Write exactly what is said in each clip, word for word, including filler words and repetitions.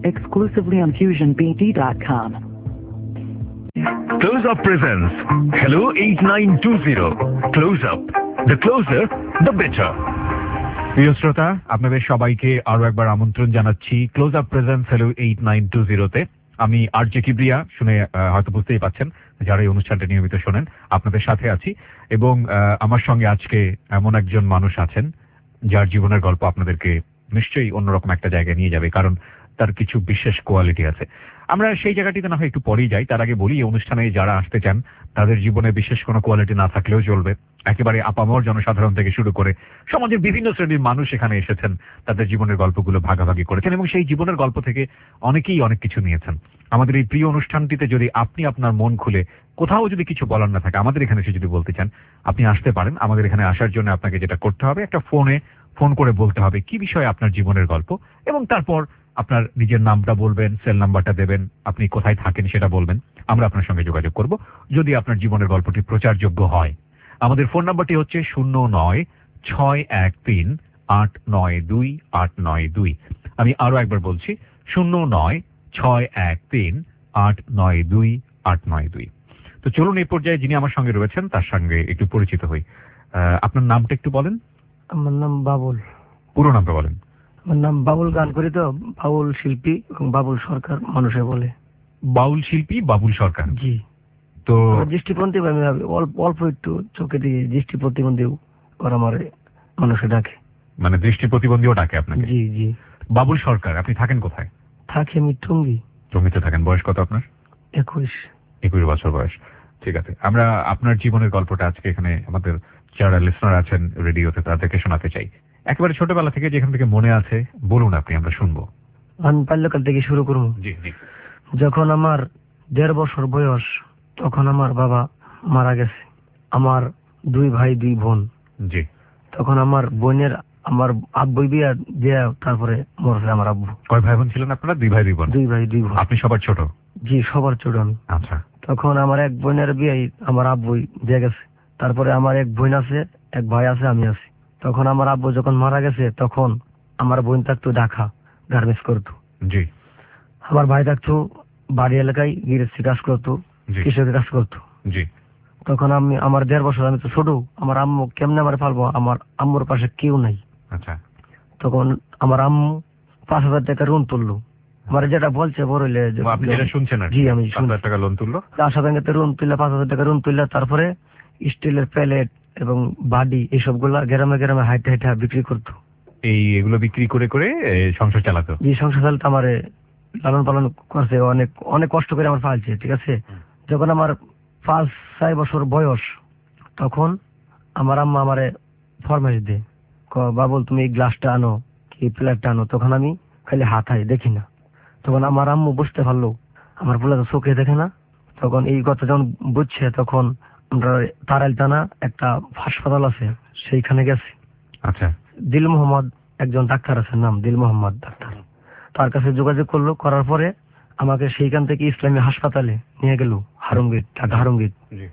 exclusively on fusion b d dot com. Close Up presents Hello eight nine two zero. Close Up. The closer, the better. প্রিয় শ্রোতা, আপনাদের সবাইকে আরো একবার আমন্ত্রণ জানাচ্ছি close Up presents hello eight nine two জিরোতে। আমি আর জে কিবরিয়া, শুনে হয়তো বুঝতেই পাচ্ছেন যারা এই অনুষ্ঠানটা নিয়মিত শোনেন, আপনাদের সাথে আছি। এবং আমার সঙ্গে আজকে এমন একজন মানুষ আছেন যার জীবনের গল্প আপনাদেরকে নিশ্চয়ই অন্যরকম একটা জায়গায় নিয়ে যাবে, কারণ তার কিছু বিশেষ কোয়ালিটি আছে। আমরা সেই জায়গাটিতে না হয় একটু পরেই যাই, তার আগে বলি এই অনুষ্ঠানে যারা আসতে চান তাদের জীবনে বিশেষ কোনো কোয়ালিটি না থাকলেও চলবে। একেবারে আপামর জনসাধারণ থেকে শুরু করে সমাজের বিভিন্ন শ্রেণীর মানুষ এখানে এসেছেন, তাদের জীবনের গল্পগুলো ভাগাভাগি করেছেন এবং সেই জীবনের গল্প থেকে অনেকেই অনেক কিছু নিয়েছেন। আমাদের এই প্রিয় অনুষ্ঠানটিতে যদি আপনি আপনার মন খুলে কোথাও যদি কিছু বলার না থাকে, আমাদের এখানে এসে যদি বলতে চান, আপনি আসতে পারেন। আমাদের এখানে আসার জন্য আপনাকে যেটা করতে হবে, একটা ফোনে ফোন করে বলতে হবে কি বিষয়ে আপনার জীবনের গল্প, এবং তারপর আপনার নিজের নামটা বলবেন, সেল নাম্বারটা দেবেন, আপনি কোথায় থাকেন সেটা বলবেন। আমরা আপনার সঙ্গে যোগাযোগ করব যদি আপনার জীবনের গল্পটি প্রচারযোগ্য হয়। আমাদের ফোন নাম্বারটি হচ্ছে শূন্য নয় ছয় এক তিন আট নয় দুই আট নয় দুই। আমি আরো একবার বলছি, শূন্য নয় ছয় এক তিন আট নয় দুই আট নয় দুই। তো চলুন এই পর্যায়ে যিনি আমার সঙ্গে রয়েছেন তার সঙ্গে একটু পরিচিত হই। আপনার নামটা একটু বলেন। আমার নাম বাবুল। পুরো নামটা বলেন। আমার নাম বাবুল, গান করি তো, বাবুল শিল্পী এবং বাবুল সরকার মানুষে বলে। বাউল শিল্পী বাবুল সরকার। জি। তো দৃষ্টিপ্রতিবন্ধী, আমি অল্প অল্প একটু চোখে দিয়ে দৃষ্টি প্রতিবন্ধী ওরা আমার মানুষে ডাকে। মানে দৃষ্টি প্রতিবন্ধীও ডাকে আপনাকে? জি জি। বাবুল সরকার, আপনি থাকেন কোথায়? থাকি আমি টঙ্গী। টঙ্গীতে থাকেন। বয়স কত আপনার? একুশ। একুশ বছর বয়স। ঠিক আছে, আমরা আপনার জীবনের গল্পটা আজকে এখানে আমাদের যারা লিসনার আছেন রেডিওতে তাদেরকে শোনাতে চাই। একেবারে ছোটবেলা থেকে যেখান থেকে মনে আছে বলুন আপনি, আমরা শুনবো। আমি বাল্যকাল থেকে শুরু করবো। জি জি। যখন আমার দেড় বছর বয়স তখন আমার বাবা মারা গেছে। আমার দুই ভাই দুই বোন। জি। তখন আমার বোনের আমার আব্বু বিয়া দিয়ে তারপরে মরছে আমার আব্বু। কয় ভাই বোন ছিলেন আপনারা? দুই ভাই দুই বোন। দুই ভাই দুই বোন। আপনি সবার ছোট? জি, সবার ছোট আমি। আচ্ছা। তখন আমার এক বোনের বিয়ে আমার আব্বুই দিয়ে গেছে। তারপরে আমার এক বোন আছে, এক ভাই আছে, আমি আছি। তখন আমার আব্বু যখন মারা গেছে তখন আমার বোন থাকতো ঢাকা, গার্মেন্টস করতো। জি। আমার ভাই থাকতো বাড়ি এলাকায় গৃহস্থী কাজ করতো, কৃষকের কাজ করতো। জি। তখন আমি আমার দেড় বছর, আমি তো ছোট, আমার আম্মু কেমনে আমার পালবো, আমার আম্মুর পাশে কেউ নাই। আচ্ছা। তখন আমার আম্মু পাঁচ হাজার টাকা লোন তুললো। আমার যেটা বলছে বড়লে, আপনি যেটা শুনছেন? জি, আমি পাঁচ হাজার টাকা লোন তুললো। আশা ব্যাংকে লোন তুললে পাঁচ হাজার টাকা লোন তুললে তারপরে স্টিলের প্যালেট এবং বাডি এইসব গুলা গ্রামে গ্রামে হাইটে হাইটে বিক্রি করতো। এই এগুলো বিক্রি করে করে সংসার চালাতো? জি, সংসার চালাতো। আমার লালন পালন করছে, অনেক অনেক কষ্ট করে আমার পালছে। ঠিক আছে। যখন আমার পাঁচ ছয় বছর বয়স তখন আমার আম্মা আমারে ফরমাইশ দেয়, বাবুল তুমি এই গ্লাসটা আনো কি প্লেটটা আনো। তখন আমি খালি হাত হাই দেখি না। তখন আমার আম্মু বুঝতে পারলো আমার পোলা তো চোখে দেখে না। তখন এই কথা যখন বুঝছে তখন আমরা তারাইল টানা একটা হাসপাতাল আছে সেইখানে গেছি। আচ্ছা। দিল মোহাম্মদ একজন ডাক্তার আছে, নাম দিল মোহাম্মদ ডাক্তার। তার কাছে যোগাযোগ করলো, করার পরে আমাকে সেইখান থেকে ইসলামী হাসপাতালে নিয়ে গেল, হারুমগেট, ঢাকা হারুমগেট।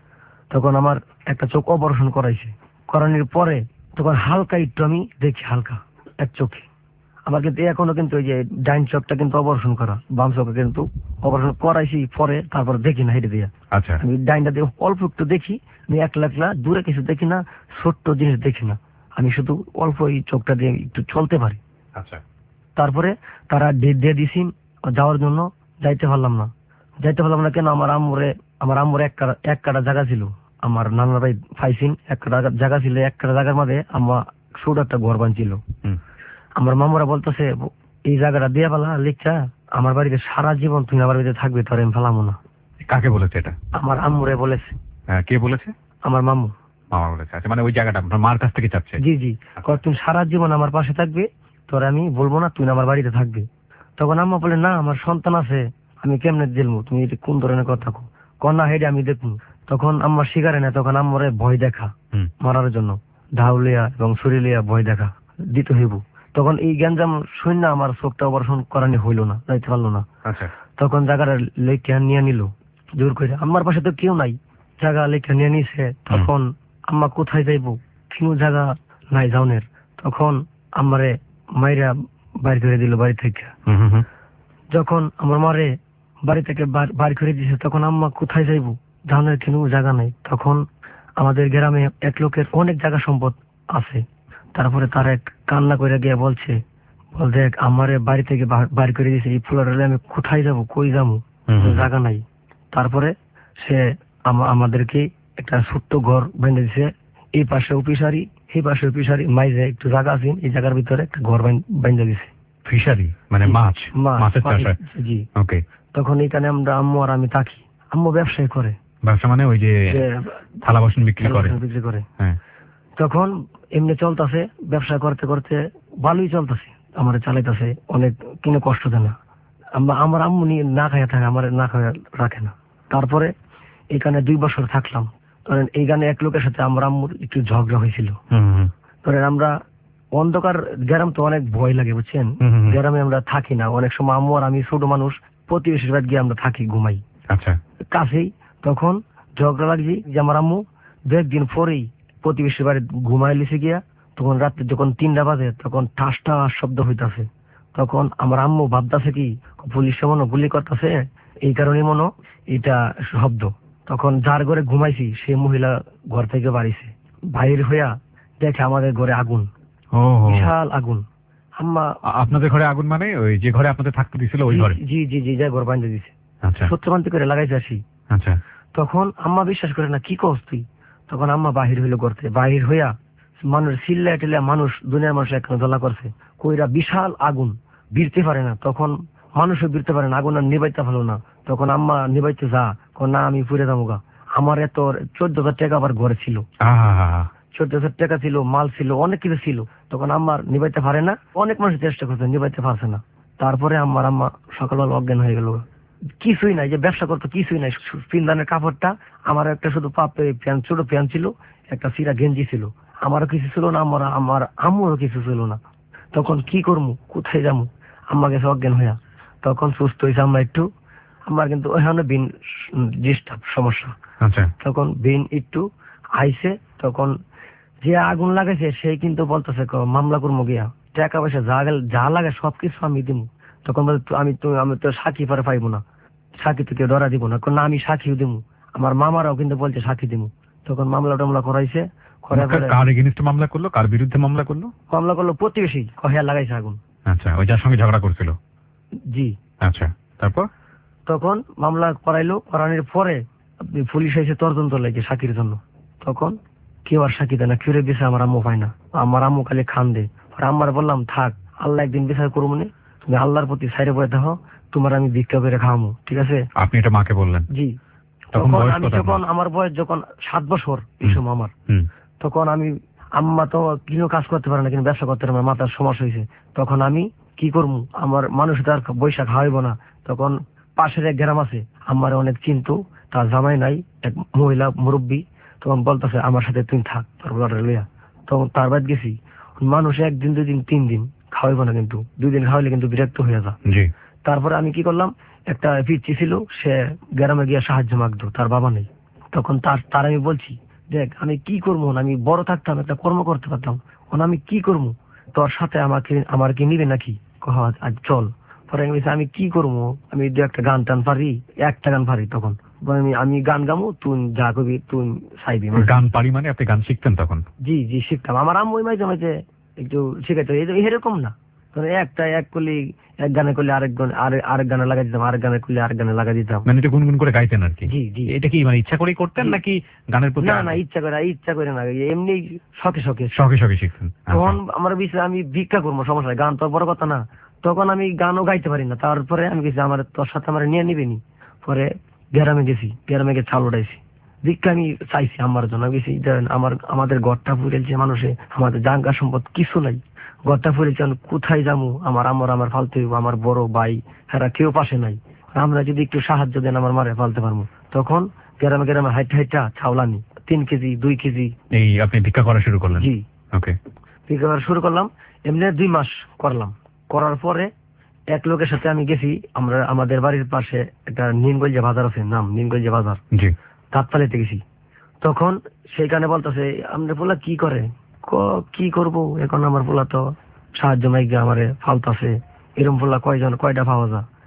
তখন আমার একটা চোখ অপারেশন করাইছে। করানোর পরে তখন হালকা একটু আমি দেখি, হালকা এক চোখে। আমার কিন্তু এখনো কিন্তু ওই যে ডাইন চোখটা কিন্তু অপারেশন করা, বাম চোখে কিন্তু অপারেশন করাইছি পরে, তারপরে দেখি না হেঁটে দিয়া। আচ্ছা। আমি ডাইনটা দিয়ে অল্প একটু দেখি, আমি একলা একলা দূরে কিছু দেখি না, ছোট্ট জিনিস দেখি না, আমি শুধু অল্প এই চোখটা দিয়ে একটু চলতে পারি। আচ্ছা। তারপরে তারা ডেট দিয়ে দিছি যাওয়ার জন্য, যাইতে পারলাম না। যাইতে পারলাম না কেন? আমার আম্মুরে আমার আম্মুর এক কাটা এক কাটা জায়গা ছিল, আমার নানার ভাই ফাইসিন এক কাটা জায়গা ছিল, এক কাটা জায়গার মধ্যে আম্মা ছোট একটা ঘর বানছিল। আমার মামুরা বলতেছে এই জায়গাটা দিয়ে পালা লিখা আমার বাড়িতে সারা জীবন তুমি আমার বাড়িতে থাকবে, তোর আমি ফেলামো না। কাকে বলেছে এটা? আমার আম্মুরে বলেছে। কে বলেছে? আমার মামু। মামা বলেছে। আচ্ছা, মানে ওই জায়গাটা আপনার মার কাছ থেকে চাচ্ছে? জি জি। তুমি সারা জীবন আমার পাশে থাকবে, তোর আমি বলবো না, তুই আমার বাড়িতে থাকবি। তখন আম্মা বলে না আমার সন্তান আছে, আমি কেমনে দিলবো, তুমি কোন ধরনের কথা কন্যা হেডে আমি দেখবো। তখন আম্মা শিকারে না, তখন আম্মারে ভয় দেখা মারার জন্য ঢাউলিয়া এবং শরীলিয়া ভয় দেখা দিতে হইব। তখন এই গ্যাঞ্জাম শূন্য আমার চোখটা অপারেশন করানি হইল না, যাইতে পারলো না। তখন জায়গাটা লেখা নিয়ে নিল জোর করে। আমার পাশে তো কেউ নাই, জায়গা লেখা নিয়ে নিছে। তখন আম্মা কোথায় যাইবো, কেউ জায়গা নাই যাওনের। তখন আমারে মাইরা বাইর করে দিল বাড়ি থেকে। যখন আমার মারে বাড়ি থেকে বাড়ি করে দিয়েছে, তখন আম্মা কোথায় যাইবো, জানার কোনো জায়গা নাই। তখন আমাদের গ্রামে এক লোকের অনেক জায়গা সম্পদ আছে। তারপরে তার এক কান্না করে গিয়ে বলছে, বল দেখ আমারে বাড়ি থেকে বাড়ি করে দিয়েছে, এই ফুলার আমি কোথায় যাব, কই যাবো, জায়গা নাই। তারপরে সে আমাদেরকে একটা ছোট্ট ঘর বেঁধে দিছে, এই পাশে অফিসারি, এই পাশে অফিসারি, মাইজে একটু জায়গা আছে, এই জায়গার ভিতরে একটা ঘর বেঁধে দিছে। ফিশারি মানে মাছ, মাছের চাষ হয়? জি। ওকে। তখন এখানে আমরা আম্মু আর আমি থাকি। আম্মু ব্যবসায় করে। ব্যবসা মানে ওই যে থালা বাসন বিক্রি করে? বিক্রি করে। হ্যাঁ। তখন এমনি চলতেছে, ব্যবসা করতে করতে ভালোই চলতেছে, আমার চালাইতেছে, অনেক কিনে কষ্ট দেয় না। আমার আম্মু নিয়ে না খাইয়া থাকে, আমার না খাইয়া রাখে না। তারপরে এখানে দুই বছর থাকলাম। ধরেন এইখানে এক লোকের সাথে আমার আম্মুর একটু ঝগড়া হয়েছিল। ধরেন আমরা অন্ধকার গ্রাম তো অনেক ভয় লাগে, বুঝছেন, গ্রামে আমরা থাকি না। অনেক সময় আম্মু আর আমি ছোট মানুষ, প্রতিবেশীর বাড়ি গিয়ে আমরা থাকি, ঘুমাই। আচ্ছা। কাছেই। তখন ঝগড়া লাগছি যে আমার আম্মু দু একদিন পরেই প্রতিবেশীর বাড়ি ঘুমাই লিছে গিয়া, তখন রাত্রে যখন তিনটা বাজে তখন ঠাস ঠাস শব্দ হইতাছে। তখন আমার আম্মু ভাবতেছে কি পুলিশ মনে গুলি করতেছে, এই কারণে মনে এটা শব্দ। তখন যার ঘরে ঘুমাইছি সেই মহিলা ঘর থেকে বাড়িছে, বাইর হইয়া দেখে আমাদের ঘরে আগুন, বিশাল আগুন। আম্মা আপনাদের ঘরে আগুন মানে ওই যে ঘরে আপনাদের থাকতে দিছিল ওই ঘরে? জি জি জি, যা ঘর বাঁধে দিছে। আচ্ছা। সত্যবান্তি করে লাগাইছে আসি। আচ্ছা। তখন আম্মা বিশ্বাস করে না, কি কস তুই? তখন আম্মা বাহির হইলো করতে, বাহির হইয়া মানুষ সিল্লা টিল্লা, মানুষ দুনিয়ার মানুষ একখানে দোলা করছে, কইরা বিশাল আগুন, বিরতে পারে না। তখন মানুষও বিরতে পারে না, আগুন আর নিবাইতে ভালো না। তখন আম্মা নিবাইতে যা, না আমি পুড়ে যাবো গা। আমার এত চোদ্দ হাজার টাকা আবার ঘরে ছিল, চোদ্দ হাজার টাকা ছিল, মাল ছিল, অনেক কিছু ছিল। তখন আম্মার নিবাইতে পারে না, অনেক মানুষ চেষ্টা করছে, নিবাইতে পারছে না। তারপরে আমার আম্মা সকালবেলা অজ্ঞান হয়ে গেল। কিছুই নাই, যে ব্যবসা করতো কিছুই নাই, পিনদানের কাপড়টা আমার একটা শুধু পাপে প্যান্ট, ছোট প্যান্ট ছিল, একটা সিরা গেঞ্জি ছিল, আমারও কিছু ছিল না, আমার আমার আম্মুরও কিছু ছিল না। তখন কি করবো, কোথায় যাবো? আম্মা গেছে অজ্ঞান হইয়া। তখন সুস্থ হয়েছে আম্মা একটু, আমার কিন্তু ওখানে বিন ডিস্টার্ব সমস্যা। তখন বিন একটু আইসে, তখন যে আগুন লাগাইছে সেই কিন্তু বলতেছে মামলা করবো গিয়া, টাকা পয়সা যা যা লাগে সবকিছু আমি দিব। তখন বলে আমি তো আমি তো সাক্ষী পরে পাইবো না, সাক্ষী তো কেউ ধরা দিব না, না আমি সাক্ষীও দিব। আমার মামারাও কিন্তু বলছে সাক্ষী দিব। তখন মামলা টামলা করাইছে। কার এগেইনস্টে মামলা করলো, কার বিরুদ্ধে মামলা করলো? মামলা করলো প্রতিবেশী, কহিয়া লাগাইছে আগুন। আচ্ছা, ওই যার সঙ্গে ঝগড়া করছিল? জি। আচ্ছা, তারপর? তখন মামলা করাইলো, করানোর পরে পুলিশ এসে তদন্ত লাগে সাক্ষীর জন্য। তখন কেউ আর সাক্ষী দেয় না, কেউ দিছে আমার আম্মু পায় না, আমার আম্মু খালি খান দে। আমার বললাম থাক, আল্লাহ একদিন বিচার করবো না, তুমি আল্লাহর প্রতি সাইরে বয়ে দেখো, তোমার আমি ভিক্ষা করে খাওয়াবো, ঠিক আছে? আপনি এটা মাকে বললেন? জি। তখন আমি যখন আমার বয়স যখন সাত বছর এই সময় আমার, তখন আমি, আম্মা তো কিনো কাজ করতে পারে না, কিন্তু ব্যবসা করতে পারে না, মাথার সমস্যা হয়েছে। তখন আমি কি করবো, আমার মানুষ তার বৈশাখ খাওয়াইবো না। তখন পাশের এক গ্রাম আছে, আমার অনেক চিন্তু, তার জামাই নাই, এক মহিলা মুরব্বী। তখন বলতেছে আমার সাথে তুমি থাক, তারপর লইয়া। তখন তার বাদ গেছি, মানুষ একদিন দুই দিন তিন দিন খাওয়াইবো না, কিন্তু দুই দিন খাওয়াইলে কিন্তু বিরক্ত হয়ে যা। তারপরে আমি কি করলাম, একটা পিচ্ছি ছিল, সে গ্রামে গিয়ে সাহায্য মাগতো, তার বাবা নেই। তখন তার তার আমি বলছি, দেখ আমি কি করবো, আমি বড় থাকতাম, একটা কর্ম করতে পারতাম, আমি কি করবো, তোর সাথে আমাকে আমার কি নিবে নাকি, কহ আজ চল। পরে আমি কি করবো, আমি দু একটা গান টান পারি, একটা গান পারি। তখন আমি আমি গান গামো, তুই যা করবি তুই চাইবি। গান পারি মানে আপনি গান শিখতেন তখন? জি জি, শিখতাম। আমার আম্মু মাঝে মাঝে একটু শিখাইতো, এরকম না, একটা এক করলি এক গানে করলে আরেক গান আরেক গানে লাগাই দিতাম, আরেক গানে করলে আরেক গানে লাগাই দিতাম। মানে এটা গুনগুন করে গাইতেন আর কি? জি জি। এটা কি মানে ইচ্ছা করেই করতেন নাকি গানের প্রতি? না না, ইচ্ছা করে, ইচ্ছা করে না, এমনি শখে শখে শখে শখে শিখতেন। তখন আমার বিষয়ে আমি ভিক্ষা করবো, সমস্যা, গান তো বড় কথা না। তখন আমি গানও গাইতে পারি না। তারপরে আমি গেছি, আমার তোর সাথে আমার নিয়ে নিবেনি। পরে গ্রামে গেছি, গ্রামে গিয়ে চাল উঠাইছি, ভিক্ষা আমি চাইছি আমার জন্য। গেছি, আমার আমাদের ঘরটা ফুরেছে মানুষে, আমাদের জায়গা সম্পদ কিছু নাই, ঘরটা ফুরেছে, কোথায় যাবো, আমার আমার আমার ফালতে হইব, আমার বড় ভাই হ্যাঁ কেউ পাশে নাই, আমরা যদি একটু সাহায্য দেন আমার মারে ফালতে পারবো। তখন গ্রামে গ্রামে হাইটা হাইটা ছাউলানি তিন কেজি দুই কেজি এই আপনি ভিক্ষা করা শুরু করলেন? জি। ওকে, ভিক্ষা করা শুরু করলাম, এমনি দুই মাস করলাম। করার পরে এক লোকের সাথে আমি গেছি, আমরা আমাদের বাড়ির পাশে একটা নিমগঞ্জ বাজার আছে, নাম নিমগঞ্জ বাজার, তাঁতপালিতে গেছি। তখন সেইখানে বলতেছে, আমরা পোলা কি করে, কি করব এখন, আমার পোলা তো সাহায্য মাইগা আমারে ফালতাছে, এরম পোলা কয়জন কয়টা পাওয়া যায়,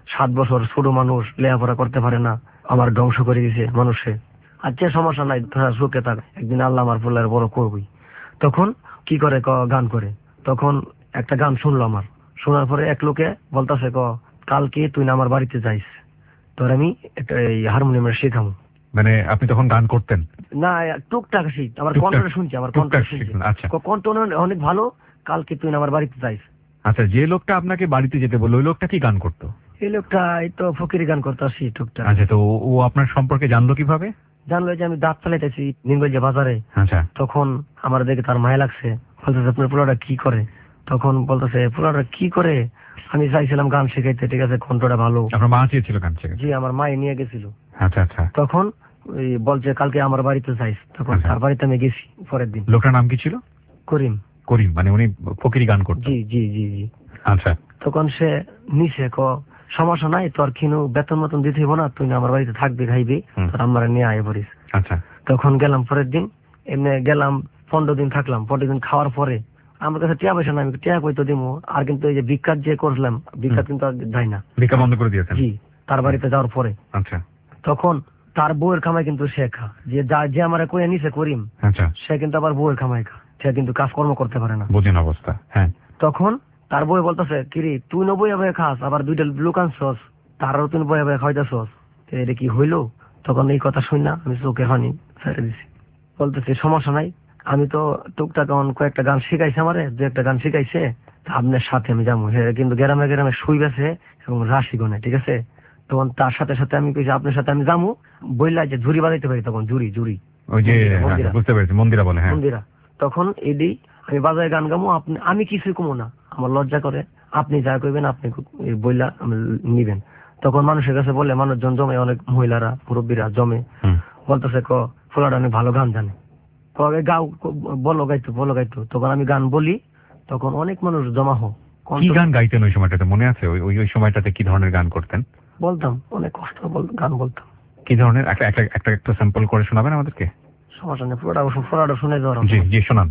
সাত বছর ছোট মানুষ, লেখাপড়া করতে পারে না, আমার ধ্বংস করে দিছে মানুষে। আচ্ছা সমস্যা নাই, তোরা সুখে থাক, একদিন আল্লাহ আমার ফুলের বড় করবই। তখন কি করে ক গান করে, তখন একটা গান শুনলো আমার, শোনার পরে এক লোকে বলতেছে ক কালকে তুই না আমার বাড়িতে যাইস, তোর আমি একটা এই হারমোনিয়ামের শেখাবো। মানে আপনি তখন গান করতেন? না টুকটাক শিখ, আমার টুকটাক- কণ্ঠটা শুনছি, আমার কণ্ঠ টুকটাক শুনছি, শিখলেন, আচ্ছা। ক- কণ্ঠ অনেক- অনেক ভালো, কালকে তুই না আমার বাড়িতে যাইস। আচ্ছা, যে লোকটা আপনাকে বাড়িতে যেতে বললো ওই লোকটা কি গান করতো? এই লোকটা এই তো ফকিরি গান করতে আসি টুকটাক। আচ্ছা, তো ও- ও আপনার সম্পর্কে জানলো কিভাবে? জানলো যে আমি দাঁত ফেলাইতেছি নিমগঞ্জে বাজারে, আচ্ছা, তখন আমার দেখে তার মায়া লাগছে, বলতেছে আপনার পোলাটা কি করে, তখন বলতেছে পোলাটা কি করে, আমি চাইছিলাম গান শেখাইতে, ঠিক আছে কণ্ঠটা ভালো। আপনার মা চেয়েছিল গান শেখাতে? জি, আমার মায়ে নিয়ে গেছিল। আচ্ছা আচ্ছা, তখন ওই বলছে কালকে আমার বাড়িতে যাইস, তখন আচ্ছা। তার বাড়িতে আমি গেছি পরের দিন। লোকটার নাম কি ছিল? করিম। করিম, মানে উনি ফকিরি গান করতেন? জি জি জি জি। আচ্ছা, তখন সে নিচে ক সমস্যা নাই, তোর কিনু বেতন মতন দিতে হইব না, তুই না আমার বাড়িতে থাকবি খাইবি, হুম। তোর আমার নিয়ে আয় পড়িস। আচ্ছা, তখন গেলাম পরের দিন, এমনি গেলাম পনেরো দিন থাকলাম। পনেরো দিন খাওয়ার পরে আমার কাছে টিয়া পয়সা নাই, আমি টিয়া কইতো দিমু, আর কিন্তু এই যে বিখ্যাত যে করলাম, বিখ্যাত কিন্তু আর যাই না। ভিক্ষা বন্ধ করে দিয়েছেন? জি, তার বাড়িতে যাওয়ার পরে আচ্ছা তখন তার বউয়ের খামাই কিন্তু শেখা, যে যা- যে আমার কয়ে নিছে করিম, আচ্ছা, সে কিন্তু আবার বউয়ের খামাই খা, সে কিন্তু কাজকর্ম করতে পারে না। বোঝেন অবস্থা, হ্যাঁ। তখন তার বই বলতেছে কিরি তুই ন বইয়া বইয়া খাস, আবার দুইটা লুকান সস, তারও তুই বইয়া বইয়া খাইতেছস, এটা কি হইলো? তখন এই কথা শুন না আমি চোখে হানি ছেড়ে দিছি। বলতেছে সমস্যা নাই, আমি তো টুকটাক এখন কয়েকটা গান শিখাইছে আমারে, দু একটা গান শিখাইছে, তা আপনার সাথে আমি যাবো। সে কিন্তু গ্রামে গ্রামে শুই গেছে এবং রাশি গনে, ঠিক আছে। তখন তার সাথে সাথে আমি কইছি আপনার সাথে আমি যাবো, বইলা যে ঝুড়ি বাজাইতে পারি, তখন ঝুড়ি ঝুড়ি ওই যে মন্দিরা। বুঝতে পেরেছি, মন্দিরা বলে, হ্যাঁ। মন্দিরা। তখন এডি আমি বাজারে গান গামো, আপনি আমি কিছুই কমো না, আমার লজ্জা করে, আপনি যা কইবেন আপনি এই বইলা নিবেন। তখন মানুষের কাছে বলে, মানুষজন জমে, অনেক মহিলারা মুরব্বীরা জমে, হুম। বলতেছে ক ফুলাটা অনেক ভালো গান জানে, তবে গাও বলো গাইতো বলো গাইতো। তখন আমি গান বলি, তখন অনেক মানুষ জমা হোক। কি গান গাইতেন ওই সময়টাতে, মনে আছে? ওই ওই ওই সময়টাতে কি ধরনের গান করতেন? বলতাম, অনেক কষ্ট বল- গান বলতাম। কি ধরনের? একটা একটা একটা একটা স্যাম্পল করে শোনাবেন আমাদেরকে? সমস্যা নেই, পুরোটা পুরোটা শুনে যাওয়ার। জি জি, শোনান।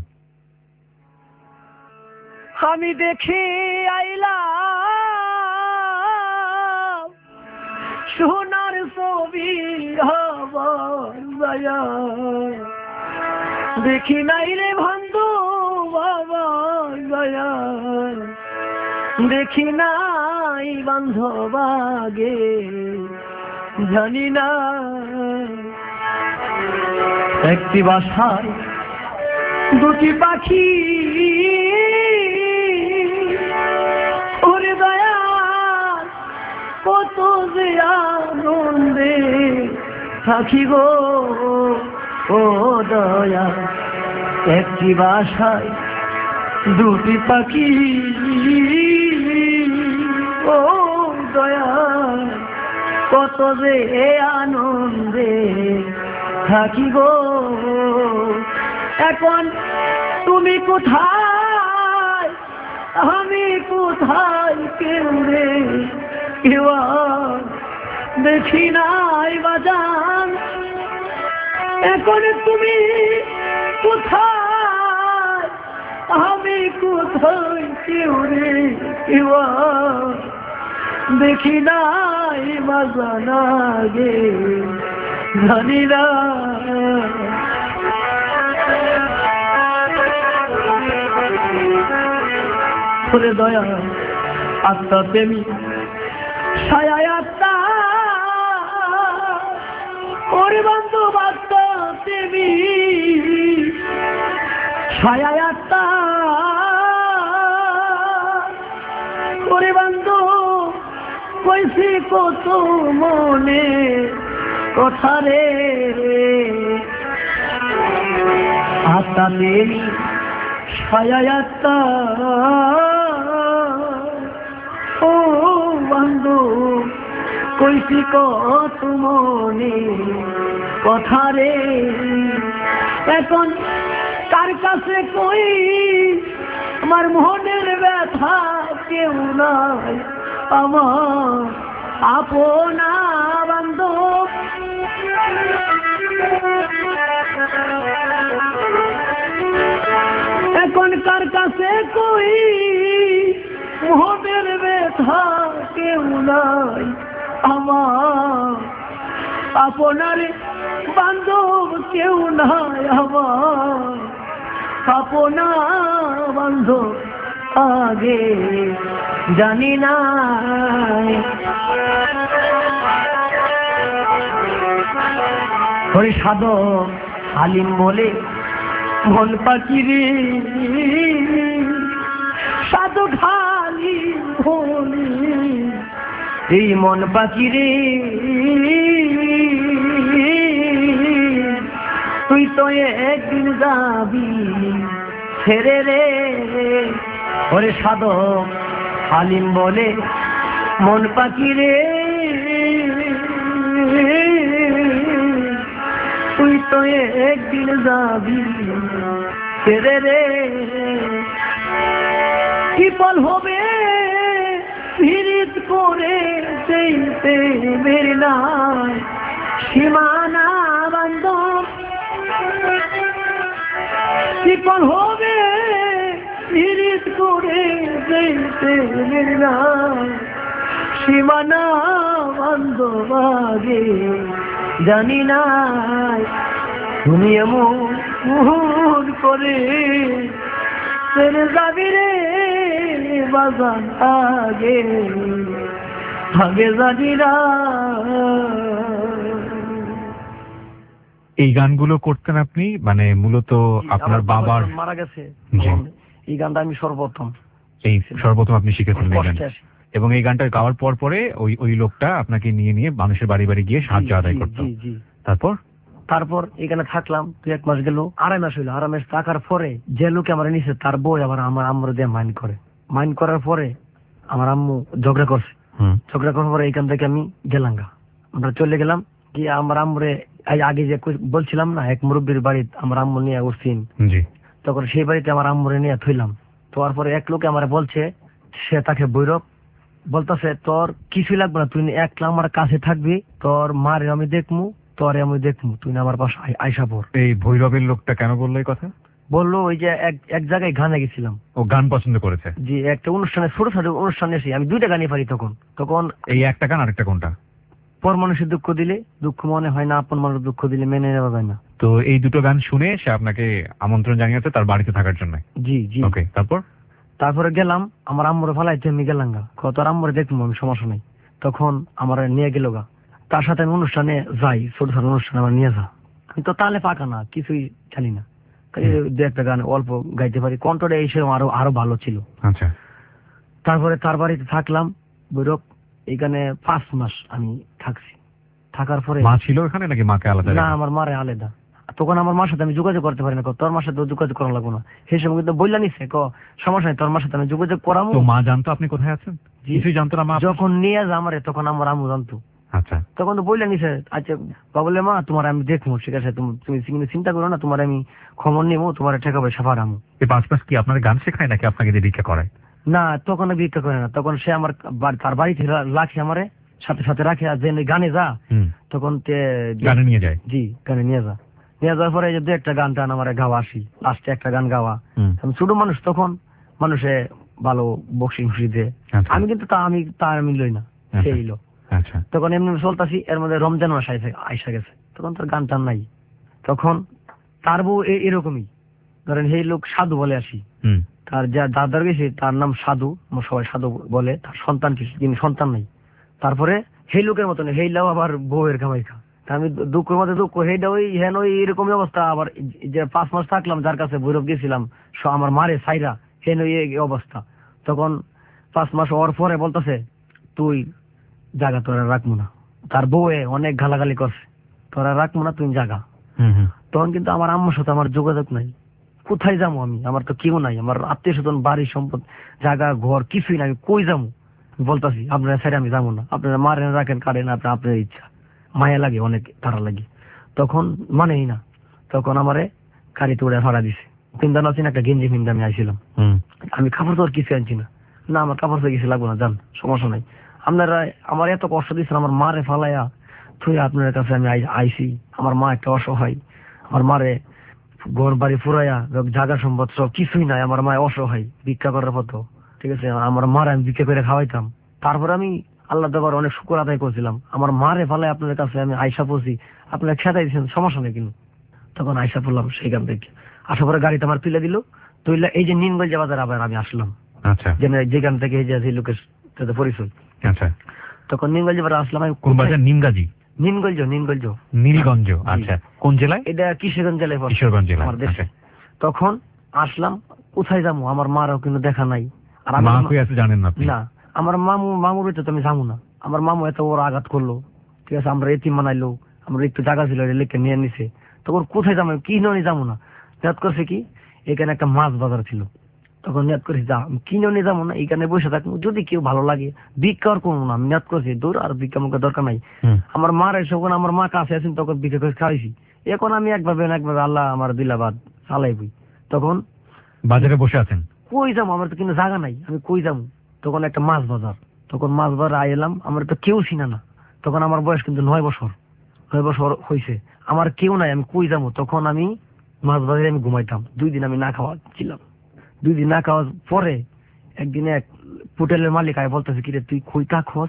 আমি দেখি আইলাম সোনার ছবি হবার দয়া, দেখি নাই রে বন্ধু বাবা দয়া, দেখি নাই বান্ধব আগে, জানি না একটি বাসায় দুটি পাখি, ওরে দয়া কত যে আনন্দে থাকি গো, ও দয়া একটি বাসায় দুটি পাখি, ও দয়া কত যে আনন্দে থাকি গো। এখন তুমি কোথায়, আমি কোথায়, কেউ রে কেউ আর দেখি নাই বাজান, এখন তুমি কোথায়, আমি কোথায়, কেউ রে কেউ আর দেখি নাই বাজান আগে, জানি না করে দয়া আত্মা প্রেমী ছায়া আত্মা, ওরে বন্ধু আত্মা প্রেমী ছায়া আত্মা, ওরে বন্ধু কইছি কত মনে কথা রে, আত্মা প্রেমী ছায়া আত্মা, ও বন্ধু কইছি কত মনে কথা রে, এখন কার কাছে কই আমার মনের ব্যথা, কেউ নাই আমার আপনা বান্ধব, এখন কার কাছে কই মনের ব্যথা, কেউ নাই আমার, আপনার বান্ধব কেউ নাই আমার, আপনা বান্ধব আগে জানি নাই। ওই সাধক আলিম বলে মন পাখি রে, সাধক আলিম বলে এই মন পাখি রে, তুই তো একদিন যাবি ছেড়ে রে। ওরে সাধক আলিম বলে মন পাখি রে, তুই তো একদিন যাবি ছেড়ে রে। কি ফল হবে পীড়িত করে সেই প্রেমের নাই সীমানা বান্ধব, কি ফল হবে পীড়িত করে সেই প্রেমের নাই সীমানা বান্ধব আগে জানি নাই। তুমি এমন করে ছেড়ে যাবি রে বাজান আগে আগে জানি না। এই গানগুলো করতেন আপনি মানে মূলত আপনার বাবার মারা গেছে, জি। এই গানটা আমি সর্বপ্রথম এই সর্বপ্রথম আপনি শিখেছিলেন এই গান, কষ্টে আসি। এবং এই গানটা গাওয়ার পর পরে ওই ওই লোকটা আপনাকে নিয়ে নিয়ে মানুষের বাড়ি বাড়ি গিয়ে সাহায্য আদায় করতো। জি জি। তারপর তারপর এখানে থাকলাম তুই এক মাস গেল, আড়াই মাস হইলো। আড়াই মাস থাকার পরে যে লোকে আমার নিচে তার বই আবার আমার আম্মুর দিয়ে মাইন্ড করে, মাইন্ড করার পরে আমার আম্মু ঝগড়া করছে, হুম ঝগড়া করার পরে এখান থেকে আমি গেলাম গা, আমরা চলে গেলাম গিয়ে আমার আম্মুরে আগে যে বলছিলাম না এক মুরব্বীর বাড়ি আমার আম্মু নিয়ে উঠছিন, জি। তখন সেই বাড়িতে আমার আম্মুরে নিয়ে থইলাম। তোর পরে এক লোকে আমার বলছে, সে তাকে বৈরব বলতেছে তোর কিছুই লাগবে না, তুই একলা আমার কাছে থাকবি, তোর মারে আমি দেখমু, তোরে আমি দেখমু, তুই না আমার পাশে আইসা পর। এই ভৈরবের লোকটা কেন বললো এই কথা? বললো ওই যে এক এক জায়গায় গানে গেছিলাম, ও গান পছন্দ করেছে। জি, একটা অনুষ্ঠানে ছোট ছোট অনুষ্ঠানে এসে আমি দুইটা গানই পারি তখন। তখন এই একটা গান আরেকটা কোনটা? পর মানুষের দুঃখ দিলে দুঃখ মনে হয় না, আপন মানুষ দুঃখ দিলে মেনে নেওয়া যায় না। তো এই দুটো গান শুনে সে আপনাকে আমন্ত্রণ জানিয়েছে তার বাড়িতে থাকার জন্য। জি জি। ওকে, তারপর? তারপরে গেলাম আমার আম্মুরে ফালাইতে আমি গেলাম গা, কত আম্মুরে দেখবো আমি সমস্যা নেই। তখন আমার নিয়ে গেল গা, তার সাথে আমি অনুষ্ঠানে যাই, ছোট ছোট অনুষ্ঠানে আমার নিয়ে যা। আমি তো তাহলে পাকা না, কিছুই জানি না, দু একটা গান অল্প গাইতে পারি, কণ্ঠটা এই সময় আরো আরো ভালো ছিল। আচ্ছা। তারপরে তার বাড়িতে থাকলাম বৈরব, এখানে পাঁচ মাস আমি থাকছি। থাকার পরে মা ছিল এখানে নাকি মাকে আলাদা? না, আমার মারে আলাদা। তখন আমার মার সাথে আমি যোগাযোগ করতে পারি না, তোর মার সাথে যোগাযোগ করা লাগবো না, সেই সময় কিন্তু বললা নিচ্ছে ক সমস্যা নেই, তোর মার সাথে আমি যোগাযোগ করাবো। তো মা জানতো আপনি কোথায় আছেন? কিছুই জানতো না মা? যখন নিয়ে যা আমারে তখন আমার আম্মু জানতো। আচ্ছা। তখন তো বললে নিছে, আচ্ছা বাবুলে মা তোমার আমি দেখবো, ঠিক আছে, তুমি তুমি চিন্তা করো না, তোমার আমি খবর নেবো, তোমার টাকা পয়সা পাঠাবো। এই পাঁচ মাস কি আপনার গান শেখায় নাকি আপনাকে দিয়ে ভিক্ষা করায়? না, তখন ভিক্ষা করে না, তখন সে আমার তার বাড়িতে রাখে, আমারে সাথে সাথে রাখে, আর যে গানে যা তখন গানে নিয়ে যায়। জি, গানে নিয়ে যা, নিয়ে যাওয়ার পরে যে দু একটা গান টান আমার গাওয়া, আসি লাস্টে একটা গান গাওয়া। আমি ছোট মানুষ তখন, মানুষে ভালো বক্সি খুশি দেয়, আমি কিন্তু তা আমি তা আমি লই না, সেই লো। তখন এমনি চলতাছি, এর মধ্যে রমজান মাস আইসা গেছে, তখন তার গান টান নাই। তখন তার বউ এরকমই, ধরেন সেই লোক সাধু বলে আসি, তার যা দাদার গেছে তার নাম সাধু, সবাই সাধু বলে, তার সন্তান যিনি সন্তান নাই। তারপরে সেই লোকের মতন হেইলাও আবার বউয়ের কামাই খা, আমি দুঃখের মধ্যে দুঃখ, হেইটা ওই হেন ওই এরকমই অবস্থা। আবার যে পাঁচ মাস থাকলাম যার কাছে ভৈরব গেছিলাম, আমার মারে সাইরা হেন ওই অবস্থা। তখন পাঁচ মাস হওয়ার পরে বলতেছে তুই জাগা, তোরা রাখবো না। তার বউয়ে অনেক গালাগালি করছে, তোরা রাখবো না, তুই জাগা। তখন কিন্তু আমার আম্মুর সাথে আমার যোগাযোগ নাই, কোথায় যাবো আমি, আমার তো কেউ নাই, আমার আত্মীয় স্বজন বাড়ি সম্পদ জায়গা ঘর কিছুই নাই, আমি কই যাবো? বলতাছি আপনারা সাইডে আমি যাবো না, আপনারা মারেন রাখেন কাটেন, আপনার আপনার ইচ্ছা। মায়া লাগে অনেক, তারা লাগে, তখন মানেই না। তখন আমারে গাড়িতে উড়ে ভাড়া দিছে, তিনটা আছি না, একটা গেঞ্জি ফিন্দা আমি আইছিলাম, আমি কাপড় তো আর কিছু আনছি না, না আমার কাপড় তো কিছু লাগবো না, যান সমস্যা নাই। আপনারা আমার এত কষ্ট দিচ্ছেন, আমার মারে ফালাইয়া তুই আপনার কাছে আমি আইসি, আমার মা একটা অসহায়, আমার মারে ঘর বাড়ি ফুরাইয়া জায়গা সম্পদ সব কিছুই নাই, আমার মা অসহায়, ভিক্ষা করার মতো, ঠিক আছে, আমার মার আমি ভিক্ষা করে খাওয়াইতাম, তারপরে আমি আল্লাহ দেবার অনেক শুকর আদায় করছিলাম, আমার মারে ফালায় আপনাদের কাছে আমি আয়সা পড়ছি, আপনারা খেদাই দিয়েছেন, সমস্যা নেই কিন্তু। তখন আয়সা পড়লাম সেইখান থেকে, আসার পরে গাড়িটা আমার তুলে দিল, তুইলা এই যে নিনগঞ্জ বাজার আবার আমি আসলাম, আচ্ছা, যেখান থেকে এই যে লোকের সাথে পরিচয়। আচ্ছা, তখন নিনগঞ্জ বাজার আসলাম আমি। কোন বাজার? নিমগাজী? নিনগঞ্জ, নিনগঞ্জ, নীলগঞ্জ। আচ্ছা, কোন জেলায়? এটা কিশোরগঞ্জ জেলায়, কিশোরগঞ্জ জেলা। আমার দেশে। তখন আসলাম, কোথায় যাবো, আমার মারও কিন্তু দেখা নাই। আর মা কই আছে জানেন না? না, আমার মামু মামুর তো আমি যাবো না, আমার মামু এত ওর আঘাত করলো, ঠিক আছে, আমরা এতিম মানাইলো, আমরা একটু জায়গা ছিল লেখে নিয়ে নিছে, তো ওর কোথায় যাবো, কি নিয়ে যাবো না। নিয়াদ করছে কি, এখানে একটা মাছ বাজার ছিল, তখন নিয়াদ করছি যা কিনে নিয়ে যাবো না, এখানে বসে থাকবো, যদি কেউ ভালো লাগে ভিক্ষা আর করবো না। আমি নিয়াদ করছি দূর আর ভিক্ষা মুখে দরকার নাই। আমার মার এসে আমার মা কাছে আছেন, তখন ভিক্ষা করে খাইছি। এখন আমি একভাবে না একভাবে আল্লাহ আমার দিলাবাদ চালাইবই। তখন বাজারে বসে আছেন, কই যাবো, আমার তো কিন্তু জায়গা নাই, আমি কই যাবো। তখন একটা মাছ বাজার, তখন মাছ বাজার আইলাম, আমার তো কেউ চিনা না। তখন আমার বয়স কিন্তু নয় বছর নয় বছর হয়েছে, আমার কেউ নাই, আমি কই যাবো। তখন আমি মাছ বাজারে আমি ঘুমাইতাম, দুই দিন আমি না খাওয়া ছিলাম। দুই দিন না খাওয়ার পরে একদিনে এক হোটেলের মালিক আয় বলতেছে, কিরে তুই কই থাকস?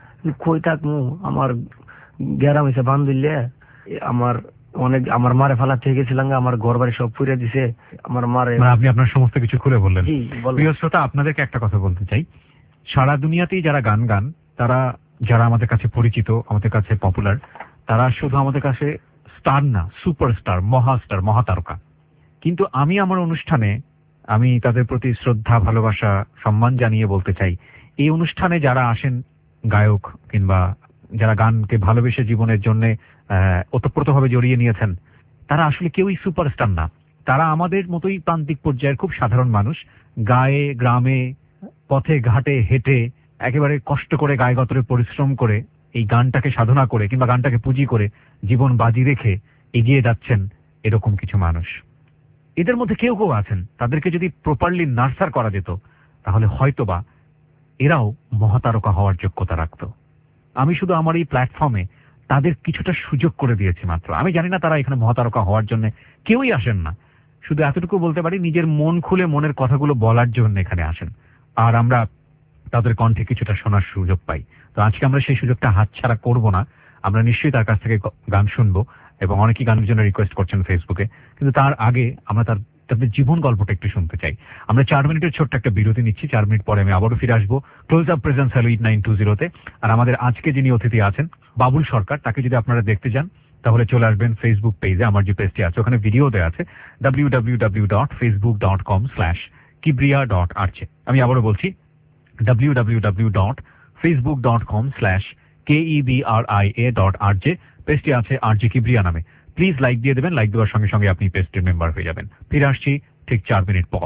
কই থাকমু, আমার গ্যারাম হয়েছে বান্ধুলে, আমার অনেক আমার মারে ফালা থেকে গেছিলাম, আমার ঘর বাড়ি সব পুড়ে দিছে আমার মারে। আপনি আপনার সমস্ত কিছু খুলে বললেন। জি, প্রিয় শ্রোতা, আপনাদেরকে একটা কথা বলতে চাই, সারা দুনিয়াতেই যারা গান গান, তারা যারা আমাদের কাছে পরিচিত, আমাদের কাছে পপুলার, তারা শুধু আমাদের কাছে স্টার না, সুপারস্টার, মহাস্টার, মহাতারকা। কিন্তু আমি আমার অনুষ্ঠানে আমি তাদের প্রতি শ্রদ্ধা, ভালোবাসা, সম্মান জানিয়ে বলতে চাই, এই অনুষ্ঠানে যারা আসেন গায়ক কিংবা যারা গানকে ভালোবেসে জীবনের জন্য ওতপ্রোতভাবে জড়িয়ে নিয়েছেন, তারা আসলে কেউই সুপারস্টার না। তারা আমাদের মতোই প্রান্তিক পর্যায়ের খুব সাধারণ মানুষ, গায়ে গ্রামে পথে ঘাটে হেঁটে একেবারে কষ্ট করে গায়ে গতরে পরিশ্রম করে এই গানটাকে সাধনা করে কিংবা গানটাকে পুঁজি করে জীবন বাজি রেখে এগিয়ে যাচ্ছেন এরকম কিছু মানুষ। এদের মধ্যে কেউ কেউ আছেন, তাদেরকে যদি প্রপারলি নার্সার করা যেত তাহলে হয়তোবা এরাও মহাতারকা হওয়ার যোগ্যতা রাখত। আমি শুধু আমার এই প্ল্যাটফর্মে তাদের কিছুটা সুযোগ করে দিয়েছি মাত্র। আমি জানি না তারা এখানে মহাতারকা হওয়ার জন্য কেউই আসেন না, শুধু এতটুকু বলতে পারি নিজের মন খুলে মনের কথাগুলো বলার জন্য এখানে আসেন, আর আমরা তাদের কণ্ঠে কিছুটা শোনার সুযোগ পাই। তো আজকে আমরা সেই সুযোগটা হাতছাড়া করব না, আমরা নিশ্চয়ই তার কাছ থেকে গান শুনবো, এবং অনেকেই গানের জন্য রিকোয়েস্ট করছেন ফেসবুকে। কিন্তু তার আগে আমরা তার তাদের জীবন গল্পটা একটু শুনতে চাই। আমরা চার মিনিটের ছোট্ট একটা বিরতি নিচ্ছি, চার মিনিট পরে আমি আবারও ফিরে আসবো Close up presence hello eight nine two জিরোতে। আর আমাদের আজকে যিনি অতিথি আছেন বাবুল সরকার, তাকে যদি আপনারা দেখতে চান তাহলে চলে আসবেন ফেসবুক পেজে, আমার যে পেজটি আছে ওখানে ভিডিও দেওয়া আছে W W W dot Facebook dot com slash Kibria dot RJ. আমি আবারও বলছি W W W dot Facebook dot com slash K E B R I A dot RJ. পেজটি আছে আরজে কিব্রিয়া নামে। প্লিজ লাইক দিয়ে দেবেন, লাইক দেওয়ার সঙ্গে সঙ্গে আপনি পেজটির মেম্বার হয়ে যাবেন। ফিরে আসছি ঠিক চার মিনিট পর।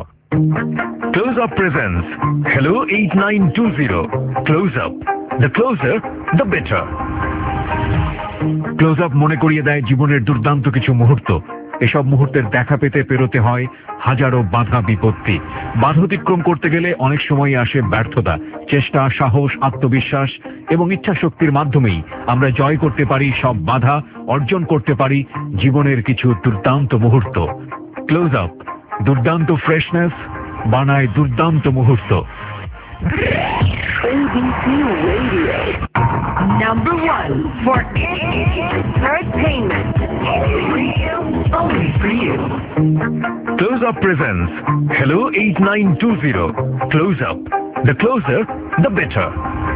Close Up presents Hello eight nine two zero. Close Up. The closer, the better. Close up মনে করিয়ে দেয় জীবনের দুর্দান্ত কিছু মুহূর্ত। এসব মুহূর্তের দেখা পেতে পেরোতে হয় হাজারো বাধা বিপত্তি। বাধা অতিক্রম করতে গেলে অনেক সময় আসে ব্যর্থতা। চেষ্টা, সাহস, আত্মবিশ্বাস এবং ইচ্ছা শক্তির মাধ্যমেই আমরা জয় করতে পারি সব বাধা, অর্জন করতে পারি জীবনের কিছু দুর্দান্ত মুহূর্ত। ক্লোজ আপ দুর্দান্ত ফ্রেশনেস বানায় দুর্দান্ত মুহূর্ত। A B C Radio. Number one for entertainment. Only for you. Close Up presents Hello eight nine two zero. Close Up. The closer, the better.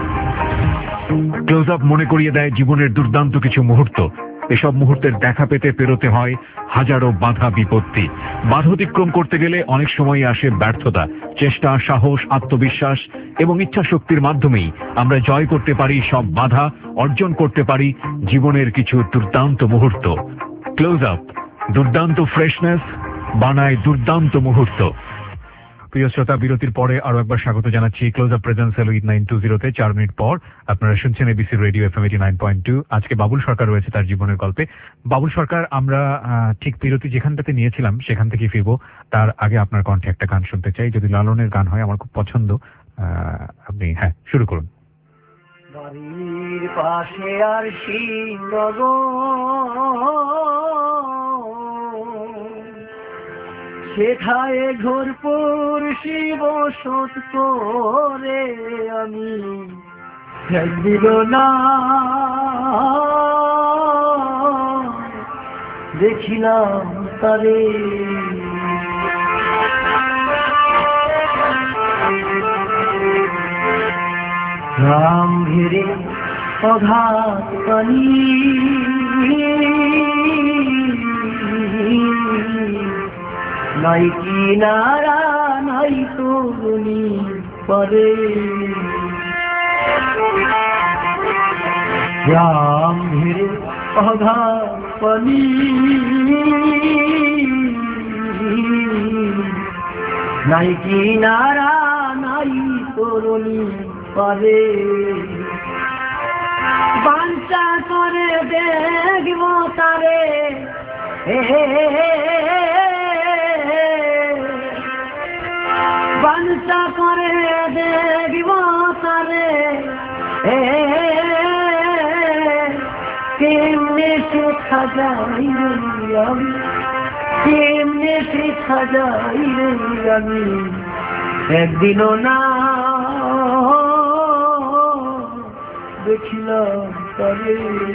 Close up মনে করিয়ে দেয় জীবনের দুর্দান্ত কিছু মুহূর্ত। এসব মুহূর্তের দেখা পেতে পেরোতে হয় হাজারো বাধা বিপত্তি। বাধা অতিক্রম করতে গেলে অনেক সময় আসে ব্যর্থতা। চেষ্টা, সাহস, আত্মবিশ্বাস এবং ইচ্ছা শক্তির মাধ্যমেই আমরা জয় করতে পারি সব বাধা, অর্জন করতে পারি জীবনের কিছু দুর্দান্ত মুহূর্ত। ক্লোজ আপ দুর্দান্ত ফ্রেশনেস বানায় দুর্দান্ত মুহূর্ত। প্রিয় শ্রোতা, বিরতির পরে আরো একবার স্বাগত জানাচ্ছি close up presence hello eight nine two জিরোতে। চার মিনিট পর আপনারা শুনছেন ABC radio FM eighty nine point two. আজকে বাবুল সরকার রয়েছে তার জীবনের গল্পে। বাবুল সরকার, আমরা ঠিক বিরতি যেখানটাতে নিয়েছিলাম সেখান থেকে ফিরবো। তার আগে আপনার কণ্ঠে একটা গান শুনতে চাই, যদি লালনের গান হয়, আমার খুব পছন্দ। আপনি হ্যাঁ শুরু করুন। বাড়ির পাশে আর সিংহ সেথায় ঘোরপুর শিব সৎ করে আমি একদিন না দেখিলাম তারে রাম ঘিরে অঘাত পানি নাই কিনারা নাই তরুণী পরে রাম ঘিরে অঘাত পানি নাই কিনারা নাই তরুণী পরে বাঞ্ছা করে দেখব তারে বাঞ্ছা করে দেখব তারে কেমনে শিখা যাই আমি কেমনে শিখা যাই আমি একদিনও না দেখিলাম তারে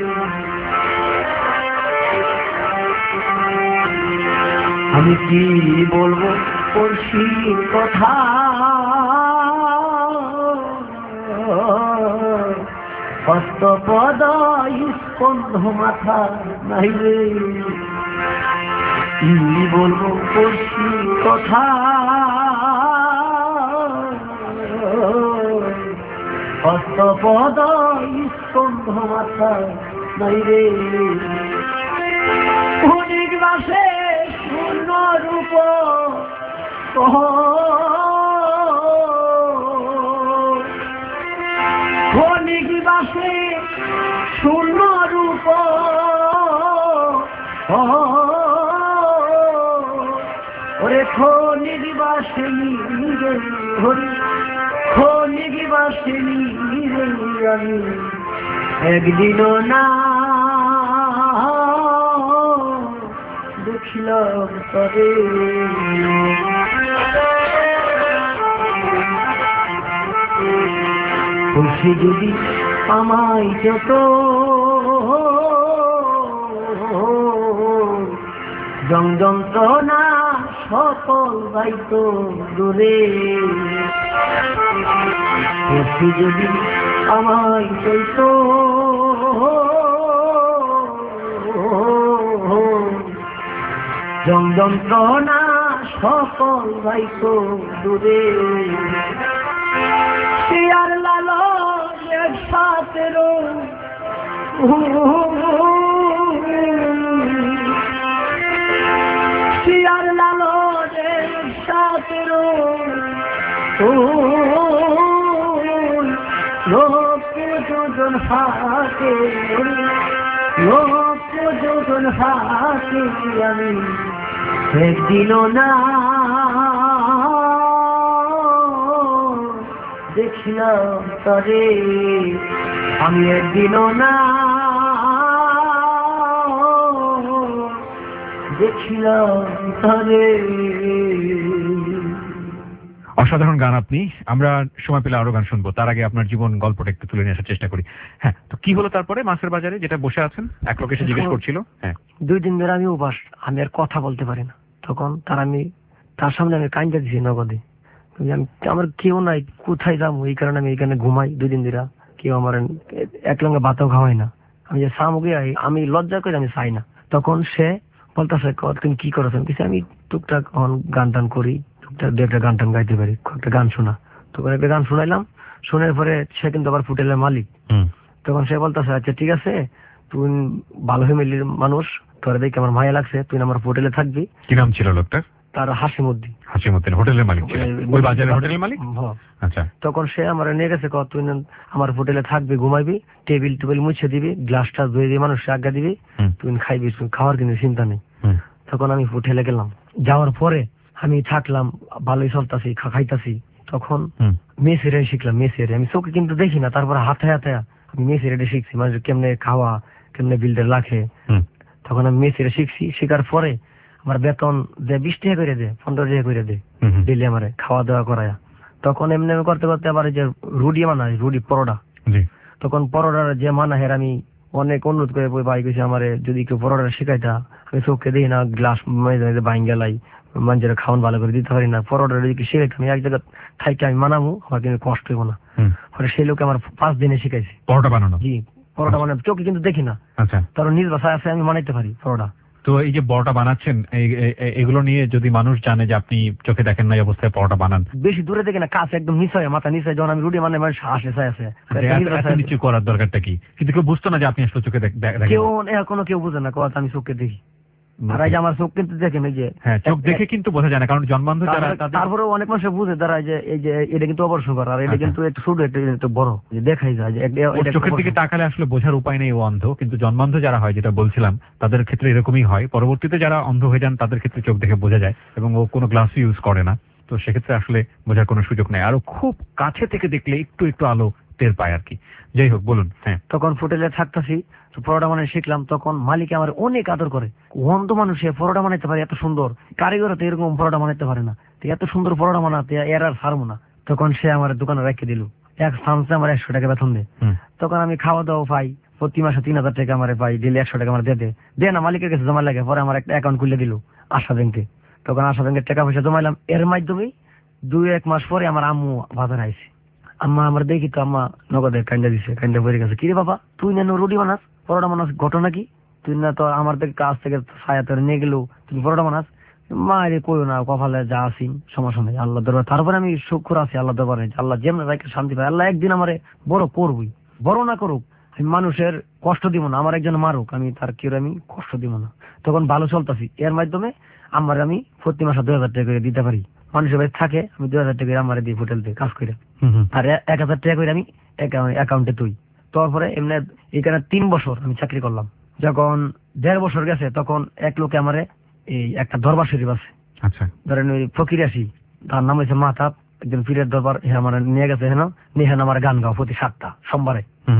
আমি কি বলবো পড়শি কথা হস্তপদ স্পন্ধ মাথা নাই রে কি বলবো পড়শি কথা হস্তপদ স্পন্ধ মাথা নাই রে অনেক বাসে পূর্ণ রূপ অনেক বাসে শূন্য রূপ ওরে খনিক বাসে হরি খনিক বাসে আমি একদিনও না দেখিলাম তবে খুশি যদি আমায় যত জং যন্ত্রণা সকল গাইত দূরে খুশি যদি আমায় চলত জং যন্ত্রণা সকল গাইত দূরে শিয়ার লালো একসাথে শিয়ার লালো একসাথে লোক যোজন হাতে লোক যোজন হাতে আমি একদিনও না দেখিলাম তারে আমি একদিনও না দেখিলাম তারে। অসাধারণ গান আপনি। আমরা সময় পেলে আরো গান শুনবো, তার আগে আপনার জীবন গল্পটা একটু তুলে নিয়ে আসার চেষ্টা করি। হ্যাঁ, তো কি হলো তারপরে মাছের বাজারে যেটা বসে আছেন? এক লোক এসে জিজ্ঞেস করছিল। হ্যাঁ, দুই দিন ধরে আমি উপাস, আমি আর কথা বলতে পারি না। তখন তার আমি তার সামনে আমি কাইন্দা দিছি নগদে। আমি আমার কেউ নাই, কোথায় যাবো, এই কারণে আমি এখানে ঘুমাই দুই দিন ধরে। কেউ আমার এক লঙ্কা ভাতও খাওয়াই না। আমি যে সামগ্রী আমি লজ্জা করে আমি চাই না। তখন সে বলতেছে তুমি কি করছো? আমি টুকটাক গান টান করি, টুকটাক দু একটা গান টান গাইতে পারি, একটা গান শোনা। তখন একটা গান শোনাইলাম, শোনার পরে সে কিন্তু আবার হোটেলের মালিক। তখন সে বলতেছে আচ্ছা ঠিক আছে, তুই ভালো ফ্যামিলির মানুষ, তোরা দেখে আমার মায়া লাগছে, তুই আমার হোটেলে থাকবি। কি নাম ছিল লোকটার? তার হাসিমুদ্দিন। হাসিমুদ্দিন হোটেলের মালিক ছিলেন, ওই বাজারের হোটেলের মালিক। আচ্ছা, তখন সে আমার নিয়ে গেছে, তুই আমার হোটেলে থাকবি, ঘুমাইবি, টেবিল টেবিল মুছে দিবি, গ্লাস টাস ধুয়ে দিয়ে মানুষকে আজ্ঞা দিবি, তুই খাইবি, খাওয়ার কিন্তু চিন্তা নেই। তখন আমি হোটেলে গেলাম, যাওয়ার পরে আমি থাকলাম, ভালোই চলতেছি, খাইতাছি। তখন মেসেরে শিখলাম, মেসেরে আমি চোখে কিন্তু দেখি না, তারপরে হাতে হাতে আমি মেসেরে শিখছি, মানে কেমনে খাওয়া, কেমনে বিলটা রাখে। তখন আমি মেসেরে শিখছি, শেখার পরে আমার বেতন যে বিশ টাকা করে দে, পনেরো টাকা করে দে ডেলি আমার খাওয়া দাওয়া করায়। তখন এমনি করতে করতে আবার যে রুডি বানাই, রুডি পরোটা, তখন পরোটার যে মানাহের আমি অনেক অনুরোধ করে ভাই কইছে আমারে যদি কেউ পরোটা শিখাইতা, আমি চোখে দিই না গ্লাস বাইন গেলাই মানুষের খাওয়ান ভালো করে দিতে পারি না, পরোটা যদি শিখাইতাম আমি এক জায়গা থাইকে আমি মানাবো, আমার কিন্তু কষ্ট হইব না। পরে সেই লোক আমার পাঁচ দিনে শিখাইছে পরোটা বানানো। জি, পরোটা বানানো চোখে কিন্তু দেখি না, আচ্ছা, তার নিজ বাসায় আছে আমি বানাইতে পারি পরোটা। তো এই যে পরোটা বানাচ্ছেন এগুলো নিয়ে যদি মানুষ জানে যে আপনি চোখে দেখেন না এই অবস্থায় পরোটা বানান, বেশি দূরে দেখে না, কাছে একদম নিচে মাথা নিচে যখন আমি রুটি মানে মানুষ আসে চাই আছে নিচু করার দরকারটা কি, কিন্তু কেউ বুঝতো না যে আপনি আসলে চোখে দেখেন। কেউ এখনো কেউ বুঝে না কথা আমি চোখে দেখি, আর এই যে আমার চোখ কিন্তু দেখেন এই যে হ্যাঁ চোখ দেখে কিন্তু বোঝা যায় না, কারণ জন্মান্ধ যারা তারপরে অনেক মানুষ বুঝে তারা যে এই যে এটা কিন্তু অপারেশন করা, আর এটা কিন্তু একটু ছোট একটু বড় দেখাই যায় যে চোখের দিকে তাকালে আসলে বোঝার উপায় নেই ও অন্ধ, কিন্তু জন্মান্ধ যারা হয় যেটা বলছিলাম তাদের ক্ষেত্রে এরকমই হয়, পরবর্তীতে যারা অন্ধ হয়ে যান তাদের ক্ষেত্রে চোখ দেখে বোঝা যায় এবং ও কোনো গ্লাস ইউজ করে না, তো সেক্ষেত্রে আসলে বোঝার কোনো সুযোগ নেই, আরো খুব কাছে থেকে দেখলে একটু একটু আলো টের পায় আর কি। যাই হোক বলুন। হ্যাঁ, তখন হোটেলে থাকতেছি, পরোটা বানাই শিখলাম, তখন মালিক আমার অনেক আদর করে, অন্ধ মানুষে পরোটা বানাইতে পারে এত সুন্দর, কারিগর তো এরকম পরোটা বানাইতে পারে না, এত সুন্দর পরোটা বানাতে এর আর ছাড়বো না। তখন সে আমার দোকানে রেখে দিল, এক সামসে আমার একশো টাকা বেতন দেয়। তখন আমি খাওয়া দাওয়া পাই, প্রতি মাসে তিন হাজার টাকা আমার পাই, দিলে একশো টাকা আমার দিয়ে দে দে না মালিকের কাছে জমা লাগে। পরে আমার একটা অ্যাকাউন্ট খুলে দিল আশা ব্যাংকে, তখন আশা ব্যাংকের টাকা পয়সা জমাইলাম, এর মাধ্যমেই দুই এক মাস পরে আমার আম্মু বাজার আইছে। আম্মা আমার দেখি তো আম্মা নগদের কান্দা দিছে, কান্দা বলে গেছে, কিরে বাবা তুই না রুটি বানাস পরোটা বানাস, ঘটনা কি? তুই না তো আমার কাছ থেকে ছায়া তোর নিয়ে গেল, তুমি পরোটা বানাস? মা রে কইও না, কপালে যা আছি সমস্যা নেই, আল্লাহ দরবার। তারপরে আমি শুকর আছি আল্লাহ দরবারে, আল্লাহ যেমন রাখে শান্তি পাই, আল্লাহ একদিন আমারে বড় করবই, বড় না করুক, আমি মানুষের কষ্ট দিব না, আমার একজন মারুক আমি তার কেউ আমি কষ্ট দিব না। তখন ভালো চলতেছি, এর মাধ্যমে আমার আমি প্রতি মাসে দুই হাজার টাকা করে দিতে পারি, মানুষের বাড়ি থাকে আমি দুই হাজার টাকা আমার দিই হোটেল দিয়ে কাজ করে, আর এক হাজার টাকা করে আমি অ্যাকাউন্টে তুই। তারপরে এমনি এখানে তিন বছর আমি চাকরি করলাম, যখন দেড় বছর গেছে তখন এক লোকে আমারে এই একটা দরবার শরীফ আছে, আচ্ছা ধরেন ওই ফকির আসি, তার নাম হয়েছে মাতাব, একজন পীরের দরবার, হ্যাঁ আমার নিয়ে গেছে, হ্যাঁ নিয়ে আমার গান গাও প্রতি সাতটা সোমবারে।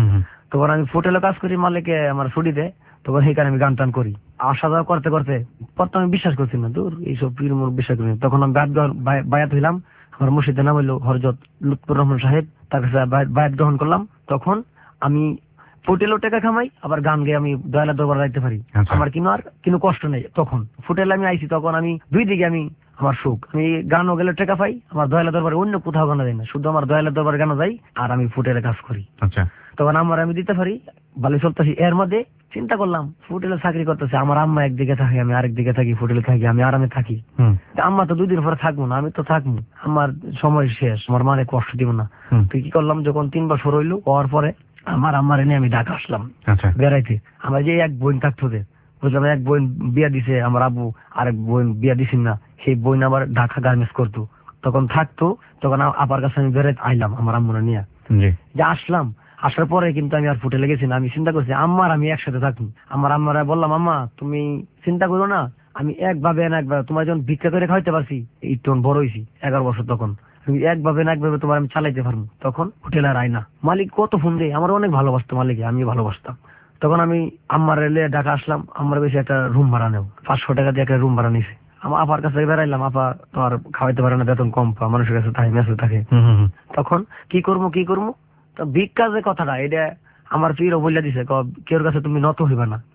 তখন আমি হোটেলে কাজ করি, মালিকে আমার ছুটি দেয়, তখন সেইখানে আমি গান টান করি, আসা যাওয়া করতে করতে প্রথমে আমি বিশ্বাস করছি না, দূর এইসব পীর মুর বিশ্বাস করি। তখন আমি বায়াত হইলাম, আমার মুর্শিদের নাম হইলো হযরত লুৎফুর রহমান সাহেব, তার কাছে বায়াত গ্রহণ করলাম। তখন আমি হোটেলেও টাকা কামাই, আবার গান গেয়ে আমি দয়ালের দরবার যাইতে পারি, আমার কিন্তু আর কিন্তু কষ্ট নেই। তখন হোটেলে আমি আইছি, তখন আমি দুই দিকে আমি আমার সুখ, আমি গানও গেলে টাকা পাই, আমার দয়ালের দরবারে অন্য কোথাও গানা যায় না, শুধু আমার দয়ালের দরবারে গানা যাই, আর আমি হোটেলে কাজ করি। আচ্ছা, তখন আমার আমি দিতে পারি, ভালো চলতেছি। এর মধ্যে চিন্তা করলাম হোটেলে চাকরি করতেছে, আমার আম্মা একদিকে থাকে, আমি আরেক দিকে থাকি, হোটেলে থাকি, আমি আরামে থাকি। আম্মা তো দুই দিন পরে থাকবো না, আমি তো থাকবো, আমার সময় শেষ, আমার মানে কষ্ট দিব না। তুই কি করলাম, যখন তিন বছর হইলো হওয়ার পরে আমার আম্মার এনে আমি ঢাকা আসলাম বেড়াইতে। আমার যে এক বোন থাকতো, বুঝলাম এক বোন বিয়া দিছে আমার আব্বু, আরেক বোন বিয়া দিছেন না, সেই বোন আবার ঢাকা গার্মেন্টস করতো, তখন থাকতো। তখন আপার কাছে আমি বেড়াইতে আইলাম আমার আম্মুরা নিয়ে, যে আসলাম। আসার পরে কিন্তু আমি আর হোটেলে গেছি না, আমি চিন্তা করছি আম্মার আমি একসাথে থাকুন। আমার আম্মারা বললাম, আম্মা তুমি চিন্তা করো না, আমি একভাবে না একভাবে তোমার যখন ভিক্ষা করে খাইতে পারছি, এই তখন বড় হয়েছি এগারো বছর, তখন আমি একভাবে না একভাবে তোমার আমি চালাইতে পারবো। তখন হোটেল আর আইনা মালিক কত ফোন দেয়, আমার অনেক ভালোবাসতো মালিক, আমি ভালোবাসতাম। তখন আমি আম্মার এলে ঢাকা আসলাম, আমার বেশি একটা রুম ভাড়া নেব, পাঁচশো টাকা দিয়ে একটা রুম ভাড়া নিছে। আমার আপার কাছে বেড়াইলাম, আপা তোমার খাওয়াইতে পারে না, বেতন কম পা, মানুষের কাছে থাকে, মেসে থাকে। তখন কি করবো কি করবো, তো ভিক্ষা যে কথাটা এটা আমার পীরও বলে দিছে, কেউর কাছে তুমি নত হইবা না।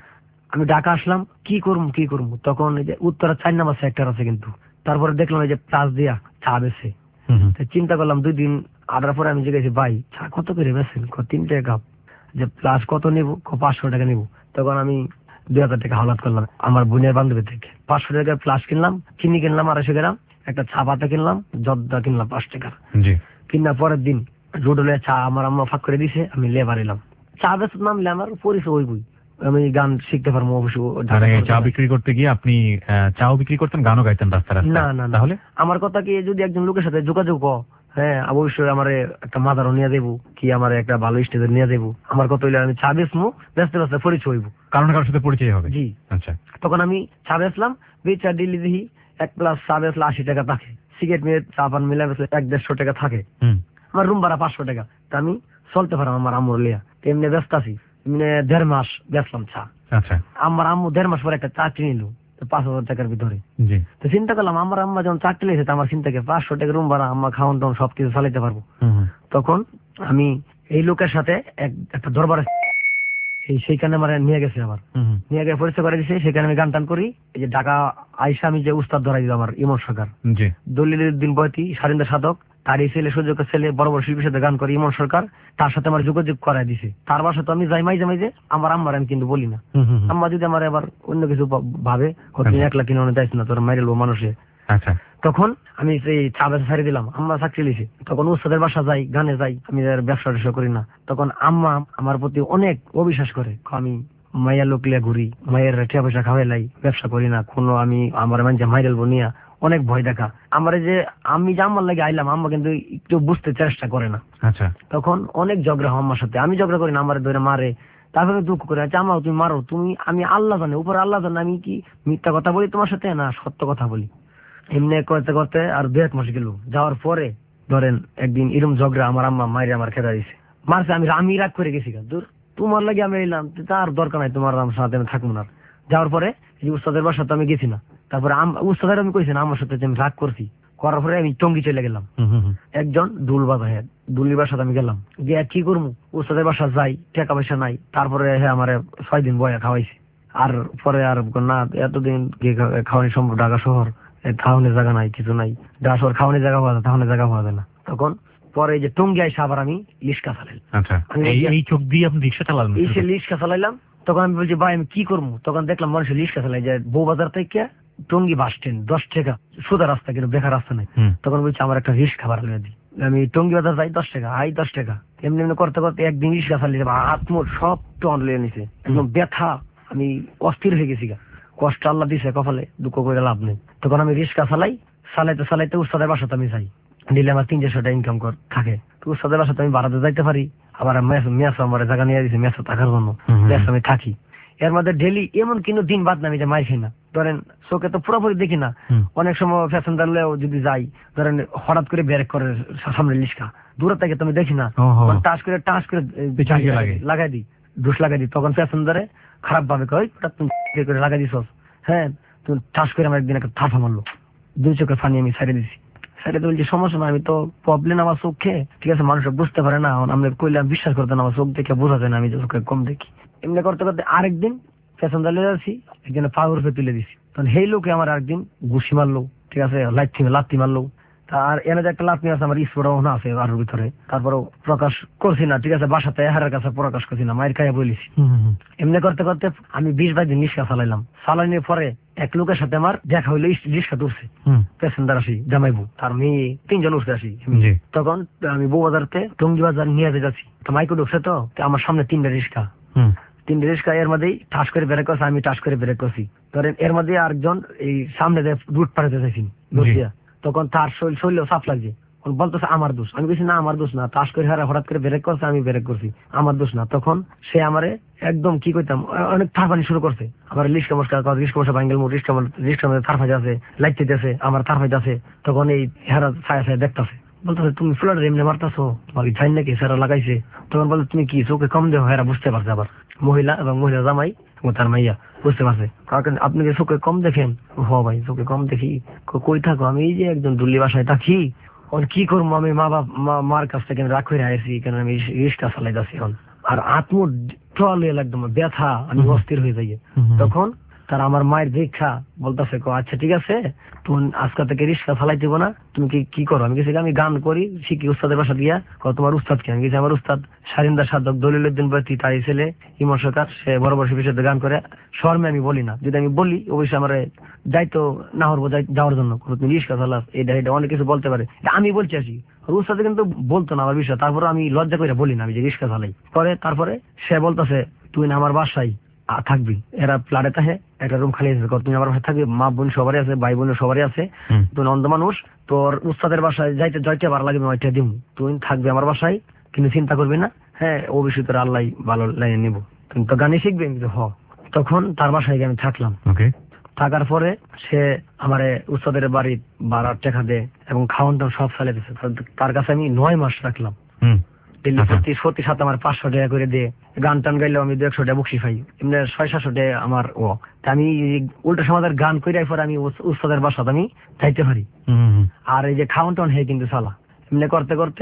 আমি ঢাকা আসলাম, কি করবো কি করবো, তখন এই যে উত্তরা চার নাম্বার সেক্টর আছে কিন্তু, তারপরে দেখলাম এই যে প্লাস দিয়া চা বেছে, চিন্তা করলাম দুই দিন আটার পরে আমি জিজ্ঞেস ভাই চা কত করে বেছেন, তিন টাকা কাপ, যে প্লাস কত নিবো, পাঁচশো টাকা নিবো। তখন আমি দুই হাজার টাকা হাওলাত করলাম আমার বোনের বান্ধবী থেকে, পাঁচশো টাকার প্লাস কিনলাম, চিনি কিনলাম আড়াইশো গ্রাম, একটা চা পাতা কিনলাম, জর্দা কিনলাম পাঁচ টাকার, কিনা পরের দিন রোডলে চা আমার আম্মা ফাঁক করে দিছে, আমি লেবার এলাম, চা বেচ নামলে আমার পরিচয় হইবই, আমি গান শিখতে পারবো অবশ্যই। চা বিক্রি করতে গিয়ে আপনি চাও বিক্রি করতেন, গানও গাইতেন রাস্তা রাস্তা? না না, তাহলে আমার কথা কি, যদি একজন লোকের সাথে যোগাযোগ, হ্যাঁ অবশ্যই আমার একটা মাদারও নিয়ে দেবো, কি আমার একটা ভালো স্টেজে নিয়ে দেবো, আমার কথা হইলে আমি চা বেচমু, ব্যস্ত ব্যস্ত পরিচয় হইব, কারণ কারোর সাথে পরিচয় হবে। জি আচ্ছা, তখন আমি চা বেচলাম, বেচা দিল্লি দিহি এক প্লাস চা বেচলে আশি টাকা থাকে, সিগারেট মিলে চা পান মিলে বেচলে এক দেড়শো টাকা থাকে, আমার রুম ভাড়া পাঁচশো টাকা, তা আমি চলতে পারলাম আমার আম্মুর লিয়া, এমনি ব্যস্ত আছি, মানে দেড় মাস বেচলাম চা। আচ্ছা, আমার আম্মু দেড় মাস পরে একটা চাকরি নিল পাঁচ হাজার টাকার ভিতরে, তো চিন্তা করলাম আমার আম্মা যখন চাকরি লেগেছে, আমার চিন্তা করে পাঁচশো টাকা রুম ভাড়া, আম্মা খাওয়ান দাওয়ান সবকিছু চালাইতে পারবো। তখন আমি এই লোকের সাথে এক একটা দরবার আছে, সেই সেইখানে আমার নিয়ে গেছে, আমার নিয়ে গিয়ে পরিচয় করে দিয়েছে। সেখানে আমি গান টান করি। এই যে ঢাকা আইসা আমি যে উস্তাদ ধরাই দিল আমার ইমন সরকার, দলিলুদ্দিন বয়তি, সারিন্দা সাধক, তার এই ছেলে সুযোগের ছেলে, বড় বড় শিল্পীর সাথে গান করি ইমন সরকার, তার সাথে আমার যোগাযোগ করাই দিছে। তার বাসা তো আমি যাই মাইজে মাইজে, আমার আম্মার আমি কিন্তু বলি না। আম্মা যদি আমার আবার অন্য কিছু ভাবে, তুমি একলা কিনে অনেক যাইছ না, তোর মাইরেল মানুষে। আচ্ছা, তখন আমি সেই চা বেচা ছাড়ি দিলাম, আম্মা চাকরি লিছে। তখন উস্তাদের বাসা যাই, গানে যাই, আমি আর ব্যবসা ট্যাবসা করি না। তখন আম্মা আমার প্রতি অনেক অবিশ্বাস করে, আমি মাইয়া লোক লিয়া ঘুরি, মায়ের টাকা পয়সা খাওয়াই লাই, ব্যবসা করি না কোনো, আমি আমার মানে মাইরেল বনিয়া অনেক ভয় দেখা। আমার যে আমি যে আম্মার লাগে আইলাম, আম্মা কিন্তু একটু বুঝতে চেষ্টা করে না। আচ্ছা, তখন অনেক ঝগড়া হয় আম্মার সাথে, আমি ঝগড়া করি না, আমার ধরে মারে, তারপরে দুঃখ করে, আচ্ছা আম্মা তুমি মারো, তুমি, আমি আল্লাহ জানে, উপরে আল্লাহ জানে আমি কি মিথ্যা কথা বলি তোমার সাথে না সত্য কথা বলি। এমনি করতে করতে আর দু এক মাস গেল, যাওয়ার পরে ধরেন একদিন এরকম ঝগড়া, আমার আম্মা মাইরে আমার খেদা দিছে, মারছে। আমি আমি রাগ করে গেছি, দূর তোমার লাগে আমি এলাম, তার দরকার নাই, তোমার সাথে আমি থাকবো না। যাওয়ার পরে এই উস্তাদের বাসার তো আমি গেছি না, তারপরে উস্তাদের আমি কইছি না, আমার সাথে আমি রাগ করছি, করার পরে আমি টঙ্গি চলে গেলাম। একজন দুল বাজায়, দুলির বাসাতে আমি গেলাম, গিয়ে কি করবো, উস্তাদের বাসা যাই, টাকা পয়সা নাই। তারপরে হ্যাঁ আমার ছয় দিন বয়া খাওয়াইছে। আর পরে আর না, এতদিন খাওয়ানি সম্ভব, ঢাকা শহর খাওয়ানোর জায়গা নাই, কিছু নাই, ঢাকা শহর খাওয়ানোর জায়গা পাওয়া যায়, খাওয়ানোর জায়গা পাওয়া যায় না। তখন পরে যে টঙ্গি আইসা আবার আমি লিস্কা চালাইলাম। আচ্ছা, এই চোখ দিয়ে আপনি রিক্সা চালালেন? এই সে লিস্কা চালাইলাম। তখন আমি বলছি ভাই আমি কি করবো, তখন দেখলাম মানুষের লিস্কা চালাই যায় বউ বাজার থেকে টঙ্গি বাস স্ট্যান্ড, দশ টাকা সোজা রাস্তা, কিন্তু বেকার রাস্তা নেই। তখন বলছি আমার একটা রিস্কা ভাড়া লিয়ে দিই, আমি টঙ্গি বাজার যাই, দশ টাকা আই, দশ টাকা এমনি এমনি করতে করতে একদিন রিস্কা চালিয়ে আত্মর সব টন লিয়ে নিছে, একদম ব্যথা, আমি অস্থির হয়ে গেছি গা, কষ্ট আল্লাহ দিছে কপালে, দুঃখ করে লাভ নেই। তখন আমি রিস্কা চালাই, চালাইতে চালাইতে উস্তাদের বাসাতে আমি যাই, দিলে আমার তিন চারশো টাকা ইনকাম কর থাকে। তো উস্তাদের বাসাতে আমি বাড়াতে যাইতে পারি, আবার মেস আমার জায়গা নিয়ে দিয়েছে মেসে থাকার জন্য, মেস আমি থাকি। এর মধ্যে ডেলি এমন কিন্তু দিন বাদ নামি যে মাই খাই না, ধরেন চোখে তো পুরোপুরি দেখি না, অনেক সময় প্যাসেঞ্জার যদি যাই, ধরেন হঠাৎ করে ব্রেক করে সামনে লিস্কা, দূরে থেকে তুমি দেখি না, টাচ করে টাচ করে লাগাই দিই, দোষ লাগাই দিই। তখন প্যাসেঞ্জারে খারাপ ভাবে কই তুমি করে লাগাই দিস, হ্যাঁ তুমি টাচ করে আমার একদিন একটা থাফা মারলো, দুই চোখের পানি আমি ছাড়ে দিছি। ছাড়ে বলছি সমস্যা না, আমি তো প্রবলেম আমার চোখে, ঠিক আছে মানুষ বুঝতে পারে না, আমি কইলে বিশ্বাস করতে না, আমার চোখ দেখে বোঝা যায় না, আমি চোখে কম দেখি। এমনি করতে করতে আরেকদিন প্যাসেঞ্জার লিয়ে যাচ্ছি, একজনে পা রূপে তুলে দিছি, তখন সেই লোকে আমার একদিন ঘুষি মারলো, ঠিক আছে লাথি লাথি মারলো। আর এনে যে একটা লাথি আছে আমার স্পোর্ট আছে আর ভিতরে, তারপরেও প্রকাশ করছি না, ঠিক আছে বাসাতে হারের কাছে প্রকাশ করছি না, মায়ের খাইয়া বলিছি। এমনি করতে করতে আমি বিশ বাইশ দিন রিক্সা চালাইলাম। চালানোর পরে এক লোকের সাথে আমার দেখা হইলো, রিক্সা তুলছে, প্যাসেঞ্জার আসি জামাইবু, তার মেয়ে তিনজন উঠতে আসি। তখন আমি বউ বাজারতে টঙ্গি বাজার নিয়ে যাচ্ছি, তো মাইকো ঢুকছে, তো আমার সামনে তিনটা রিক্সা, তিনটা রিক্সা, এর মধ্যেই টাচ করে ব্রেক করছে, আমি টাচ করে ব্রেক করছি। ধরেন এর মধ্যে আরেকজন এই সামনে রুট পাড়াতে চাইছি, তখন তার শরীর চাপ লাগছে, বলতেছে আমার দোষ। আমি বলছি না আমার দোষ না, টাচ করে হারা হঠাৎ করে ব্রেক করছে, আমি ব্রেক করছি, আমার দোষ না। তখন সে আমারে একদম কি কইতাম অনেক থারপানি শুরু করছে, আমার লিস্কা মস্কার রিস্কা মশা ভাঙ্গেল মুখ, রিস্কা রিস্কার মধ্যে থারফাইতে আছে, লাইট দিতেছে, আমার থারফাইতে আছে। তখন এই হেরা ছায়া ছায়া দেখতেছে, বলতেছে তুমি ফ্লোর এমনি মারতেছো, তোমার জানি নাকি স্যারা লাগাইছে। তখন বলতে তুমি কি চোখে কম দেও, হেরা বুঝতে পারছে, আবার মহিলা এবং মহিলা জামাই এবং তার মাইয়া বুঝতে পারছে, আপনি কি চোখে কম দেখেন? হ ভাই চোখে কম দেখি। কই থাকো? আমি এই যে একজন দুল্লি বাসায় থাকি, কি করবো, আমি মা বাপ মার কাছ থেকে রাগ করে আসি, কেন আমি রিক্সা চালাই যাচ্ছি এখন, আর আত্মর টল একদম ব্যথা, আমি অস্থির হয়ে যাই। তখন তার আমার মায়ের দীক্ষা বলতেছে, আচ্ছা ঠিক আছে তুমি আজকে থেকে রিক্সা চালাই দিব না, তুমি কি কি করো? আমি গেছি আমি গান করি শিখি উস্তাদের বাসা দিয়া। তোমার উস্তাদ কি? আমি গেছি আমার উস্তাদ সারিন্দা সাধক দলিলুদ্দিন বয়তি, তার ছেলে ইমন সরকার, সে বড় বড় শিল্পীর সাথে গান করে। শর্মে আমি বলি না, যদি আমি বলি অবশ্যই আমার দায়িত্ব না হবো যাওয়ার জন্য, তুমি রিক্সা চালাস এটা এটা অনেক কিছু বলতে পারে, আমি বলছি আসি। উস্তাদে কিন্তু বলতো না আমার বিষয়, তারপরে আমি লজ্জা করে বলি না আমি যে রিক্সা চালাই। পরে তারপরে সে বলতেছে তুই না আমার বাসায় থাকবি, এরা ফ্ল্যাটে থাকে, একটা রুম খালি আছে, তুমি আমার বাসায় থাকবি, মা বোন সবারই আছে, ভাই বোন সবারই আছে, তুই অন্ধ মানুষ, তোর উস্তাদের বাসায় যাইতে জয়টা ভালো লাগবে, ওইটা দিব, তুই থাকবি আমার বাসায়, কিন্তু চিন্তা করবি না, হ্যাঁ ও বিষয় তোর আল্লাহ ভালো লাইনে নিবো, তুমি তো গানই শিখবি। হ, তখন তার বাসায় গিয়ে আমি থাকলাম। থাকার পরে সে আমার উস্তাদের বাড়ি ভাড়ার টাকা দেয় এবং খাওয়ান টান সব চালিয়ে দিচ্ছে। তার কাছে আমি নয় মাস রাখলাম, প্রতি সত্যি সাথে আমার পাঁচশো টাকা করে দিয়ে, গান টান গাইলেও আমি দু একশো টাকা বকশি পাই, এমনি ছয় সাতশো টাকা আমার। ও আমি উল্টা সমাজের গান করে পরে আমি উস্তাদের বাসাতে আমি যাইতে পারি, আর এই যে খাওয়ান টান হে কিন্তু চালা। এমনি করতে করতে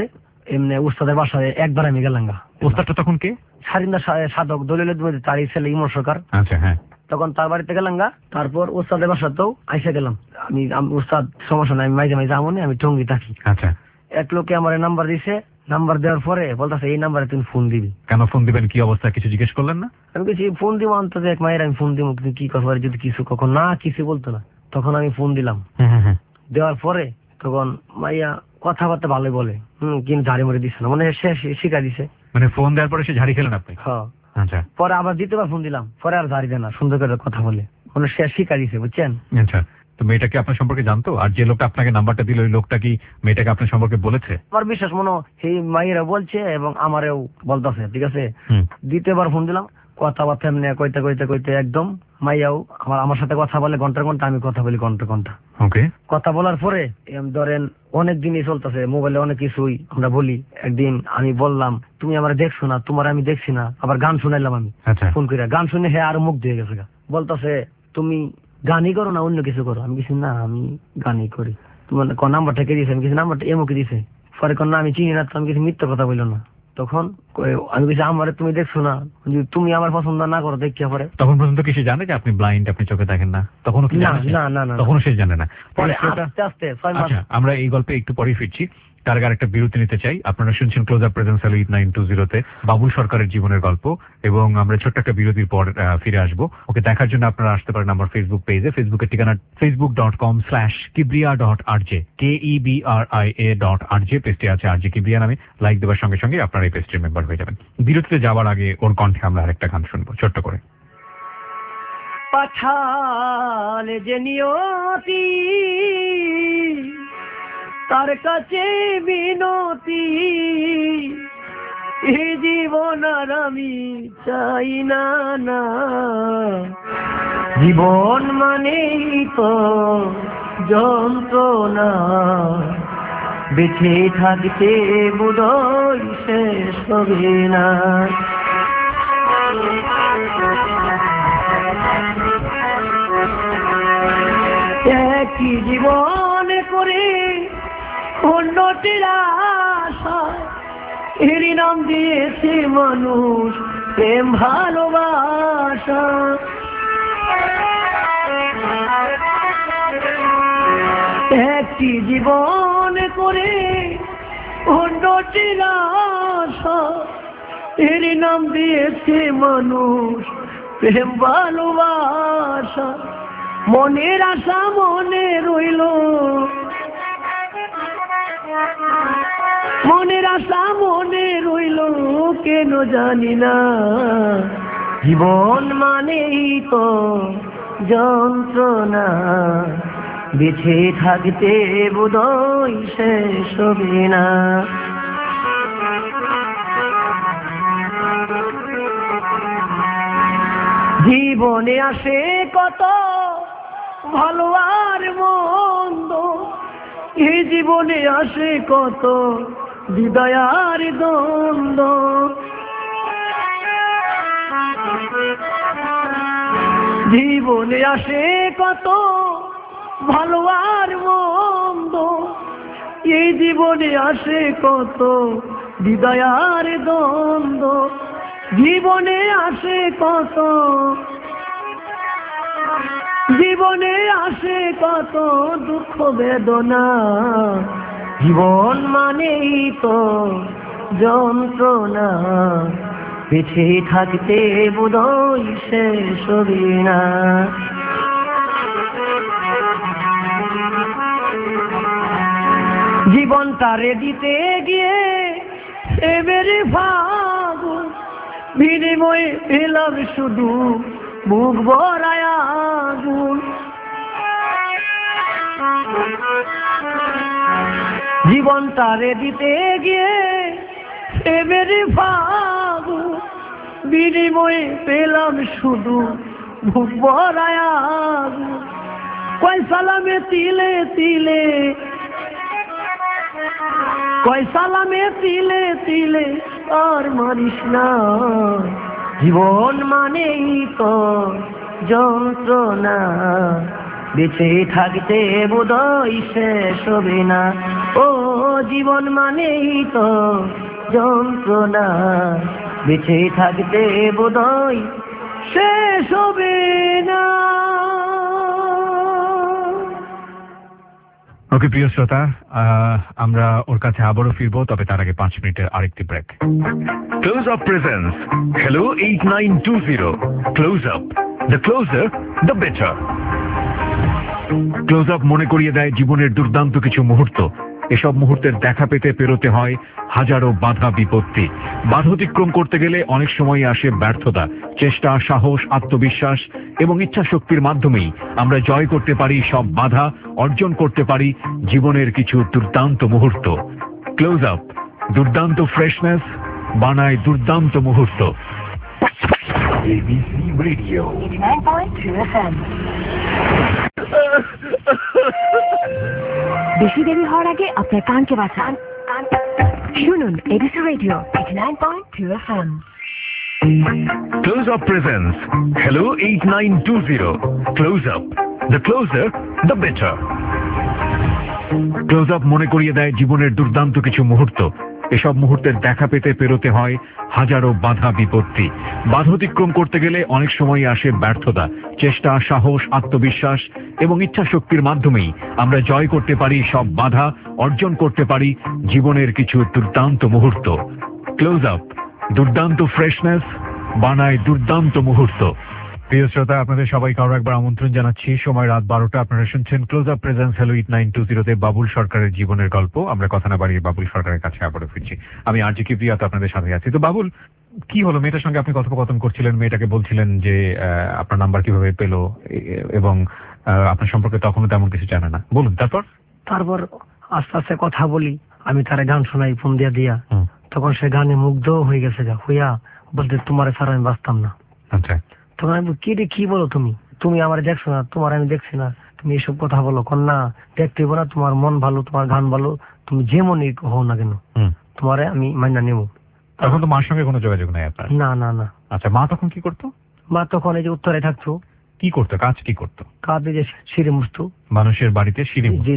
এমনি উস্তাদের বাসায় একবার আমি গেলাম গা। ওস্তাদটা তখন কে? সারিন্দা সাধক দলিলের তারই ছেলে ইমর সরকার। আচ্ছা হ্যাঁ। তখন তার বাড়িতে গেলাম গা। তারপর উস্তাদের বাসাতেও আইসা গেলাম আমি। উস্তাদ সমস্যা নাই, আমি মাঝে মাঝে আমনে আমি টঙ্গি থাকি। আচ্ছা। এক লোকে আমার নাম্বার দিছে, নাম্বার দেওয়ার পরে বলতেছে এই নাম্বারে তুমি ফোন দিবি। কেন ফোন দিবেন, কি অবস্থা কিছু জিজ্ঞেস করলেন না? আমি কিছু ফোন দিব অন্তত এক মায়ের আমি ফোন দিব, কিন্তু কি কথা যদি কিছু কখন না কিছু বলতো না। তখন আমি ফোন দিলাম, দেওয়ার পরে তখন মাইয়া কথাবার্তা ভালোই বলে, হম কিন্তু ঝাড়ি মরে দিচ্ছে না, মানে সে শিখা দিছে। মানে ফোন দেওয়ার পরে সে ঝাড়ি খেলেন আপনি? হ্যাঁ। আচ্ছা। পরে আবার দ্বিতীয়বার ফোন দিলাম, পরে আর ঝাড়ি দেয় না, সুন্দর করে কথা বলে, মানে সে শিখা দিছে, বুঝছেন? আচ্ছা। তো মেয়েটা কি আপনার সম্পর্কে জানতো? আর যে লোকটা আপনাকে নাম্বারটা দিল ওই লোকটা কি মেয়েটাকে আপনার সম্পর্কে বলেছে? আমার বিশ্বাস মনে সেই মাইয়েরা বলছে এবং আমারও বলতেছে, ঠিক আছে। দ্বিতীয়বার ফোন দিলাম, কথাবার্তা এমনি কইতে কইতে কইতে একদম মাইয়াও আমার আমার সাথে কথা বলে ঘন্টার ঘন্টা, আমি কথা বলি ঘন্টা ঘন্টা। ওকে। কথা বলার পরে ধরেন অনেক দিনই চলতেছে, মোবাইলে অনেক কিছুই আমরা বলি। একদিন আমি বললাম তুমি আমার দেখছো না, তোমার আমি দেখছি না, আবার গান শুনাইলাম আমি ফোন করে। গান শুনে হ্যাঁ আরো মুখ দিয়ে গেছে, বলতেছে তুমি গানই করো না অন্য কিছু করো। আমি কিছু না, আমি গানই করি। তোমার ক নাম্বারটা কে দিয়েছে? আমি কিছু নাম্বারটা এমকে দিছে। পরে কোন না আমি চিনি না, তো আমি কিছু মিথ্যা কথা বললো না। তখন আমি কিছু আমার তুমি দেখছো না, তুমি আমার পছন্দ না করো দেখিয়া পরে। তখন পর্যন্ত কি সে জানে যে আপনি ব্লাইন্ড, আপনি চোখে দেখেন না? তখনও কি জানে? না না না, তখনও সে জানে না। পরে আস্তে আস্তে ছয় মাস। আচ্ছা, আমরা এই গল্পে একটু পরেই ফিরছি। তার আগে একটা বিরতি নিতে চাই। আপনারা শুনছেন Close up presence hello eight nine two জিরোতে বাবুল সরকারের জীবনের গল্প, এবং আমরা ছোট্ট একটা বিরতির পর ফিরে আসবো। ওকে দেখার জন্য আপনারা আসতে পারেন আমার ফেসবুক পেজে। ফেসবুকের ঠিকানা Facebook dot com slash Kibria dot R J, K E B R I A dot R J. পেজটি আছে আর জে কিবরিয়া নামে। লাইক দেওয়ার সঙ্গে সঙ্গে আপনারা এই পেজটির মেম্বার হয়ে যাবেন। বিরতিতে যাওয়ার আগে ওর কণ্ঠে আমরা আরেকটা গান শুনবো ছোট্ট করে। পাঠালে যে নিয়তি তার কাছে বিনতি, এই জীবন আর আমি চাই না না। জীবন মানেই তো যন্ত্রণা, বেঁচে থাকতে বোধহয় শেষ হবে না। একই জীবন করে অন্যটির আশা, এরই নাম দিয়েছে মানুষ প্রেম ভালোবাসা। একটি জীবন করে অন্যটির আশা, এরই নাম দিয়েছে মানুষ প্রেম ভালোবাসা। মনের আশা মনে রইল, মনের আশা মনে রইল কেন জানি না। জীবন মানেই তো যন্ত্রণা, বেঁচে থাকতে বোধহয় শেষ হবে না। জীবনে আসে কত ভালো আর মন্দ, এই জীবনে আসে কত হৃদয় আর দ্বন্দ্ব। জীবনে আসে কত ভালো আর মন্দ, এই জীবনে আসে কত হৃদয় আর দ্বন্দ্ব। জীবনে আসে কত, জীবনে আসে কত দুঃখ বেদনা। জীবন মানেই তো যন্ত্রণা, বেঁচে থাকতে বোধহয় শেষ হবে না। জীবন তারে দিতে গিয়ে এবারে ভাগো, বিনিময়ে পেলাম শুধু বুক ভরায় আগুন। জীবন তারে দিতে গিয়ে এবারে ভাগো, বিনিময়ে পেলাম শুধু বুক ভরায় আগুন। কয় সালামে তিলে তিলে, কয় সালামে তিলে তিলে আর মারিস না। জীবন মানেই তো যন্ত্রণা, বেঁচে থাকতে বোধহয় শেষ হবে না। ও জীবন মানেই তো যন্ত্রণা, বেঁচে থাকতে বোধহয় শেষ হবে না। ওকে প্রিয় শ্রোতা, আহ, আমরা ওর কাছে আবারও ফিরবো, তবে তার আগে পাঁচ মিনিটের আরেকটি break. Close Up presents Hello eight nine two zero. Close Up. The closer, the better. Close up মনে করিয়ে দেয় জীবনের দুর্দান্ত কিছু মুহূর্ত। এসব মুহূর্তের দেখা পেতে পেরোতে হয় হাজারো বাধা বিপত্তি। বাধা অতিক্রম করতে গেলে অনেক সময় আসে ব্যর্থতা। চেষ্টা, সাহস, আত্মবিশ্বাস এবং ইচ্ছা শক্তির মাধ্যমেই আমরা জয় করতে পারি সব বাধা, অর্জন করতে পারি জীবনের কিছু দুর্দান্ত মুহূর্ত। ক্লোজ আপ দুর্দান্ত ফ্রেশনেস বানায় দুর্দান্ত মুহূর্ত। A B C Radio. eighty-nine point two F M. বেশি দেরি হওয়ার আগে আপনার কানকে বাঁচান। শুনুন ABC radio eighty-nine point two F M. Close Up presents Hello eight nine two zero. Close Up. The closer, the better. Close up মনে করিয়ে দেয় জীবনের দুর্দান্ত কিছু মুহূর্ত। এসব মুহূর্তের দেখা পেতে পেরোতে হয় হাজারো বাধা বিপত্তি। বাধা অতিক্রম করতে গেলে অনেক সময় আসে ব্যর্থতা। চেষ্টা, সাহস, আত্মবিশ্বাস এবং ইচ্ছা শক্তির মাধ্যমেই আমরা জয় করতে পারি সব বাধা, অর্জন করতে পারি জীবনের কিছু দুর্দান্ত মুহূর্ত। ক্লোজ আপ দুর্দান্ত ফ্রেশনেস বানায় দুর্দান্ত মুহূর্ত। প্রিয় শ্রোতা, আপনাদের সবাইকে আরো একবার আমন্ত্রণ জানাচ্ছি। সময় রাত বারোটা। আপনারা শুনছেন Close up presence hello eight nine two জিরোতে বাবুল সরকারের জীবনের গল্প। আমরা কথা না বাড়িয়ে বাবুল সরকারের কাছে আবারও ফিরছি। আমি আর জি কিবরিয়া তো আপনাদের সাথে আছি। তো বাবুল, কি হলো? মেয়েটার সঙ্গে আপনি কথোপকথন করছিলেন, মেয়েটাকে বলছিলেন যে আপনার নাম্বার কিভাবে পেলো এবং আপনার সম্পর্কে তখনও তেমন কিছু জানে না। বলুন তারপর। তারপর আস্তে আস্তে কথা বলি, আমি তারে গান শোনাই ফোন দিয়া দিয়া। তখন সে গানে মুগ্ধ হয়ে গেছে, যা হইয়া বলতে তোমার ছাড়া আমি বাঁচতাম না। আচ্ছা। তখন আমি কি রে কি বলো তুমি তুমি আমার দেখছো না, তোমার আমি দেখছি না, তুমি এসব কথা বলো। কন্যা দেখতে না, তোমার মন ভালো, তোমার গান ভালো, তুমি যেমনই হও না কেন তোমারে আমি মাইনা নেব। তখন তো মার সঙ্গে কোনো যোগাযোগ নাই আপনার? না না না। আচ্ছা, মা তখন কি করতো? মা তখন এই যে উত্তরে থাকতো। কি করতো? কাজ কি করতো? কাজ এই যে সিঁড়ি মুছতো। মানুষের বাড়িতে সিঁড়ি? জি,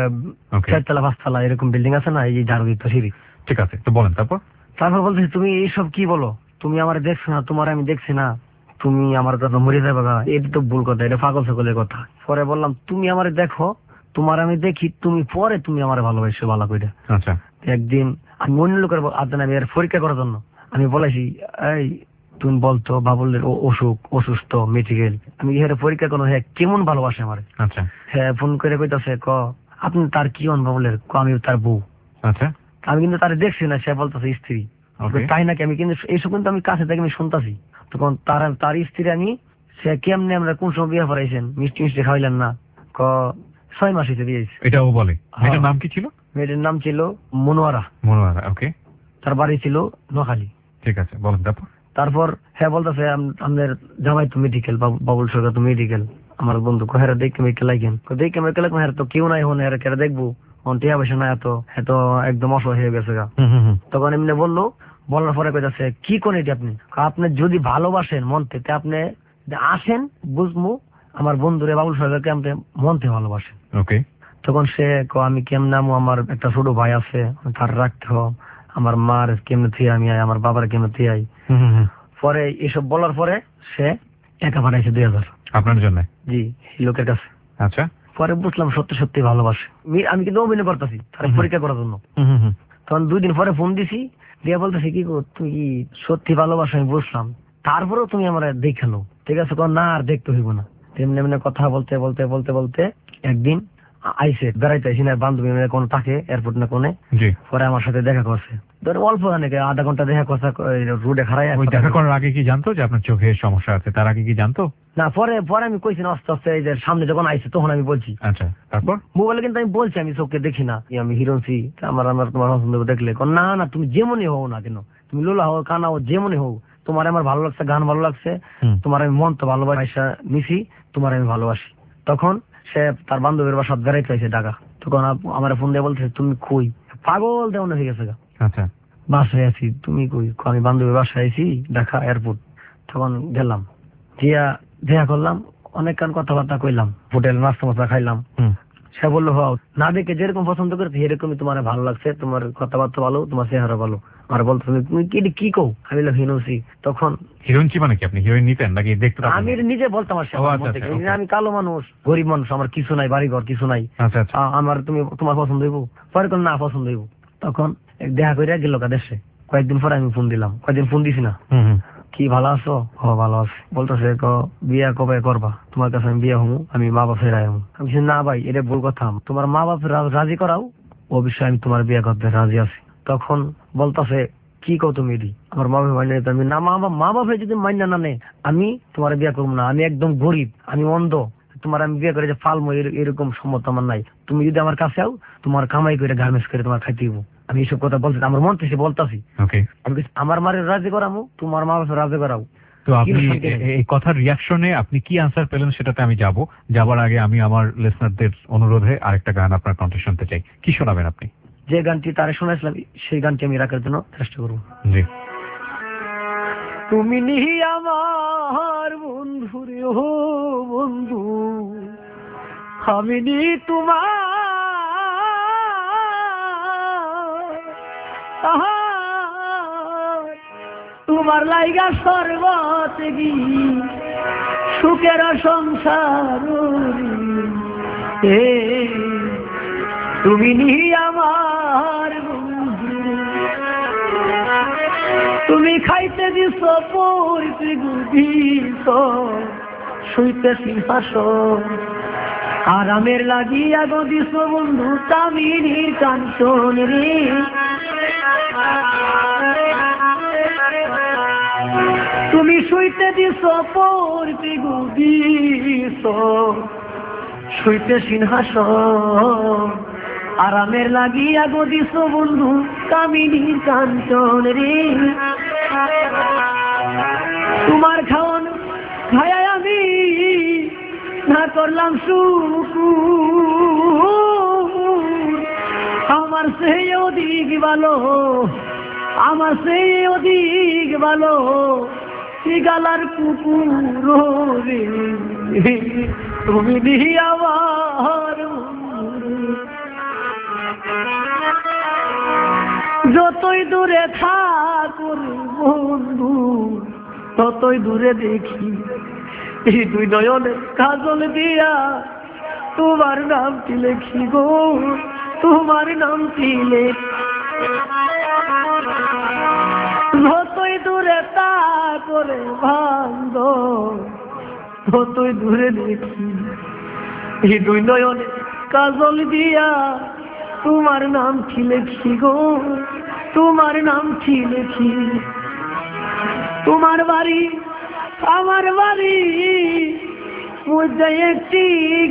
চারতলা পাঁচতলা এরকম বিল্ডিং আছে না, এই যে ঝাড়ু দিত সিঁড়ি। ঠিক আছে, তো বলেন তারপর। তারপর বলতেছি তুমি এইসব কি বলো, তুমি আমার দেখছো না, তোমার আমি দেখছি না, তুমি আমার কথা মরে যাবে গা। এটা তো ভুল কথা, এটা পাগল সকলের কথা। পরে বললাম তুমি আমার দেখো, তোমার আমি দেখি, তুমি পরে তুমি আমার ভালোবাসো ভালো করে। আচ্ছা। একদিন আমি অন্য লোকের আদান আমি পরীক্ষা করার জন্য আমি বলেছি, এই তুমি বলতো বাবুলের অসুখ, অসুস্থ, মেডিকেল, আমি হেরে পরীক্ষা করো, হ্যাঁ কেমন ভালোবাসে আমার। আচ্ছা। হ্যাঁ ফোন করে কইতাছে, ক আপনি তার কি হন বাবুলের? ক আমি তার বউ। আচ্ছা। আমি কিন্তু তার দেখছি না, সে বলতেছে স্ত্রী। তাই নাকি? আমি কিন্তু এইসব কিন্তু আমি কাছে থেকে আমি শুনতাছি। তখন তার তার স্ত্রী আমি, সে কেমনে আমরা কোন সময় বিয়ে করাইছেন, মিষ্টি মিষ্টি খাওয়াইলেন না? ক ছয় মাস হইতে দিয়েছে। এটাও বলে? মেয়েটার নাম কি ছিল? মেয়েটার নাম ছিল মনোয়ারা। মনোয়ারা, ওকে। তার বাড়ি ছিল নোয়াখালী। ঠিক আছে, বলেন তারপর। তারপর হ্যাঁ বলতেছে আমাদের জামাই তো মেডিকেল, বাবুল সরকার তো মেডিকেল। আমার বন্ধু হেরা দেখে মেয়ে কেলাইকেন, দেখে মেয়ে কেলাই হেরা তো কেউ নাই, হন হেরা কেরা দেখবো, টিয়া পয়সা নাই, এত এত একদম অসহায় হয়ে গেছে গা। তখন এমনি বললো, বলার পরে কইতাছে কি কোন এটি আপনি? আপনি যদি ভালোবাসেন মন থেকে আপনি আসেন, বুঝবো আমার বন্ধুরে বাবুল সরকারকে আপনি মন থেকে ভালোবাসেন। ওকে। তখন সে আমি কেমন নামো, আমার একটা ছোট ভাই আছে তার রাখতে হোক, আমার মার কেমনে থিয়ে আমি আই, আমার বাবার কেমনে থিয়ে আই। পরে এসব বলার পরে সে টাকা পাঠাইছে দুই হাজার আপনার জন্য। জি, লোকের কাছে। আচ্ছা। পরে বুঝলাম সত্যি সত্যি ভালোবাসে। আমি কিন্তু অভিনয় করতেছি তার পরীক্ষা করার জন্য। তখন দুই দিন পরে ফোন দিছি, দিয়ে বলতেছি কি তুমি কি সত্যি ভালোবাসো? আমি বুঝলাম, তারপরেও তুমি আমার দেখালো। ঠিক আছে, না আর দেখতে হইব না। তেমনি এমনি কথা বলতে বলতে বলতে বলতে একদিন আইসে বেড়াইতে আইসি না, বান্ধবী কোন থাকে এয়ারপোর্ট না কোনে। পরে আমার সাথে দেখা করছে, ধর অল্প অনেকে আধা ঘন্টা দেখা করছে রোডে খারাই। দেখা করার আগে কি জানতো যে আপনার চোখের সমস্যা আছে? তার আগে কি জানতো না? পরে পরে আমি কইছি না, আস্তে আস্তে এই যে সামনে যখন আইছে তখন আমি বলছি। আচ্ছা, তারপর মোবাইলে কিন্তু আমি বলছি আমি চোখে দেখি না, আমি হিরোইনছি, আমার আমার তোমার পছন্দ দেখলে না না তুমি যেমনই হও না কেন, তুমি লোলা হও কানা হও যেমনই হও, তোমার আমার ভালো লাগছে, গান ভালো লাগছে, তোমার আমি মন তো ভালোবাসা নিছি, তোমার আমি ভালোবাসি। তখন সে তার বান্ধবীর বাসা বেড়াইতে আইছে ঢাকা। তখন আমার ফোন দিয়ে বলতেছে তুমি কই? পাগল দেওয়া হয়ে গেছে। আচ্ছা। বাসায় আছি। তুমি কই? আমি বান্ধবীর বাসায় আইছি ঢাকা এয়ারপোর্ট। তখন গেলাম, দিয়া দেখা করলাম, অনেকক্ষণ কথাবার্তা কইলাম, হোটেল নাস্তা মাস্তা খাইলাম। সে বললো হও, না দেখে যেরকম পছন্দ করেছি এরকমই তোমার ভালো লাগছে, তোমার কথাবার্তা ভালো, তোমার চেহারা ভালো। আর বলতো তুমি কি কি কও, আমি হিরোইনছি। তখন হিরোইন মানে কি আপনি হিরোইন নিতেন নাকি দেখতে? আমি নিজে বলতাম আমি কালো মানুষ, গরিব মানুষ, আমার কিছু নাই, বাড়ি ঘর কিছু নাই, আমার তুমি তোমার পছন্দ হইব? পরে কোন না পছন্দ হইব। তখন দেখা করে গেল দেশে। কয়েকদিন পরে আমি ফোন দিলাম, কয়েকদিন ফোন দিছি না, কি ভালো আছো? হ ভালো আছো। বলতেছে বিয়া কবে করবা? তোমার কাছে আমি বিয়া হবো, আমি মা বাপের রায় হবো। আমি না ভাই এটা ভুল কথা, তোমার মা বাপের রাজি করাও, অবশ্যই আমি তোমার বিয়া করতে রাজি আছি। তখন বলতেছে কি কও তুমি দি, আমার মা বাপে মান্য আমি না, মা বাবা মা বাপে যদি মান্য না নেই আমি তোমার বিয়া করবো না, আমি একদম গরিব, আমি অন্ধ, তোমার আমি বিয়ে করে যে ফালমো এরকম সম্মত আমার নাই। তুমি যদি আমার কাছে আও, তোমার কামাই করে গার্মেন্টস করে তোমার খাইতে দিব। আমি এইসব কথা বলছি, আমার মন থেকে বলতাছি। আমার মারে রাজি করামো, তোমার মা বাপে রাজি করাও। তো আপনি এই কথার রিয়াকশনে আপনি কি আনসার পেলেন সেটাতে আমি যাব। যাবার আগে আমি আমার লিসনারদের অনুরোধে আরেকটা গান আপনার কণ্ঠে শুনতে চাই। কি শোনাবেন আপনি? যে গানটি তারে শোনাইছিলাম সেই গানটি আমি রাখার জন্য চেষ্টা করব। জি। তুমি নিহি আমার বন্ধু রে, ও বন্ধু, আমি নি তোমার, তোমার লাইগা সর্বত গি সুখের সংসার, তুমি নি আমার বন্ধু, তুমি খাইতে দিছ পড়তে দিছ শুইতে সিংহাসন, আরামের লাগিয়া গো দিছ বন্ধু তামিনীর কাঞ্চন রে। তুমি শুইতে দিছ পড়তে দিছ শুইতে সিংহাসন, আরামের লাগিয়া গো দিছ বন্ধু কামিনীর কাঞ্চন রে। তোমার খাওয়ান খায়া আমি না করলাম সুখ, আমার সেই অধিক ভালো, আমার সেই অধিক ভালো গালার কুকুর রে। তুমি দিহি আমার যতই দূরে থাকুর বন্ধু, ততই দূরে দেখি এই দুই নয়নে কাজল দিয়া তোমার নামটি লেখি গো, তোমার নামটি লেখি। যতই দূরে তা করে ভান্দ, ততই দূরে দেখি এই দুই নয়নে কাজল দিয়া তোমার নাম কি লেখি গো, তোমার নাম কি লেখি। তোমার বাড়ি আমার বাড়ি মধ্যে একটি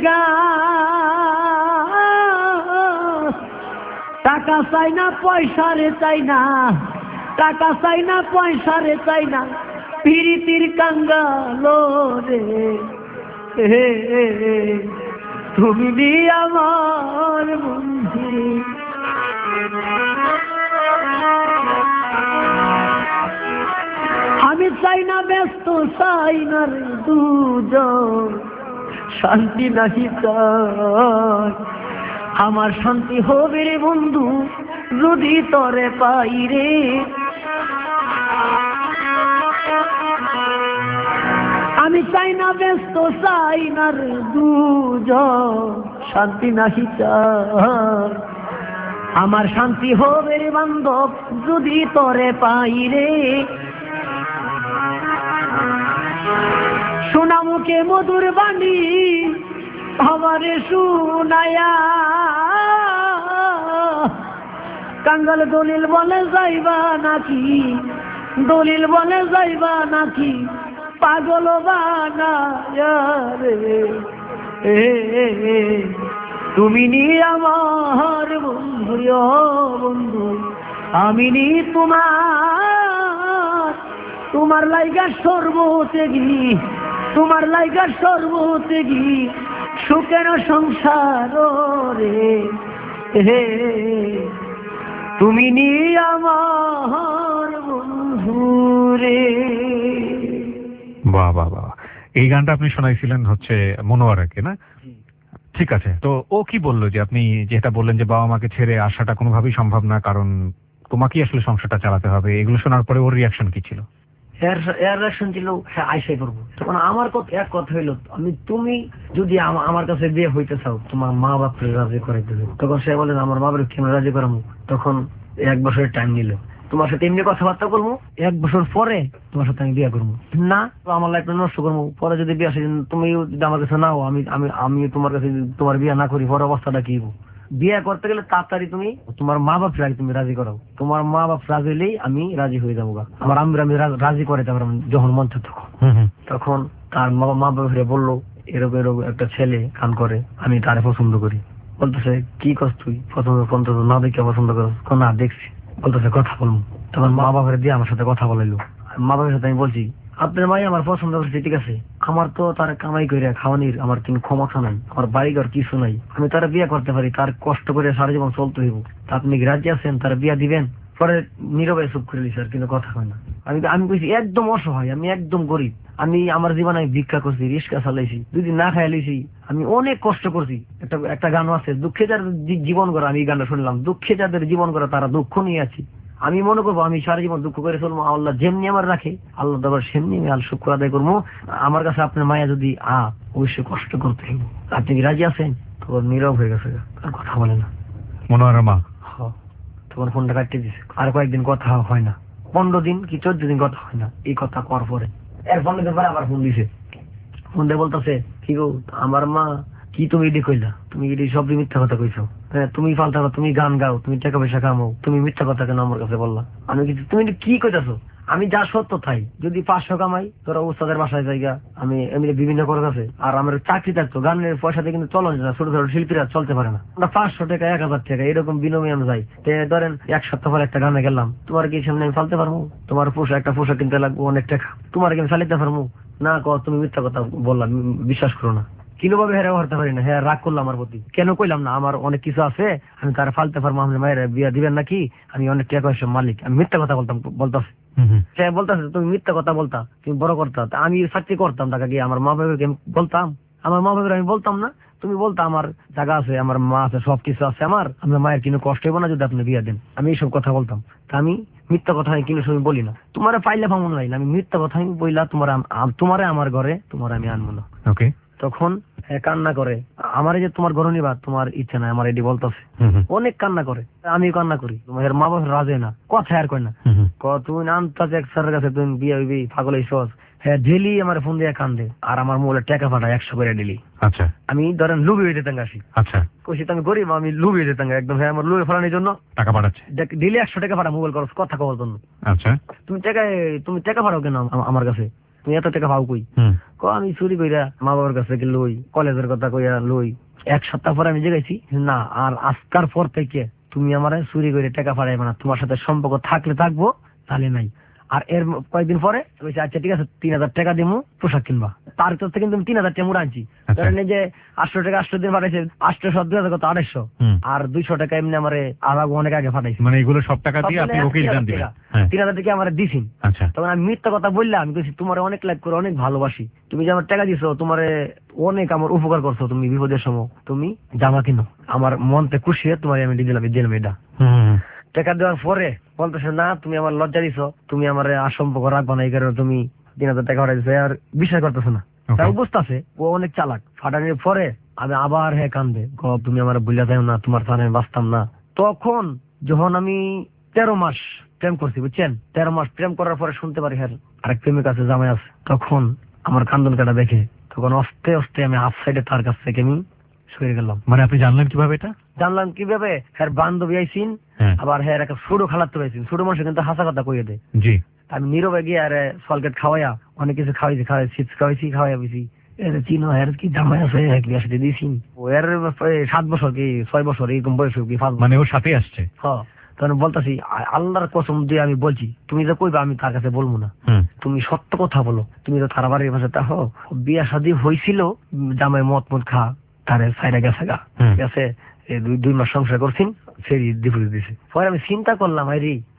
গাছ, টাকা চাই না পয়সা রে চাই না, টাকা চাই না পয়সা রে চাই না, পিরিতির কাঙ্গালো রে। তুমি দি আমার বন্ধু, আমি চাই না ব্যস্ত চাই না রে দুজন, শান্তি নাহি চাই, আমার শান্তি হবে রে বন্ধু যদি তরে পাই রে। আমি চাই না ব্যস্ত চাই না রে দুজন, শান্তি নাহি চাই, আমার শান্তি হবে রে বান্ধব যদি তরে পাই রে। শোনা মুখে মধুর বাণী আমারে শুনায়া, কাঙ্গাল দলিল বলে যাইবা নাকি, দলিল বলে যাইবা নাকি, পাগল বানায়া রে। তুমি নি আমার বন্ধু, বন্ধু আমি নি তোমার, তোমার লাইগা সর্বত্যাগী, তোমার লাইগা সর্বত্যাগী সুখের সংসার রে। তুমি নি আমার বন্ধু রে। বাহ বাহ বাহ, এই গানটা আপনি শোনাইছিলেন হচ্ছে মনোয়ারাকে না? ঠিক আছে, তো ও কি বললো যে আপনি যেটা বললেন যে বাবা মাকে ছেড়ে আসাটা কোনোভাবেই সম্ভব না, কারণ তোমাকেই আসলে সংসারটা চালাতে হবে, এগুলো শোনার পরে ওর রিয়াকশন কি ছিল? এর এর রিয়াকশন ছিল হ্যাঁ আইসাই করবো। তখন আমার কথা এক কথা হইলো, আমি তুমি যদি আমা- আমার কাছে বিয়ে হইতে চাও তোমার মা বাপকে রাজি করাইতে হবে। তখন সে বলে আমার মা বাপকে কেন রাজি করাবো? তখন এক বছরের টাইম নিল, তোমার সাথে এমনি কথাবার্তা করবো, এক বছর পরে তোমার সাথে আমি বিয়ে করবো। না তো আমার লাইফটা নষ্ট করবো, পরে যদি বিয়ে আসে তুমি যদি আমার কাছে নাও, আমি আমি আমি তোমার কাছে যদি তোমার বিয়ে না করি, পরে অবস্থাটা কি হবো? বিয়ে করতে গেলে তাড়াতাড়ি তুমি তোমার মা বাপ রাজি তুমি রাজি করাও, তোমার মা বাপ রাজি হলেই আমি রাজি হয়ে যাবো। আমার আমি আমি রা- রাজি করাইতে পারবো যখন মন চায় তখন। তখন তার মা মা বাপ বললো এরকম এরকম একটা ছেলে কান করে, আমি তারে পছন্দ করি। বলতেছে কি কর তুই পছন্দ পছন্দ না দেখে পছন্দ করো? না দেখছি। বলতেছে কথা বলবো। তখন মা বাপের দিয়ে আমার সাথে কথা বলাইলো। মা বাবার সাথে আমি বলছি আপনার মাই আমার পছন্দ করছে, ঠিক আছে, আমার তো তার কামাই করে খাওয়ানির আমার কিন্তু ক্ষমতা নাই, আমার বাড়িঘর কিছু নাই, আমি তার বিয়ে করতে পারি, তার কষ্ট করে সারা জীবন চলতে হইব, তা আপনি কি রাজি আছেন তার বিয়া দিবেন? পরে নীরবে চুপ করে দিছে, আর কিন্তু কথা হয় না। আমি আমি কইছি একদম অসহায়, আমি একদম গরিব, আমি আমার জীবনে আমি ভিক্ষা করছি, রিক্সা চালাইছি, দুদিন না খাই লিছি, আমি অনেক কষ্ট করছি। একটা একটা গান আছে দুঃখে যাদের জী- জীবন গড়া, আমি এই গানটা শুনলাম, দুঃখে যাদের জীবন গড়া তারা দুঃখ নিয়ে আছি। আমি মনে করবো আমি সারা জীবন দুঃখ করে চলবো, আল্লাহ যেমনি আমার রাখে আল্লাহ দরবার সেমনি আমি আল শুক্র আদায় করবো। আমার কাছে আপনার মায়া যদি আ অবশ্যই কষ্ট করতে হইব, আপনি কি রাজি আছেন? তখন নীরব হয়ে গেছে, আর কথা বলে না। মনোরমা হ, তখন ফোনটা কাটিয়ে দিছে। আর কয়েকদিন কথা হয় না, পনেরো দিন কি চোদ্দ দিন কথা হয় না। এই কথা কর পরে এর পনেরো দিন পরে আবার ফোন দিছে। ফোন দিয়ে বলতেছে কি গো আমার মা, কি তুমি এটি কইলা, তুমি এটি সব মিথ্যা কথা কইছো, হ্যাঁ তুমি ফালতা কথা, তুমি গান গাও, তুমি টাকা পয়সা কামাও, তুমি মিথ্যা কথা কেন আমার কাছে বললা? আমি কিছু তুমি এটি কি কইতাছো? আমি যা সত্য তাই, যদি পাঁচশো কামাই তোরা উস্তাদের বাসায় জায়গা, আমি এমনি বিভিন্ন করে আছে, আর আমার চাকরি থাকতো গানের পয়সাতে কিন্তু চলন না, ছোট ছোট শিল্পীরা চলতে পারে না। আমরা পাঁচশো টাকা এক হাজার টাকা এরকম বিনিময়ে আমি যাই। তে ধরেন এক সপ্তাহ পর একটা গানে গেলাম, তোমার কি সামনে আমি ফালতে পারবো? তোমার পোশাক একটা পোশাক কিনতে লাগবো অনেক টাকা, তোমার কি আমি চালিতে পারবো? না ক তুমি মিথ্যা কথা বললাম, বিশ্বাস করো না। কিভাবে হেরা করতে পারি না, হ্যাঁ রাগ করলাম আমার প্রতি, কেন কইলাম না আমার অনেক কিছু আছে, আমি তারা ফালতে পারবো, আমি মায়ের বিয়া দিবেন নাকি, আমি অনেক টাকা পয়সার মালিক, আমি মিথ্যা কথা বলতাম বলতাছি। সে বলতেছে তুমি মিথ্যা কথা বলতা, তুমি বড় করতা, তা আমি চাকরি করতাম টাকা গিয়ে আমার মা বাবাকে আমি বলতাম, আমার মা বাবার আমি বলতাম না, তুমি বলতা আমার জায়গা আছে, আমার মা আছে, সবকিছু আছে আমার, আমার মায়ের কিন্তু কষ্ট হইব না যদি আপনি বিয়া দেন, আমি এইসব কথা বলতাম। তা আমি মিথ্যা কথা আমি কিন্তু সময় বলি না, তোমার পাইলে ভাঙন নাই, আমি মিথ্যা কথা আমি বইলা তোমার তোমারে আমার ঘরে তোমার আমি আনবো না। ওকে, তখন হ্যাঁ কান্না করে, আমার এই যে তোমার ঘর নিবা তোমার ইচ্ছা নাই, আমার এটি বলতেছে, অনেক কান্না করে, আমি কান্না করি, তোমার মা বাবা রাজে না, কথা আর কয় না, ক তুমি নামতাছে এক স্যারের কাছে তুমি বিয়ে হইবি পাগল হইছস। হ্যাঁ ডেলি আমার ফোন দিয়ে কান্দে, আর আমার মোবাইলে টাকা পাঠায় একশো করে ডেলি। আচ্ছা, আমি ধরেন লুবি হয়ে যেতাম আসি, আচ্ছা, কইছি তো আমি গরিব, আমি লুবি হয়ে যেতাম একদম, হ্যাঁ আমার লুবি ফেলানোর জন্য টাকা পাঠাচ্ছে, ডেলি একশো টাকা পাঠা মোবাইল খরচ কথা কওয়ার জন্য। আচ্ছা, তুমি টাকা তুমি টাকা পাঠাও কেন আম- আমার কাছে, তুমি এত টাকা পাও কই? হুম, ক আমি চুরি কইরা মা বাবার কাছে কি লই, কলেজের কথা কইয়া লই। এক সপ্তাহ পরে আমি জিজ্ঞাসি না, আর আজকার পর থেকে তুমি আমার চুরি করে টাকা পাঠাইবে না, তোমার সাথে সম্পর্ক থাকলে থাকবো তাহলে নাই। আর এর কয়েকদিন পরে বলছি আচ্ছা ঠিক আছে তিন হাজার টাকা দিমু পোশাক কিনবা, তার কাছ থেকে তুমি তিন হাজার টাকা মুড়া আনছি, আচ্ছা। ধরেন এই যে আটশো টাকা আটশো দিন পাঠাইছে, আটশো সব দুই হাজার কত আড়াইশো, হুম। আর দুইশো টাকা এমনি আমার আলাদা অনেক আগে পাঠাইছি, মানে এগুলো সব টাকা দিয়ে আপনি ওকে রিটার্ন দিবেন? হ্যাঁ, তিন হাজার টাকা আমার দিছিন। আচ্ছা, তখন আমি মিথ্যা কথা বললাম, আমি বলছি তোমার অনেক লাইক করে অনেক ভালোবাসি, তুমি যে আমার টাকা দিছো, তোমার অনেক আমার উপকার করছো, তুমি বিপদের সময় তুমি জামা কিনো, আমার মনতে খুশি হয়ে তোমার আমি দিলাম দিলাম এটা। হুম, টাকা দেওয়ার পরে বলতেছে না তুমি আমার লজ্জা দিছো, তুমি আমার আসম্পর্ক রাখবা না, এই কারণে তুমি তিন হাজার টাকা পাঠাইছো, আর বিশ্বাস করতেছো না। তাও বুঝতেছে ও অনেক চালাক। ফাটানোর পরে আমি আবার হ্যাঁ কান্দে, গ তুমি আমার ভুলে যাও না, তোমার সামনে আমি বাঁচতাম না। তখন যখন আমি তেরো মাস প্রেম করছি বুঝছেন, তেরো মাস প্রেম করার পরে শুনতে পারি হ্যাঁ আরেক প্রেমিক আছে, জামাই আছে, তখন আমার কান্দন কাটা দেখে তখন আস্তে আস্তে আমি হাফ সাইডে তার কাছ থেকে আমি সরে গেলাম। মানে আপনি জানলেন কিভাবে এটা? জানলাম কিভাবে, হ্যাঁ বান্ধবী আইসিন, হ্যাঁ, আবার হ্যাঁ একটা সুডো খালাতে পাইছেন, সুডো মানুষ কিন্তু হাসা কথা কইয়ে দেয়। জি, আমি নীরবে গিয়ে আরে সলগেট খাওয়াইয়া অনেক কিছু খাওয়াইছি, খাওয়াই চিপস খাওয়াইছি, খাওয়াইয়া বেশি এর চিনো এর কি জামাই আছে এক বিয়ার সাথে দিয়েছি, ও এর সাত বছর কি ছয় বছর এরকম বয়স কি পাঁচ মানে ওর সাথে আসছে? হ্যাঁ, তখন বলতেছি আল্লাহর কসম দিয়ে আমি বলছি তুমি যে কইবা আমি তার কাছে বলবো না, হুম, তুমি সত্য কথা বলো, তুমি তো তার বাড়ির পাশে তা হো বিয়া শাদী হয়েছিল, জামাই মদ মদ খা তারে সাইডা গেছে গা, হুম। গেছে এই দুই দুই মাস সংসার করছেন সেই ডিভোর্স দিছে। পরে আমি চিন্তা করলাম আরে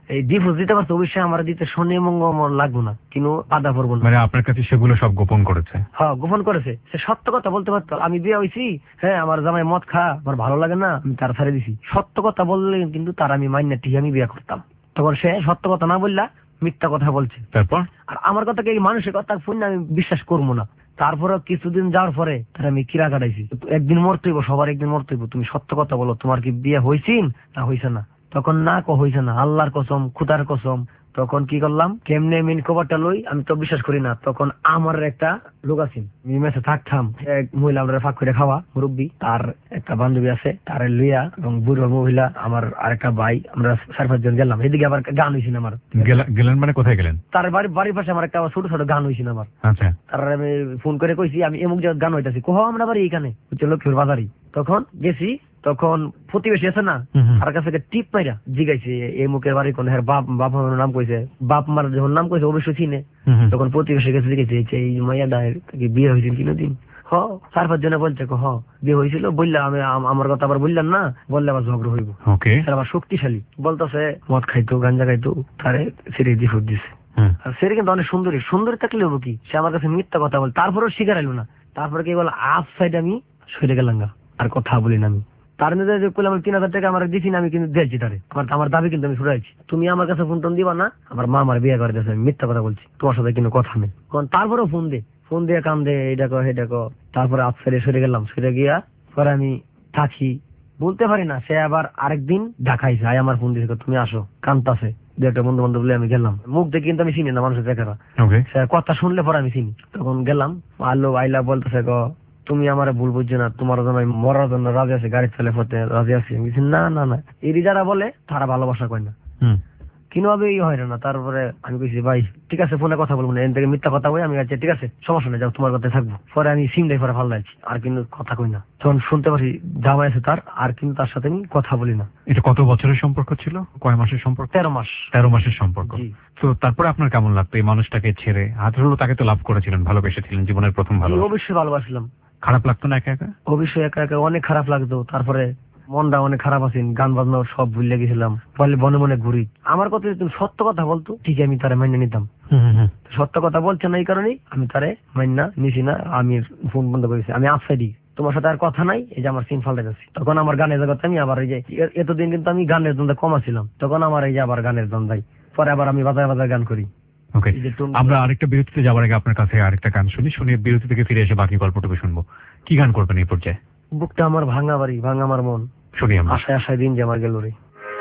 এই ডিভোর্স দিতে পারতো, অবশ্যই আমার দিতে শনি মঙ্গল লাগবো না, কিন্তু বাধা পড়বো না। মানে আপনার কাছে সেগুলো সব গোপন করেছে? হ্যাঁ গোপন করেছে। সে সত্য কথা বলতে পারতো, আমি বিয়ে হয়েছি, হ্যাঁ আমার জামাই মদ খা, আমার ভালো লাগে না, আমি তার ছেড়ে দিছি। সত্য কথা বললে কিন্তু তার আমি মাইনা ঠিক আমি বিয়ে করতাম। তখন সে সত্য কথা না বললা মিথ্যা কথা বলছে। তারপর আর আমার কথা কি মানুষের কথা শুনে আমি বিশ্বাস করবো না। তারপরে কিছুদিন যাওয়ার পরে তার আমি কিরা কাটাইছি, একদিন মরতে হইব, সবার একদিন মরতে হইব, তুমি সত্য কথা বলো, তোমার কি বিয়ে হয়েছিন না হয়েছে না? তখন না ক হয়েছে না, আল্লাহর কসম খুদার কসম। তখন কি করলাম, কেমনে মিন খবরটা লই, আমি তো বিশ্বাস করি না। তখন আমার একটা লোক আছেন, মেসে থাকতাম, এক মহিলা আমরা ফাঁক করে খাওয়া মুরব্বী, তার একটা বান্ধবী আছে, তার লইয়া এবং বুড়ো মহিলা আমার আরেকটা ভাই, আমরা চার পাঁচজন গেলাম। এদিকে আবার গান হয়েছিল আমার। গেলেন মানে কোথায় গেলেন? তার বাড়ি বাড়ির পাশে আমার একটা ছোট ছোট গান হয়েছিল আমার। আচ্ছা। তার আমি ফোন করে কইছি আমি এমুক জায়গায় গান হইতাছি, কোহ আমরা বাড়ি এইখানে লক্ষ্মীর বাজারি। তখন গেছি, তখন প্রতিবেশী আছে না, তার কাছে টিপ মাইরা জিগাইছে এই মুখের বাড়ি কোন, হ্যাঁ বাপ বাপ মার নাম কইছে, বাপ মার যখন নাম কইছে অবশ্যই চিনে। তখন প্রতিবেশীর কাছে জিজ্ঞেস এই মাইয়া দায়ের বিয়ে হয়েছিল কিনোদিন? হ চার পাঁচ জনে বলছে হ বিয়ে হয়েছিল, বললাম আমি আমার কথা আবার বললাম না, বললে আবার ঝগড়া হইব। আবার শক্তিশালী বলতেছে মদ খাইতো গাঞ্জা খাইতো, তারে সিরিজ দিয়ে ফুট দিছে। সেটা কিন্তু অনেক সুন্দরী, সুন্দরী থাকলে হবো কি, সে আমার কাছে মিথ্যা কথা বলে, তারপরেও শিকার আইলো না। তারপরে কি বলে আফ সাইড আমি সরে গেলাম গা, আর কথা বলি না আমি। তার মধ্যে করলাম তিন হাজার টাকা আমার দিছি না, আমি কিন্তু দিয়েছি তারে, আমার আমার দাবি কিন্তু আমি ছুটাইছি, তুমি আমার কাছে ফোন টোন দিবা না, আমার মা আমার বিয়ে করে দিয়েছে, আমি মিথ্যা কথা বলছি, তোমার সাথে কিন্তু কথা নেই। কারণ তারপরেও ফোন দে, ফোন দিয়ে কান দে, এটা কো সেটা কো। তারপরে আফ সাইডে সরে গেলাম, সরে গিয়া পরে আমি থাকি বলতে পারি না। সে আবার আরেকদিন ঢাকাইছে, আয় আমার ফোন দিয়েছে, তুমি আসো, কান্তাছে দু একটা বন্ধু বান্ধব বলে আমি গেলাম। মুখ দেখে কিন্তু আমি চিনি না মানুষের দেখারা, কথা শুনলে পরে আমি চিনি। তখন গেলাম, আলো আইলা বলতেছে গ তুমি আমার ভুল বুঝছো না, তোমার জন্য মরার জন্য রাজি আছে, গাড়ি চালে পথে রাজি আছি। আমি না না না, এরই যারা বলে তারা ভালোবাসা কয় না, কিভাবে এই হয় না। তারপরে আমি কইছি ভাই ঠিক আছে ফোনে কথা বলবো না, এর থেকে মিথ্যা কথা বই। আমি আছি ঠিক আছে সমস্যা নেই, যাও তোমার কথা থাকবো। পরে আমি সিমটাই পরে ভালো লাগছি, আর কিন্তু কথা কই না। তখন শুনতে পারি জামাই আছে তার, আর কিন্তু তার সাথে আমি কথা বলি না। এটা কত বছরের সম্পর্ক ছিল? কয় মাসের সম্পর্ক? তেরো মাস। তেরো মাসের সম্পর্ক। তো তারপরে আপনার কেমন লাগতো এই মানুষটাকে ছেড়ে? হাত হলো তাকে তো লাভ করেছিলেন, ভালোবেসেছিলেন, জীবনের প্রথম ভালো। অবশ্যই ভালোবাসলাম। খারাপ লাগতো না একা একা? অবশ্যই একা একা অনেক খারাপ লাগতো। তারপরে মনটা অনেক খারাপ আছেন, গান বাজনা সব ভুলে গেছিলাম, বলে বনে মনে ঘুরি। আমার কথা তুমি সত্য কথা বলতো ঠিক আমি তারে মাইনে নিতাম, সত্য কথা বলছে না এই কারণেই আমি তারে মাইনা নিছি না। আমি ফোন বন্ধ করেছি, আমি আফসাইডি, তোমার সাথে আর কথা নাই, এই যে আমার সিন ফাল্টে যাচ্ছি। তখন আমার গানের জগতে আমি আবার এই যে এতদিন কিন্তু আমি গানের দ্বন্দ্বে কমা ছিলাম, তখন আমার এই যে আবার গানের দ্বন্দ্বাই, পরে আবার আমি বাজার বাজার গান করি। ওকে, আমরা আরেকটা বিরতিতে যাওয়ার আগে আপনার কাছে আরেকটা গান শুনি, শুনে বিরতি থেকে ফিরে এসে বাকি গল্পটুকু শুনবো। কি গান করবেন এই পর্যায়ে? বুকটা আমার ভাঙা বাড়ি, ভাঙা আমার মন, শুনি আমরা। আশায় আশায় দিন যে আমার গেল রে।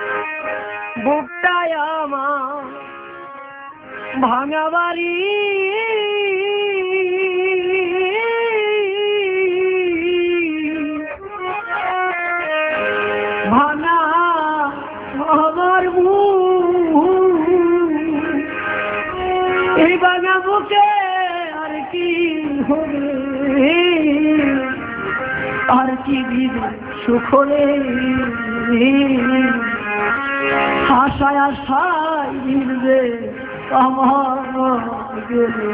বুকটায় আমার ভাঙা বাড়ি, ভাঙা আমার এই ভাঙা বুকে আর কি হবে, আর কি দিবে সুখরে, আশায় আশায় দিবে আমার গেলে।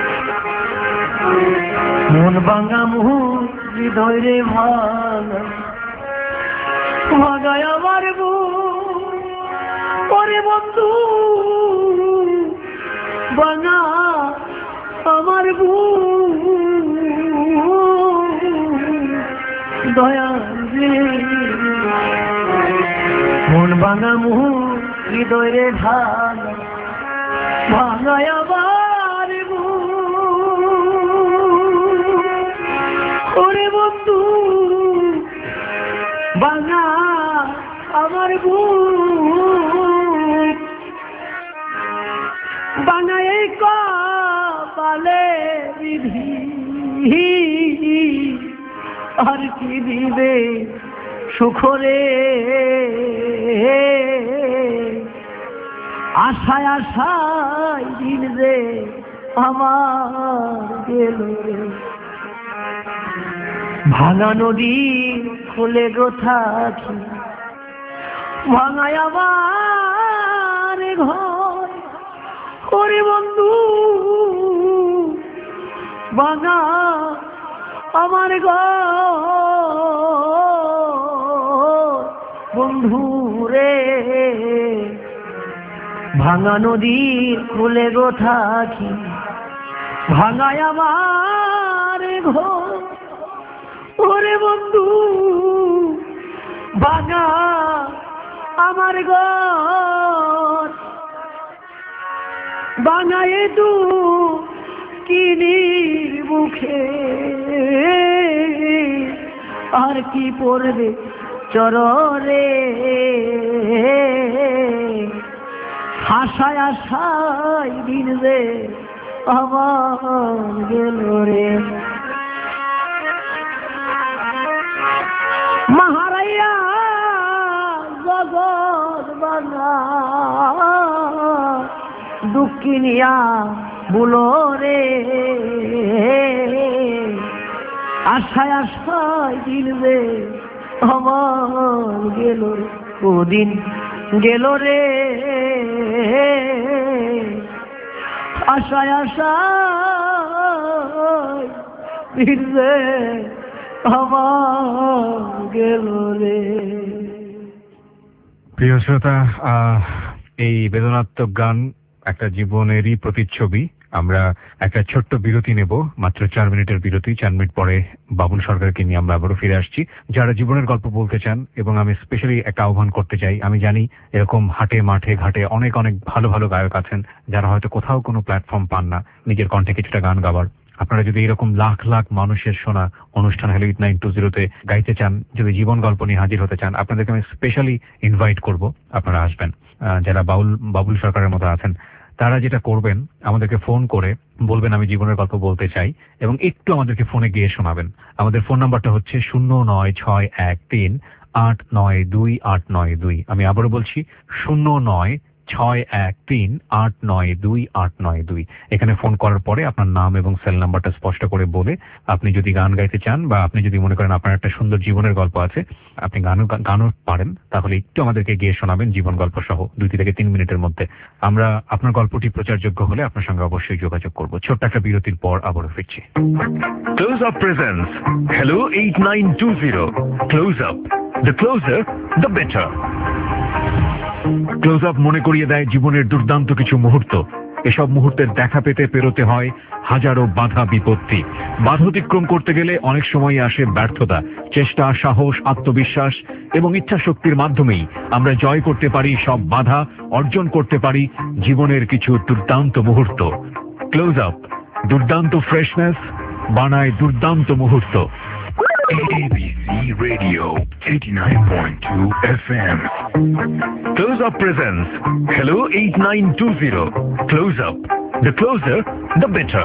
মন ভাঙা মুখ হৃদয় রে ভাঙা, ভাঙায় আমার বুক পরে বন্ধু, ভাঙা আমার বুক দয়া রে। মন ভাঙা মুখ হৃদয় রে ভাঙা, ভাঙায় আমার বুক ওরে বন্ধু, ভাঙা আমার বুক, ভাঙায় কপালে বিধি, আর কি দিবে সুখরে, আশায় আশায় দিন রে আমার গেল রে। ভাঙা নদী খুলে গো থাকি, ভাঙায় আমার ঘর করে বন্ধু, ভাঙা আমার ঘর বন্ধু রে। ভাঙা নদীর কূলে গো থাকি, ভাঙায় আমার ঘর। ওরে বন্ধু ভাঙা আমার ঘর, ভাঙায় তু কিনির মুখে, আর কি পড়বে চররে, আশায় আশায় দিন রে আমার গেল রে। মহারাইয়া জগৎ বাঙা দুঃখিনিয়া বুলো রে, আশায় আশায় দিন রে আমার গেল রে। ওদিন গেল রে আশায় আশায় দিন রে আমার গেল রে। প্রিয় শ্রোতা, আহ, এই বেদনাত্মক গান একটা জীবনেরই প্রতিচ্ছবি। আমরা একটা ছোট্ট বিরতি নেব, মাত্র চার মিনিটের বিরতি। চার মিনিট পরে বাবুল সরকারকে নিয়ে আমরা আবারও ফিরে আসছি। যারা জীবনের গল্প বলতে চান, এবং আমি স্পেশালি একটা আহ্বান করতে চাই, আমি জানি এরকম হাটে মাঠে ঘাটে অনেক অনেক ভালো ভালো গায়ক আছেন যারা হয়তো কোথাও কোনো প্ল্যাটফর্ম পান না নিজের কণ্ঠে কিছুটা গান গাবার। আপনারা যদি এরকম লাখ লাখ মানুষের শোনা অনুষ্ঠান হ্যালো এইট নাইন টু জিরোতে গাইতে চান, যদি জীবন গল্প নিয়ে হাজির হতে চান, আপনাদেরকে আমি স্পেশালি ইনভাইট করব, আপনারা আসবেন। যারা বাউল বাবুল সরকারের মতো আছেন, তারা যেটা করবেন, আমাদেরকে ফোন করে বলবেন আমি জীবনের গল্প বলতে চাই, এবং একটু আমাদেরকে ফোনে গিয়ে শোনাবেন। আমাদের ফোন নাম্বারটা হচ্ছে শূন্য নয় ছয় এক তিন আট নয় দুই আট নয় দুই। আমি আবারও বলছি শূন্য নয় ছয় এক তিন আট নয় দুই আট নয় দুই। এখানে ফোন করার পরে আপনার নাম এবং সেল নাম্বারটা স্পষ্ট করে বলে আপনি যদি গান গাইতে চান, বা আপনি যদি মনে করেন আপনার একটা সুন্দর জীবনের গল্প আছে, আপনি গানও গানও পারেন, তাহলে একটু আমাদেরকে গিয়ে শোনাবেন জীবন গল্প সহ দুই থেকে তিন মিনিটের মধ্যে। আমরা আপনার গল্পটি প্রচারযোগ্য হলে আপনার সঙ্গে অবশ্যই যোগাযোগ করব। ছোট্ট একটা বিরতির পর আবারও ফিরছি। Close Up presents Hello eight nine two zero. Close Up. The closer, the better. Close up মনে করিয়ে দেয় জীবনের দুর্দান্ত কিছু মুহূর্ত। এসব মুহূর্তের দেখা পেতে পেরোতে হয় হাজারো বাধা বিপত্তি। বাধা অতিক্রম করতে গেলে অনেক সময় আসে ব্যর্থতা। চেষ্টা, সাহস, আত্মবিশ্বাস এবং ইচ্ছা শক্তির মাধ্যমেই আমরা জয় করতে পারি সব বাধা, অর্জন করতে পারি জীবনের কিছু দুর্দান্ত মুহূর্ত। ক্লোজ আপ দুর্দান্ত ফ্রেশনেস বানায় দুর্দান্ত মুহূর্ত। A B C Radio eighty-nine point two F M. Close Up presents Hello eight nine two zero. Close Up. The closer, the better.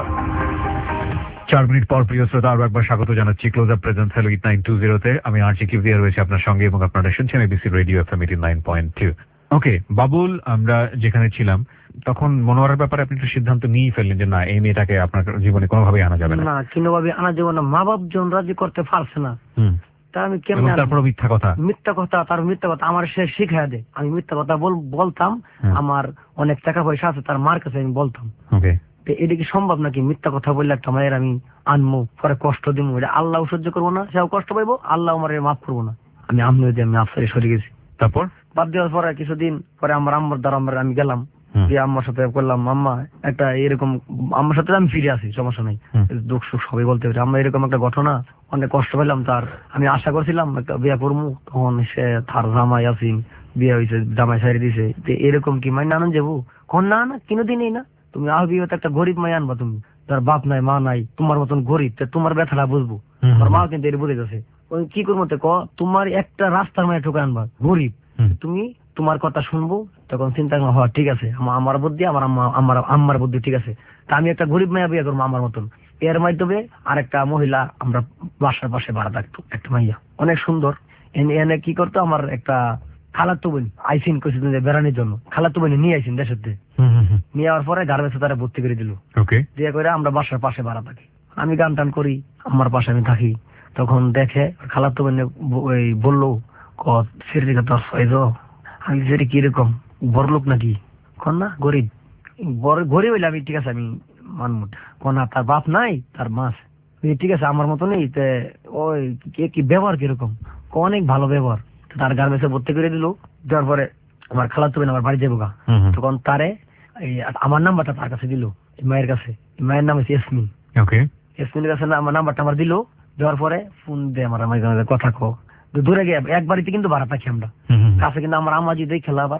চার মিনিট পর প্রিয় শ্রোতা, আরো একবার স্বাগত জানাচ্ছি close up presence hello eight nine two জিরোতে। আমি আরজি কিবরিয়া রয়েছে আপনার সঙ্গে, এবং আপনারা শুনছেন ABC radio FM eighty nine point two. Okay Babul, আমরা যেখানে ছিলাম তখন মনোয়ারের ব্যাপারে আপনি একটু সিদ্ধান্ত নিয়ে ফেললেন যে না, এই মেয়েটাকে আপনার জীবনে কোনোভাবেই আনা যাবে না। না, কোনোভাবে আনা যাবে না। মা বাপ জন রাজি করতে পারছে না, তা আমি কেমন? তারপর মিথ্যা কথা মিথ্যা কথা তার মিথ্যা কথা আমার সে শিখাই দেয়। আমি মিথ্যা কথা বলতাম, আমার অনেক টাকা পয়সা আছে, তার মার কাছে আমি বলতাম। ওকে, এটা কি সম্ভব নাকি? মিথ্যা কথা বললে একটা মায়ের আমি আনবো, পরে কষ্ট দিব, এটা আল্লাহ সহ্য করবো না, সেও কষ্ট পাইবো, আল্লাহ আমার মাফ করবো না। আমি আমি আমি আফসারে সরে গেছি। তারপর বাদ দেওয়ার পরে কিছুদিন পরে আমার আম্মার দ্বারা আমার আমি গেলাম, দিয়ে আম্মার সাথে করলাম, আম্মা একটা এরকম, আম্মার সাথে আমি ফিরে আসি, সমস্যা নেই, দুঃখ সুখ সবাই বলতে পারি। আমরা এরকম একটা ঘটনা, অনেক কষ্ট পেলাম তার। আমি আশা করছিলাম একটা বিয়ে করবো, তখন সে তার জামাই আসি বিয়ে হয়েছে, জামাই সারি দিছে। এরকম কি মাই নানান যাবো? কোন না না কোনোদিনই না, তুমি আহবি একটা গরিব মাই আনবা, তুমি তার বাপ নাই মা নাই, তোমার মতন গরিব, তোমার ব্যথাটা বুঝবো। আমার মা কিন্তু এটা বুঝে গেছে। ওই কি করবো ক, তোমার একটা রাস্তার মায়ের ঠোকা আনবা, গরিব, তুমি তোমার কথা শুনবো। তখন চিন্তা করলাম, হ্যাঁ ঠিক আছে, আমার বুদ্ধি, আমার আমার আম্মার বুদ্ধি ঠিক আছে, তা আমি একটা গরিব মাইয়া বিয়ে করবো আমার মতন। এর মাধ্যমে আর একটা মহিলা, আমরা বাসার পাশে ভাড়া থাকতো, একটা মাইয়া অনেক সুন্দর। এনে কি করতো, আমার একটা খালাতো বোন আইসিন কইছিল যে বেড়ানোর জন্য, খালাতো বোন নিয়ে আইসিন দেশের দিয়ে, নিয়ে যাওয়ার পরে গার্মেন্টসে তারা ভর্তি করে দিল। দিয়ে করে আমরা বাসার পাশে ভাড়া থাকি, আমি গান টান করি, আমার পাশে আমি থাকি। তখন দেখে খালাতো বোন ওই বললো, আমি যেটা কিরকম বড় লোক নাকি? কন না গরিব, বড় গরিব হইলে আমি ঠিক আছে আমি মানব। কনা তার বাপ নাই, তার মাস ঠিক আছে আমার মতো নেই। ওই কি ব্যবহার কিরকম? অনেক ভালো ব্যবহার। তার গার্মেন্টসে ভর্তি করে দিল, দেওয়ার পরে আমার খালাতো বোন আমার বাড়ি যাবো গা, তখন তারে এই আমার নাম্বারটা তার কাছে দিল, মায়ের কাছে। মায়ের নাম হচ্ছে ইয়াসমিন। ওকে, ইয়াসমিনের কাছে আমার নাম্বারটা আমার দিল, দেওয়ার পরে ফোন দিয়ে আমার মাঝে মাঝে কথা কো। দূরে গিয়ে এক বাড়িতে কিন্তু ভাড়া থাকি আমরা, কাছে কিন্তু আমার আম্মা যদি খেলা আবার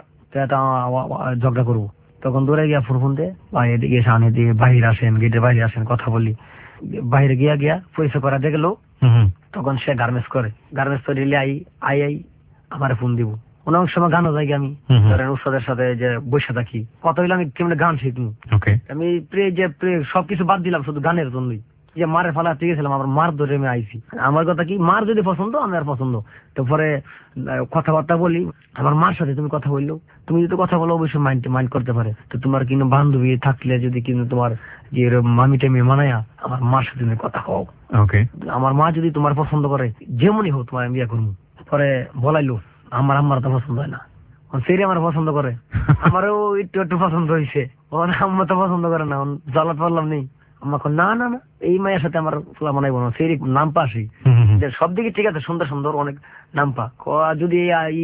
ঝগড়া করবো, তখন দূরে গিয়া ফোন ফোন দিয়ে ভাই এদিকে সামনে দিয়ে বাহির আসেন, গেটের বাইরে আসেন, কথা বলি। বাইরে গিয়া গিয়া পরিচয় করা দিয়ে গেলো, তখন সে গার্মেন্টস করে, গার্মেন্টস করে আই আই আই আমার ফোন দিব। অনেক সময় গানও যাই আমি ধরেন উৎসদের সাথে যে বসে থাকি, কথা হইলে আমি কেমন গান শিখবো। আমি যে সবকিছু বাদ দিলাম শুধু গানের জন্যই, যে মারে ফালাতে গেছিলাম, আমার মার ধরে আমি আইছি। আমার কথা কি, মার যদি পছন্দ আমি আর পছন্দ, তারপরে কথাবার্তা বলি। আমার মার সাথে তুমি কথা বললো, তুমি যদি কথা বলো অবশ্যই মাইন্ড মাইন্ড করতে পারে। তো তোমার কিন্তু বান্ধবী থাকলে যদি কিন্তু তোমার যে মামি টাইমি মানায়া আমার মার সাথে তুমি কথা কও। ওকে, আমার মা যদি তোমার পছন্দ করে যেমনই হোক তোমার আমি বিয়ে করবো। পরে বলাইলো আমার আম্মার তো পছন্দ হয় না, সেই আমার পছন্দ করে, আমারও একটু একটু পছন্দ হয়েছে, ওর আম্মা তো পছন্দ করে না, জ্বালাত পারলাম নেই। আমাকে না না না এই মায়ের সাথে আমার খোলা বানাইবো না, সেই নাম পাশি সব দিকে ঠিক আছে, সুন্দর সুন্দর অনেক নাম পা, যদি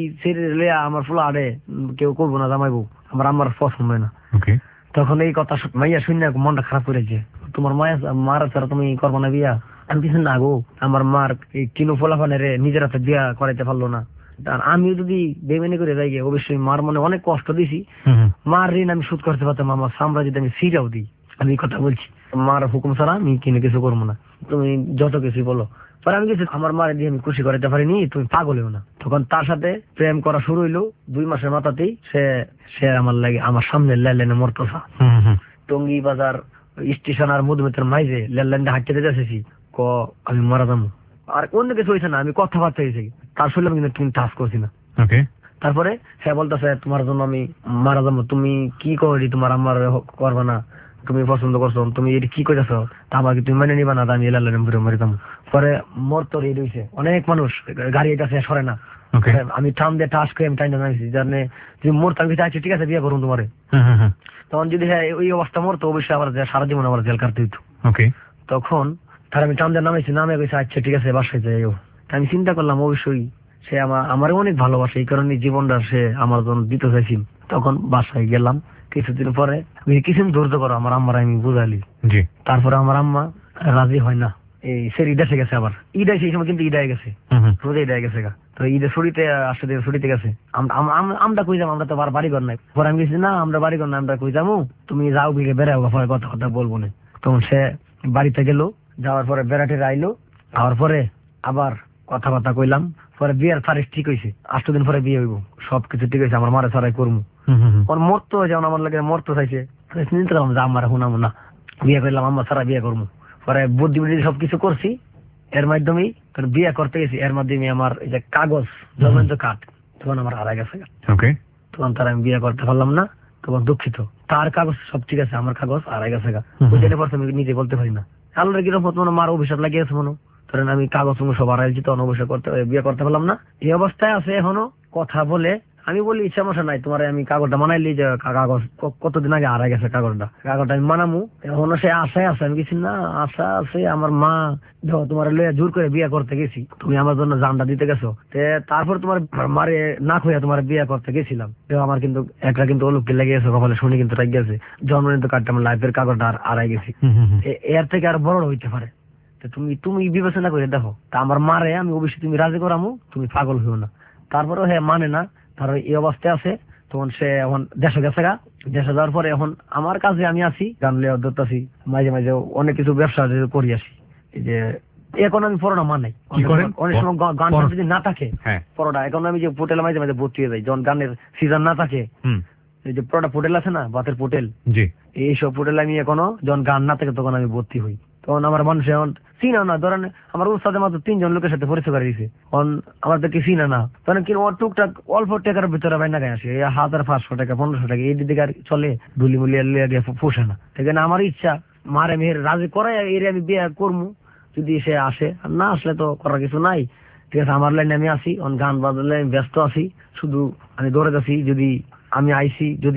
আমার ফুলা আড়ে কেউ করবো না জামাইবো, আমার আমার পছন্দ হয় না। তখন এই কথা মাইয়া শুনে মনটা খারাপ করেছে, তোমার মায়ের মার ছাড়া তুমি করবো না বিয়া? আমি কিছু না গো, আমার মার কিনো ফোলাফানে রে নিজের হাতে বিয়া করাইতে পারলো না, আমিও যদি বেমেনি করে যাই অবশ্যই মার মনে অনেক কষ্ট দিছি, মার ঋণ আমি শোধ করতে পারতাম, আমার সামরা যদি আমি সিটাও দিই। আমি কথা বলছি মার হুকুম ছাড়া আমি কিনে কিছু করবো না, তুমি যত কিছু বলো। পরে আমি কিছু আমার মারে দিয়ে আমি খুশি করাইতে পারিনি, তুমি পাগলেও না। তখন তার সাথে প্রেম করা শুরু হইলো, দুই মাসের মাথাতেই সে সে আমার লাগে আমার সামনে লেনলেনে মরতসা। টঙ্গি বাজার স্টেশন আর মধুমিতার মাইজে লেনলেনে হাঁটতে যাচ্ছি, ক আমি মারা যাবো। আর অন্য কিছু হয়েছে না, আমি কথাবার্তা হয়েছে, তার শুনলে আমি কিন্তু টাচ করছি না। তারপরে সে বলতেছে তোমার জন্য আমি মারা যাবো, তুমি কি করি তোমার আমার করবা না, তুমি পছন্দ করছো, তুমি এটা কি করেছো, তা আমাকে তুমি মেনে নিবা না, আমি এলাম ঘুরে মরে যাবো। পরে মোর তো রেড হয়েছে, অনেক মানুষ গাড়ি এটা সরে না, আমি টান দিয়ে টাচ করে আমি টাইম জানাইছি, জানে তুমি মোর তাকে চাইছি ঠিক আছে বিয়ে করুন তোমারে। তখন যদি হ্যাঁ ওই অবস্থা মোর তো অবশ্যই আবার সারা জীবন আমার জেল কাটতে হইতো। তখন তার আমি টান দিয়ে নামাইছি, নামে গেছে আচ্ছা ঠিক আছে বাসায় যাই। আমি চিন্তা করলাম অবশ্যই সে আমার আমার অনেক ভালোবাসে, এই কারণে জীবনটা সে আমার জন্য দিতে চাইছি। তখন বাসায় গেলাম, কিছুদিন পরে কিছুদিন ধৈর্য করো আমার আম্মার আমি বুঝালি, তারপরে আমার আম্মা রাজি হয় না, এই সে ঈদে গেছে, আবার ঈদ সেই সময় কিন্তু ঈদ গেছে, রোজা ঈদ গেছে গা, তো ঈদের ছুটিতে আসতে ছুটিতে গেছে। আমরা কই যাবো, আমরা তো বাড়ি ঘর নাই। পরে আমি গেছি না আমরা বাড়ি ঘর না, আমরা কই যাবো, তুমি যাও বিকে বেড়াও, পরে কথা কথা বলবো না। তখন সে বাড়িতে গেল, যাওয়ার পরে বেড়াটে আইলো, আওয়ার পরে আবার কথাবার্তা কইলাম, পরে বিয়ের তারিখ ঠিক হয়েছে, আট দিন পরে বিয়ে হইব, সবকিছু ঠিক হয়েছে, আমার মারা ছাড়াই করবো। ওর মরতো যেমন আমার লাগে মরতো চাইছে, চিন্তা করলাম যে আমার শুনাবো না, বিয়ে করলাম আমার ছাড়া বিয়ে করবো। পরে বুদ্ধি বুদ্ধি সবকিছু করছি, এর মাধ্যমেই বিয়ে করতে গেছি, এর মাধ্যমে আমার এই যে কাগজ জমেন্ট কার্ড তখন আমার হারাই গেছে, তখন তার আমি বিয়ে করতে পারলাম না। তখন দুঃখিত, তার কাগজ সব ঠিক আছে, আমার কাগজ হারাই গেছে গা, ওইটা পর আমি নিজে বলতে পারি না। আল্লাহর কিরকম মনে মার অভিশাপ লাগিয়েছে মনে, ধরেন আমি কাগজ সব হারাইছি, তখন অভিশাপ করতে বিয়ে করতে পারলাম না। এই অবস্থায় আছে এখনো কথা বলে, আমি বলি সমস্যা নাই তোমার, আমি কাগজটা মানাইলি যে কাগজ কতদিন আগে হারাই গেছে, কাগজটা কাগজটা আমি মানামু, এখনো সে আশায় আছে। আমি গেছি না আশা আছে, আমার মা তোমার লইয়া জোর করে বিয়ে করতে গেছি, তুমি আমার জন্য জানটা দিতে গেছো, তারপর তোমার মারে না খুঁয়া তোমার বিয়ে করতে গেছিলাম, আমার কিন্তু একটা কিন্তু অলুকি লেগে গেছে কপালে, শুনি কিন্তু রাখ গেছে, জন্মদিন কার্ডটা আমার লাইফের কাগজটা আর হারাই গেছি। এর থেকে আর বড় হইতে পারে, তুমি তুমি বিবেচনা করে দেখো। তা আমার মারে আমি অবশ্যই তুমি রাজি করামু, তুমি পাগল হইও না। তারপরেও হ্যাঁ মানে না, তার এই অবস্থায় আছে। তখন সে এখন দেশে গেছে গা, দেশে যাওয়ার পরে এখন আমার কাছে আমি আছি, গান লেওয়া ধরতেছি, মাঝে মাঝে অনেক কিছু ব্যবসা করি আসি। এই যে এখন আমি পড়াটা মানাই, অনেক সময় গান যদি না থাকে পড়াটা, এখন আমি যে পোটেল মাঝে মাঝে ভর্তি হয়ে যাই, যখন গানের সিজন না থাকে, এই যে পড়া পোটেল আছে না, বাতের পোটেল, এইসব পোটেল আমি এখনো যখন গান না থাকে তখন আমি ভর্তি হই। তখন আমার মানুষ এখন চিনা না, ধরেন আমার উস্তাদের মাত্র তিনজন লোকের সাথে পরিচয় করে দিয়েছে, আমাদেরকে চিনা না, তখন কি ওর টুকটাক অল্প টাকার ভিতরে বাইনা গায়ে আসে, হাজার পাঁচশো টাকা পনেরোশো টাকা এই দিকে আর চলে, ধুলি মুলি পোষে না। সেখানে আমার ইচ্ছা মারে মেয়ের রাজি করাই এর আমি বিয়ে করবো, যদি সে আসে, আর না আসলে তো করার কিছু নাই। ঠিক আছে, আমার লাইনে আমি আসি, গান বাজালে আমি ব্যস্ত আছি, শুধু আমি দৌড়ে যাচ্ছি, যদি আমি আইসি, যদি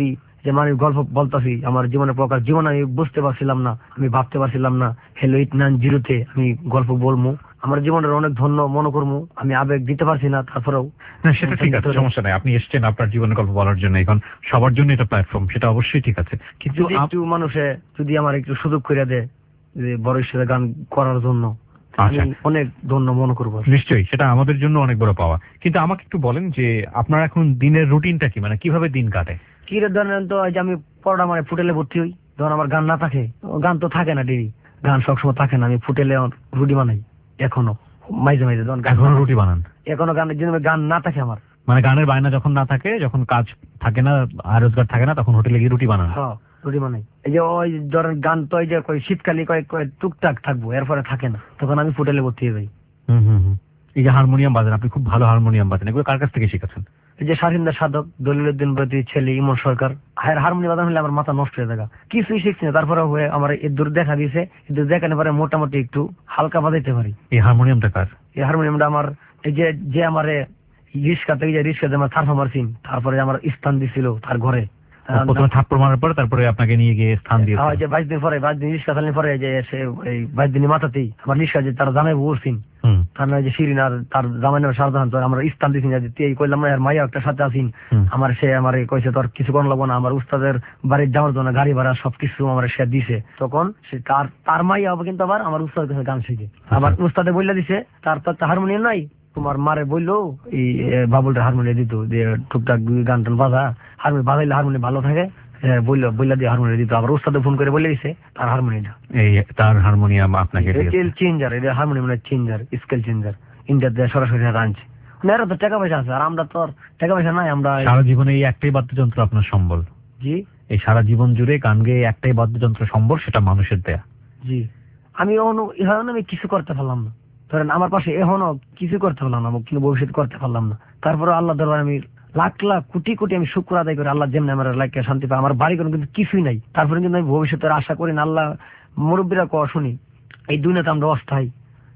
যে মানে গল্প বলতাছি আমার জীবনের প্রকাশ জীবন আমি বুঝতে পারছিলাম না, আমি ভাবতে পারছিলাম না হ্যালো এইট নাইন জিরোতে আমি গল্প বলবো। আমার জীবনের অনেক ধন্য মনে করবো, আমি আবেগ দিতে পারছি না, তারপরেও না সেটা ঠিক আছে, সমস্যা নাই। আপনি এসছেন আপনার জীবনের গল্প বলার জন্য, এখন সবার জন্য এটা প্ল্যাটফর্ম, সেটা অবশ্যই ঠিক আছে। কিন্তু যদি একটু মানুষে যদি আমার একটু সুযোগ করে দেয় যে বড় হিসেবে গান করার জন্য, আমি অনেক ধন্য মনে করবো। নিশ্চয়ই, সেটা আমাদের জন্য অনেক বড় পাওয়া। কিন্তু আমাকে একটু বলেন যে আপনার এখন দিনের রুটিনটা কি, মানে কিভাবে দিন কাটে? কি রে ধরেন তো যে আমি পড়া মানে ফুটেলে ভর্তি হই, ধরুন আমার গান না থাকে, গান তো থাকে না ডেলি, গান সবসময় থাকে না, আমি ফুটেলে রুটি বানাই এখনো মাঝে মাঝে, ধরুন এখনো রুটি বানান? এখনো গানের জন্য গান না থাকে আমার, মানে গানের বায়না যখন না থাকে, যখন কাজ থাকে না আর রোজগার থাকে না, তখন হোটেলে গিয়ে রুটি বানান? হ্যাঁ রুটি বানাই। এই যে ওই ধরেন গান তো এই যে শীতকালে কয়েক টুকটাক থাকবো, এরপরে থাকে না, তখন আমি ফুটেলে ভর্তি হয়ে যাই। হম হম হম। এই যে হারমোনিয়াম বাজান, আপনি খুব ভালো হারমোনিয়াম বাজান, এগুলো কার কাছ থেকে শিখেছেন? এই যে শাহিনদার সাধক দলিলউদ্দিন বৈদ্যের ছেলে ইমন সরকার, হারমোনিয়াম বাজান হলে আমার মাথা নষ্ট হয়ে যায়, কিছুই শিখছি না, তারপরে হয়ে আমার এই দূর দেখা দিয়েছে, কিন্তু দেখানো পরে মোটামুটি একটু হালকা বাজাইতে পারি। এই হারমোনিয়ামটা কার? এই হারমোনিয়ামটা আমার এই যে যে আমার রিস্কা থেকে যে রিস্কা আমার থার্ফামার সিং, তারপরে আমার স্থান দিছিল তার ঘরে, প্রথমে থাপ্পড় মারার পরে তারপরে আপনাকে নিয়ে গিয়ে স্থান দিয়েছে। হ্যাঁ, যে বাইশ দিন পরে বাইশ দিন রিস্কা চালানোর পরে যে সে এই বাইশ দিনের মাথাতেই আমার রিস্কা যে তারা জামাই বলছেন, তার নয় যে শিরিন আর তার জামাই নাম শাহজাহান, তো আমরা স্থান দিয়েছি যে তুই কইলাম আর মাইয়া একটা সাথে আসিন, আমার সে আমার কইছে তোর কিছু কোন লাগবো না, আমার উস্তাদের বাড়ির যাওয়ার জন্য গাড়ি ভাড়া সবকিছু আমার সে দিছে। তখন সে তার তার মাইয়া হবে কিন্তু আবার আমার উস্তাদের কাছে গান শিখে, আমার উস্তাদে বইলা দিছে তার তো একটা হারমোনিয়াম নাই, তোমার মারে বললো এই বাবুলটা হারমোনিয়াম দিত যে টুকটাক গান টান বাজা, হারমোনিয়াম বাজাইলে হারমোনিয়াম ভালো থাকে, বললো বললা দিয়ে হারমোনিয়াম দিত, আবার উস্তাদে ফোন করে বলে দিছে তার হারমোনিয়ামটা, এই তার হারমোনিয়াম আপনাকে স্কেল চেঞ্জার, এটা হারমোনিয়াম চেঞ্জার, স্কেল চেঞ্জার ইন্ডিয়াতে সরাসরি আনছে। এরা তো টাকা পয়সা আছে আর আমরা তো টাকা পয়সা নাই, আমরা সারা জীবনে এই একটাই বাদ্যযন্ত্র আপনার সম্বল। জি, এই সারা জীবন জুড়ে গান গেয়ে একটাই বাদ্যযন্ত্র সম্বল, সেটা মানুষের দেয়া। জি, আমি এখন আমি কিছু করতে পারলাম না, ধরেন আমার পাশে এখনো কিছু করতে পারলাম না, কিন্তু ভবিষ্যৎ করতে পারলাম না, তারপরে আল্লাহ দরবারে আমি লাখ লাখ কোটি কোটি আমি শুকর আদায় করি, আল্লাহ যেমনি আমার লাইকে শান্তি পায়, আমার বাড়ি কোনো কিন্তু কিছুই নাই, তারপরে কিন্তু আমি ভবিষ্যতের আশা করি না। আল্লাহ মুরব্বীরা ক শুনি এই দুনিয়াতে আমরা অস্থায়ী,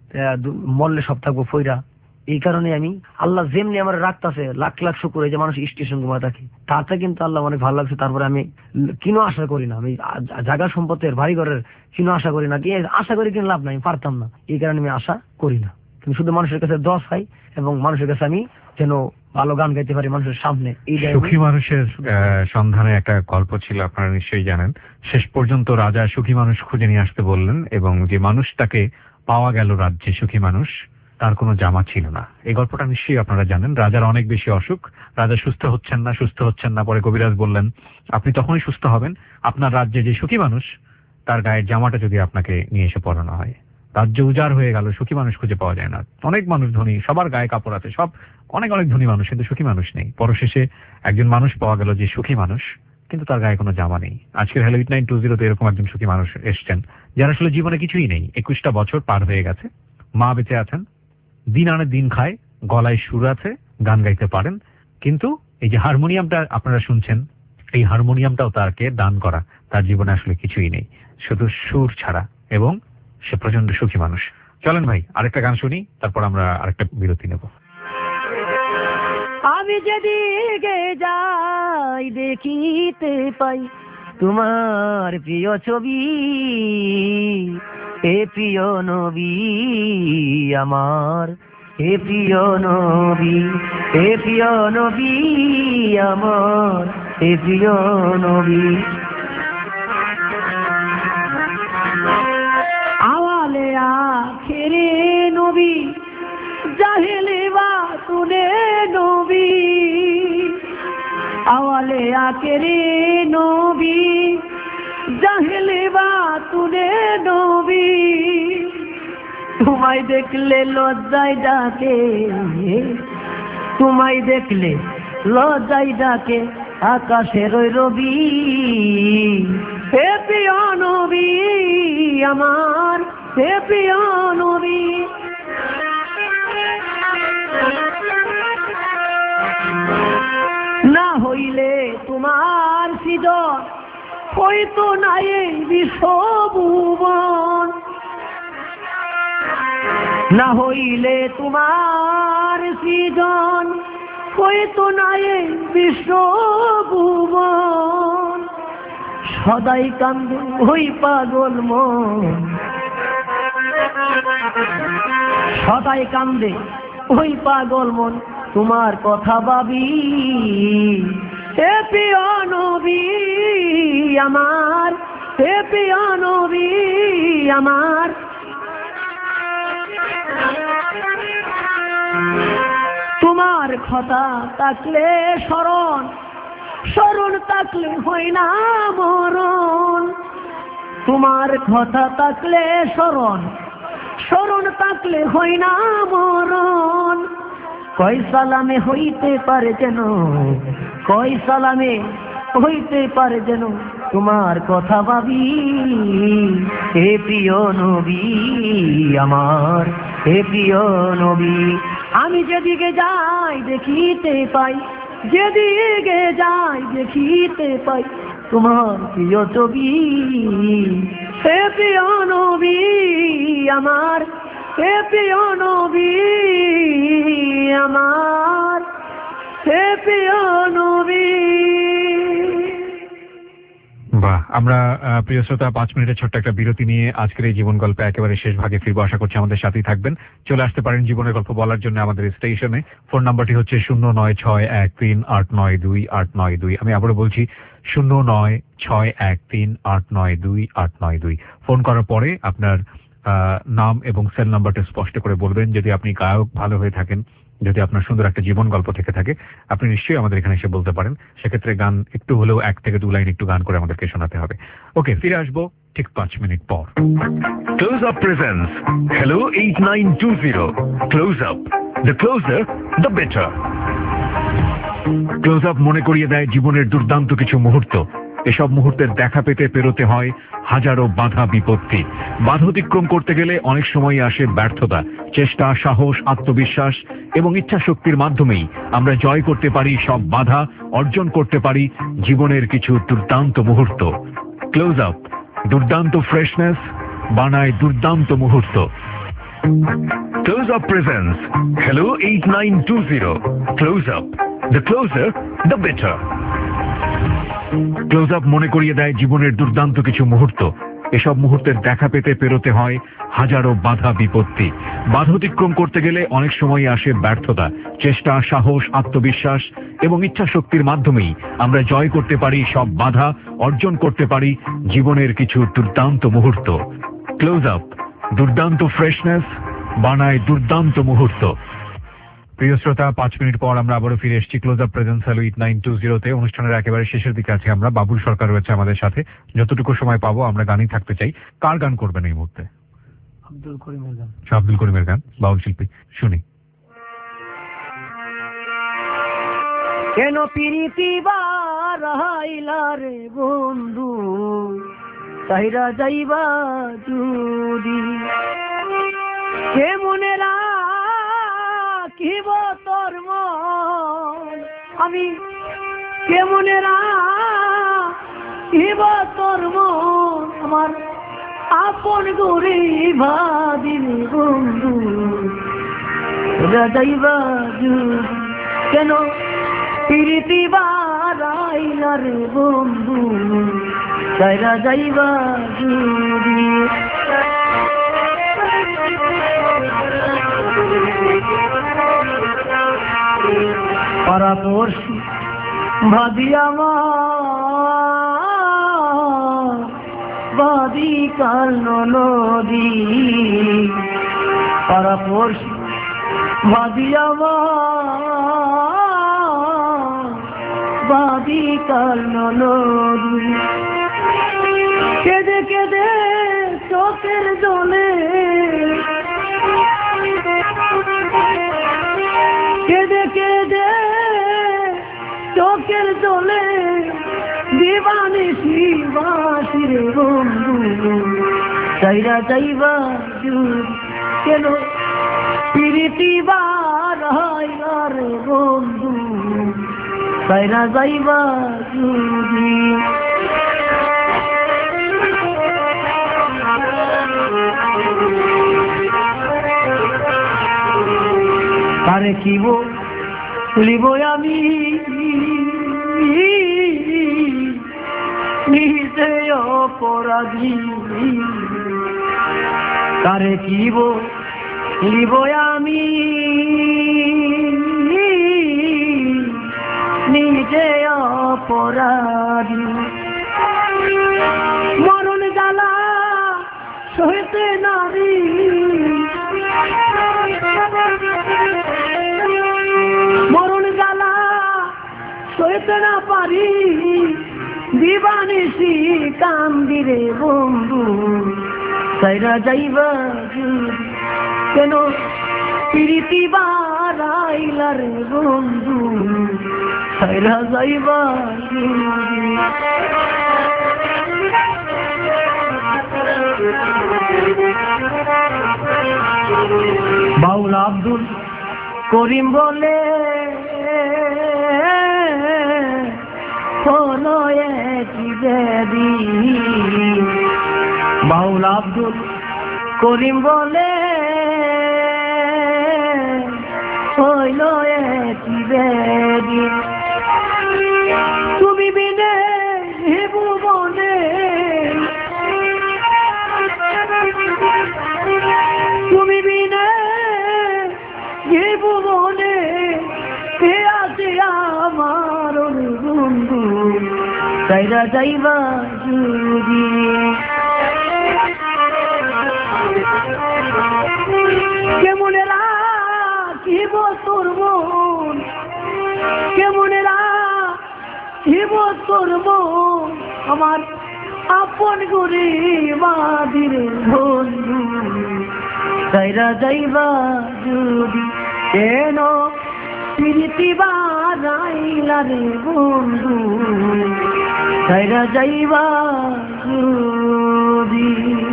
মরলে সব থাকবো ফইরা, এই কারণে আমি আল্লাহ যেমনি আমার রাখতেছে লাখ লাখ শুকুর, এই যে মানুষ স্টেশন ঘুমায় থাকে তাতে কিন্তু আল্লাহ অনেক ভালো লাগছে। তারপরে আমি কিনো আশা করি না, আমি জায়গা সম্পত্তির বাড়ি ঘরের কিনো আশা করি না, কি আশা করি কিনো লাভ নাই, আমি পারতাম না, এই কারণে আমি আশা করি না, কিন্তু শুধু মানুষের কাছে দোয়া চাই এবং মানুষের কাছে আমি যেন ভালো গান গাইতে পারি মানুষের সামনে। এই সুখী মানুষের সন্ধানে একটা গল্প ছিল, আপনারা নিশ্চয়ই জানেন। শেষ পর্যন্ত রাজা সুখী মানুষ খুঁজে নিয়ে আসতে বললেন, এবং যে মানুষটাকে পাওয়া গেল রাজ্যে সুখী মানুষ, তার কোনো জামা ছিল না। এই গল্পটা নিশ্চয়ই আপনারা জানেন। রাজার অনেক বেশি অসুখ, রাজা সুস্থ হচ্ছেন না সুস্থ হচ্ছেন না পরে কবিরাজ বললেন আপনি তখনই সুস্থ হবেন আপনার রাজ্যে যে সুখী মানুষ তার গায়ের জামাটা যদি আপনাকে নিয়ে এসে পরানো হয়। রাজ্য উজাড় হয়ে গেল, সুখী মানুষ খুঁজে পাওয়া যায় না। অনেক মানুষ ধনী, সবার গায়ে কাপড় আছে, সব অনেক অনেক ধনী মানুষ, কিন্তু সুখী মানুষ নেই। পরশেষে একজন মানুষ পাওয়া গেল যে সুখী মানুষ, কিন্তু তার গায়ে কোনো জামা নেই। আজকের হ্যালো এইট নাইন টু জিরোতে এরকম একজন সুখী মানুষ এসছেন, যার আসলে জীবনে কিছুই নেই, একুশটা বছর পার হয়ে গেছে, মা বেঁচে আছেন, দিন আনে দিন খায়, গলায় সুর আছে, গান গাইতে পারেন, কিন্তু এই যে হারমোনিয়ামটা আপনারা শুনছেন, এই হারমোনিয়ামটাও তাকে দান করা, তার জীবনে আসলে কিছুই নেই, শুধু সুর ছাড়া, এবং সে প্রচন্ড সুখী মানুষ। চলেন ভাই আরেকটা গান শুনি, তারপর আমরা আরেকটা বিরতি নেব। আমি যেদিকে যাই দেখিতে পাই তোমার প্রিয় ছবি, এ প্রিয় নবী আমার, এ প্রিয় নবী, এ প্রিয় নবী আমার, এ প্রিয় নবী। আওয়ালে আখেরে নবী, জাহেলে বাতুনে নবী, আওয়ালে আখেরে নবী, জাহেলে বাতুনে নবী। তোমায় দেখলে লজ্জায় ডাকে, তোমায় দেখলে লজ্জায় ডাকে আকাশের রবি, হে প্রিয় নবী আমার, হে প্রিয় নবী। না হইলে তোমার সৃজন হইতো না এই বিশ্বভুবন, না হইলে তোমার সৃজন হইতো না এই বিশ্বভুবন। সদাই কান্দে ওই পাগল মন, সদাই কান্দে ওই পাগল মন, তোমার কথা ভাবি হে প্রিয় নবী আমার, হে প্রিয় নবী আমার। তোমার কথা থাকলে স্মরণ, স্মরণ থাকলে হয় না মরণ। তোমার কথা থাকলে স্মরণ, স্মরণ থাকলে হয় না মরণ। কয় সালামে হইতে পারে যেন, কয় সালামে হইতে পারে যেন তোমার কথা ভাবি হে প্রিয় নবী আমার, হে প্রিয় নবী। আমি যেদিকে যাই দেখিতে পাই, যেদিকে যাই দেখিতে পাই তোমার প্রিয় ছবি হে প্রিয় নবী আমার, হে প্রিয় নবী আমার, হে প্রিয় নবী। বাহ, আমরা প্রিয় শ্রোতা পাঁচ মিনিটের ছোট্ট একটা বিরতি নিয়ে আজকের এই জীবন গল্পে একেবারে শেষ ভাগে ফিরবো। আশা করছি আমাদের সাথেই থাকবেন। চলে আসতে পারেন জীবনের গল্প বলার জন্য আমাদের স্টেশনে। ফোন নাম্বারটি হচ্ছে শূন্য নয় ছয় এক তিন আট নয় দুই আট নয় দুই। আমি আবারও বলছি শূন্য নয় ছয় এক তিন আট নয় দুই আট নয় দুই। ফোন করার পরে আপনার নাম এবং সেল নাম্বারটা স্পষ্ট করে বলবেন। যদি আপনি গায়ক ভালো হয়ে থাকেন, যদি আপনার সুন্দর একটা জীবন গল্প থেকে থাকে, আপনি নিশ্চয়ই আমাদের এখানে এসে বলতে পারেন। সেক্ষেত্রে গান একটু হলেও এক থেকে দু লাইন একটু গান করে আমাদেরকে শোনাতে হবে। ওকে, ফিরে আসবো ঠিক পাঁচ মিনিট পর। Close Up presents Hello eight nine two zero. Close Up. The closer, the better. Close up মনে করিয়ে দেয় জীবনের দুর্দান্ত কিছু মুহূর্ত। এসব মুহূর্তের দেখা পেতে পেরোতে হয় হাজারো বাধা বিপত্তি। বাধা অতিক্রম করতে গেলে অনেক সময় আসে ব্যর্থতা। চেষ্টা, সাহস, আত্মবিশ্বাস এবং ইচ্ছা শক্তির মাধ্যমেই আমরা জয় করতে পারি সব বাধা, অর্জন করতে পারি জীবনের কিছু দুর্দান্ত মুহূর্ত। ক্লোজ আপ দুর্দান্ত ফ্রেশনেস বানায় দুর্দান্ত মুহূর্ত। Close Up presents Hello eight nine two zero. Close Up. The closer, the better. Close up মনে করিয়ে দেয় জীবনের দুর্দান্ত কিছু মুহূর্ত। এসব মুহূর্তের দেখা পেতে পেরোতে হয় হাজারো বাধা বিপত্তি। বাধা অতিক্রম করতে গেলে অনেক সময় আসে ব্যর্থতা। চেষ্টা, সাহস, আত্মবিশ্বাস এবং ইচ্ছা শক্তির মাধ্যমেই আমরা জয় করতে পারি সব বাধা, অর্জন করতে পারি জীবনের কিছু দুর্দান্ত মুহূর্ত। ক্লোজ আপ দুর্দান্ত ফ্রেশনেস বানায় দুর্দান্ত মুহূর্ত। প্রিয় শ্রোতা, পাঁচ মিনিট পর আমরা আবারও ফিরে এসেছি close up presence hello eight nine two জিরোতে। অনুষ্ঠানের একেবারে শেষের দিকে আছে আমরা। বাবুল সরকার রয়েছে আমাদের সাথে। যতটুকু সময় পাবো আমরা গানই থাকতে চাই। কার গান করবেন এই মুহূর্তে? আব্দুল করিমের গান। আব্দুল করিমের গান, বাউল শিল্পী। শুনি। কেন পিরিতি বারাইলা রে বন্ধু, চাইরা যাইবা যদি কেমনে রাখিব তোর মন, আমি কেমনে রাখিব তোর মন, আমার আপন গরিব ভাবিনি বন্ধু চাইরা যাইবা যদি। কেন পিরিতি বারাইলা রে বন্ধু, চাইরা যাইবা যদি। পারাপড়শি ভাবি আমার বাদি কাল নদী, পারাপড়শি ভাবি আমার বাদি কাল নদী। কেঁদে কেঁদে চোখের জলে, কেঁদে কেঁদে চোখের জলে দিবানিশি বাসি রে বন্ধু, চাইরা যাইবা যদি। কেন পিরিতি বারাইলা রে বন্ধু, চাইরা যাইবা যদি। আরে কি বলিব আমি নিজে অপরাধী কারে কি বলিব আমি নিজে অপরাধী মরণ জ্বালা সইতে নারী মরণ জ্বালা সইতে না পারি দিবানিসি কান্দিরে বন্ধু সাইরা যাইবা কেন প্রীতি বারাইলা রে বন্ধু সাইরা যাইবা বাউল আব্দুল করিম বলে হলো একই বেদি বাউল আব্দুল করিম বলে হইল একই বেদি তুমি বিনে হেবু বনে তুমি বিনে হেবু বনে কে আছে আমার বন্ধু সাইরা যাইবা যদি কেমন রাখিব তোর মন কেমন রাখিব তোর মন আমার আপন করে বাদিরে বন্ধু সাইরা যাইবা যদি কেন প্রীতি বারাইলা রে বন্ধু সাইরা যাইবা যদি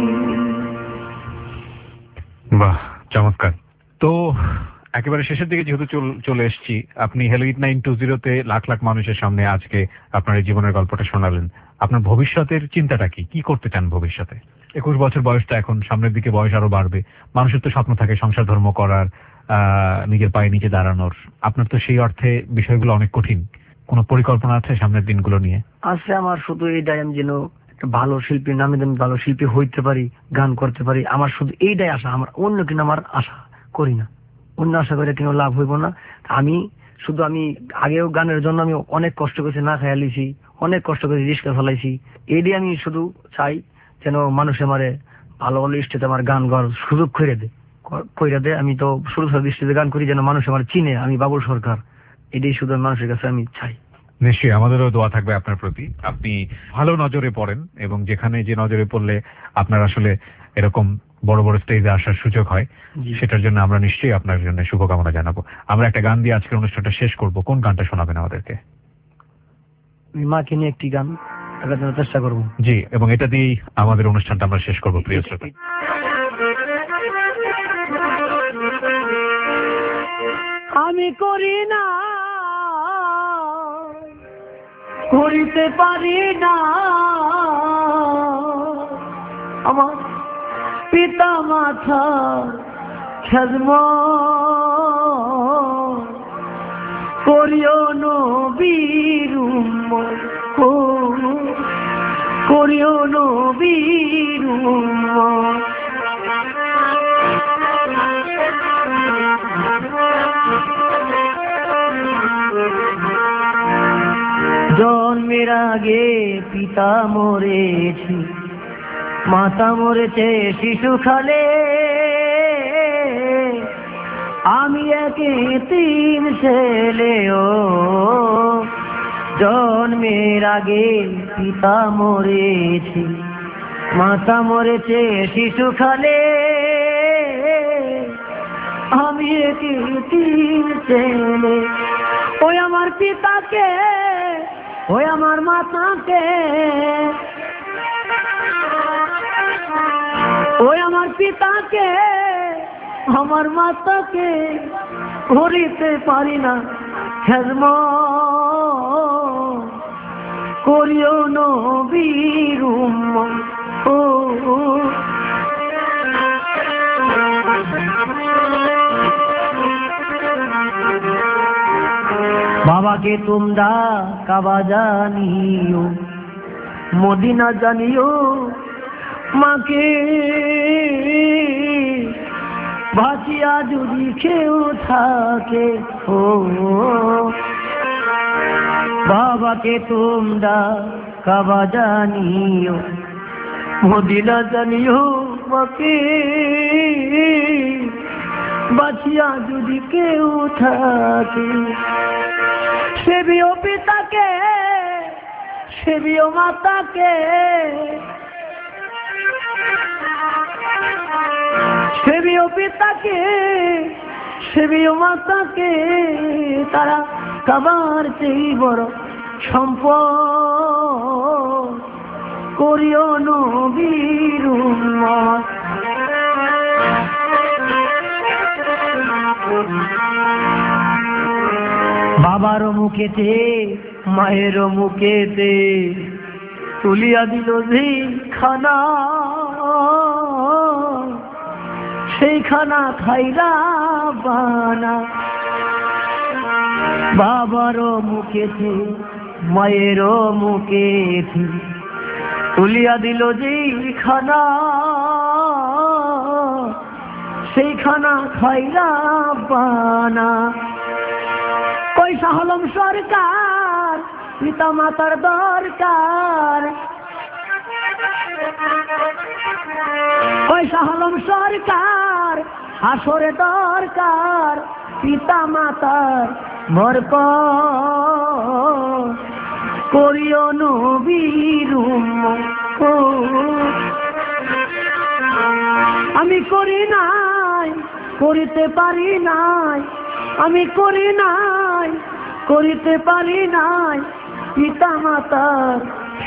বাহ চমৎকার। তো একেবারে শেষের দিকে যেহেতু চলে এসেছি, আপনি হ্যালো এইট নাইন টু জিরোতে লাখ লাখ মানুষের সামনে আজকে আপনার এই জীবনের গল্পটা শোনালেন। আপনার ভবিষ্যতের চিন্তাটা কি, কি করতে চান ভবিষ্যতে? একুশ বছর বয়সটা এখন, সামনের দিকে বয়স আরো বাড়বে, মানুষের তো স্বপ্ন থাকে সংসার ধর্ম করার, আহ নিজের পায়ে নিচে দাঁড়ানোর। আপনার তো সেই অর্থে বিষয়গুলো অনেক কঠিন। কোনো পরিকল্পনা আছে সামনের দিনগুলো নিয়ে? আছে, আমার শুধু এইটাই, আমি যেন একটা ভালো শিল্পী, নামে আমি ভালো শিল্পী হইতে পারি, গান করতে পারি, আমার শুধু এইটাই আশা। আমার অন্য কিনা আমার আশা করি না, অন্য আশা করে কিনা লাভ হইব না। আমি শুধু, আমি আগেও গানের জন্য আমি অনেক কষ্ট করেছি, না খাইয়া লিছি, অনেক কষ্ট করে রিস্কা চালাইছি। এইটাই আমি শুধু চাই যেন মানুষে আমারে ভালো ভালো স্টেজে আমার গান গাওয়ার সুযোগ করে দেয় কইরা দেয়। আমি তো শুরু থেকে স্টেজে গান করি, যেন মানুষ আমার চিনে আমি বাবুল সরকার। এটাই শুধু মানুষের কাছে আমি চাই। নিশ্চয়ই আমাদেরও দোয়া থাকবে আপনার প্রতি। আপনি ভালো নজরে পড়েন, এবং যেখানে যে নজরে পড়লে আপনার আসলে এরকম বড় বড় স্টেজে আসার সুযোগ হয়, সেটার জন্য আমরা নিশ্চয়ই আপনার জন্য শুভকামনা জানাবো। আমরা একটা গান দিয়ে আজকের অনুষ্ঠানটা শেষ করব। কোন গানটা শোনাবেন আমাদেরকে? আমি মাকে নিয়ে একটি গান গাওয়ার চেষ্টা করব। জি, এবং এটা দিয়েই আমাদের অনুষ্ঠানটা আমরা শেষ করব। প্রিয় শ্রোতা, আমি করি না, করিতে পারি না, আমার পিতা মাতা খেদমত করিও নবীর উম্মত, করিও নবীর উম্মত। জন্মের আগে পিতা মরেছি, মাতা মরেছে শিশুকালে, আমি একে তিন ছেলেও। জন্মের আগে পিতা মরেছি, মাতা মরেছে শিশুকালে, আমি একে তিন ছেলে। ওই আমার পিতাকে, ওই আমার মাতাকে, ওই আমার পিতাকে, আমার মাতাকে করিতে পারি না খেদমত, করিও নবীর উম্মত। ও বাবাকে তোমরা কাবা জানিও, মদিনা জানিও মাকে ভাসিয়া যদি কেউ থাকে ও বাবাকে তোমরা কাবা জানিও মদিনা জানিও মাকে বাঁচিয়া যদি কেউ থাকে সেবিও পিতাকে সেবিও মাতাকে সেবিও পিতাকে সেবিও মাতাকে তারা কাবার চেয়ে বড় সম্পদ করিও নবীর উম্মত বাবার মুখেতে মায়ের মুখেতে তুলিয়া দিল যেই খানা সেই খানা খাইরা বানা বাবার মুখেতে মায়ের মুখেতে তুলিয়া দিল যেই খানা সেই খানা খাইরা বানা পয়সা হলম সরকার পিতা মাতার দরকার পয়সা হলম সরকার আসরে দরকার পিতা মাতার বরকত করিও নবীর উম্মত আমি করি নাই করিতে পারি নাই আমি করি নাই করিতে পারি নাই পিতা মাতার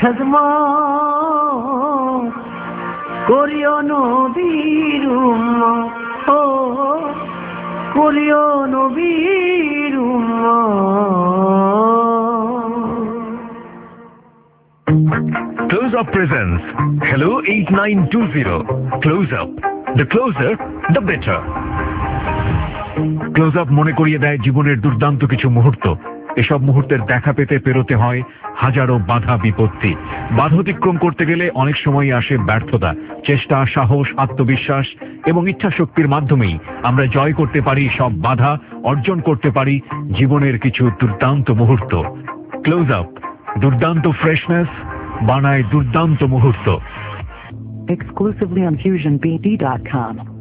খেদমত করিও নবীর উম্মত ও করিও নবীর উম্মত Close Up presents Hello eight nine two zero. Close Up. The closer, the better. Close up মনে করিয়ে দেয় জীবনের দুর্দান্ত কিছু মুহূর্ত। এসব মুহূর্তের দেখা পেতে পেরোতে হয় হাজারো বাধা বিপত্তি। বাধা অতিক্রম করতে গেলে অনেক সময় আসে ব্যর্থতা। চেষ্টা, সাহস, আত্মবিশ্বাস এবং ইচ্ছা শক্তির মাধ্যমেই আমরা জয় করতে পারি সব বাধা, অর্জন করতে পারি জীবনের কিছু দুর্দান্ত মুহূর্ত। ক্লোজ আপ দুর্দান্ত ফ্রেশনেস বানায় দুর্দান্ত মুহূর্ত। Exclusively on fusion b d dot com.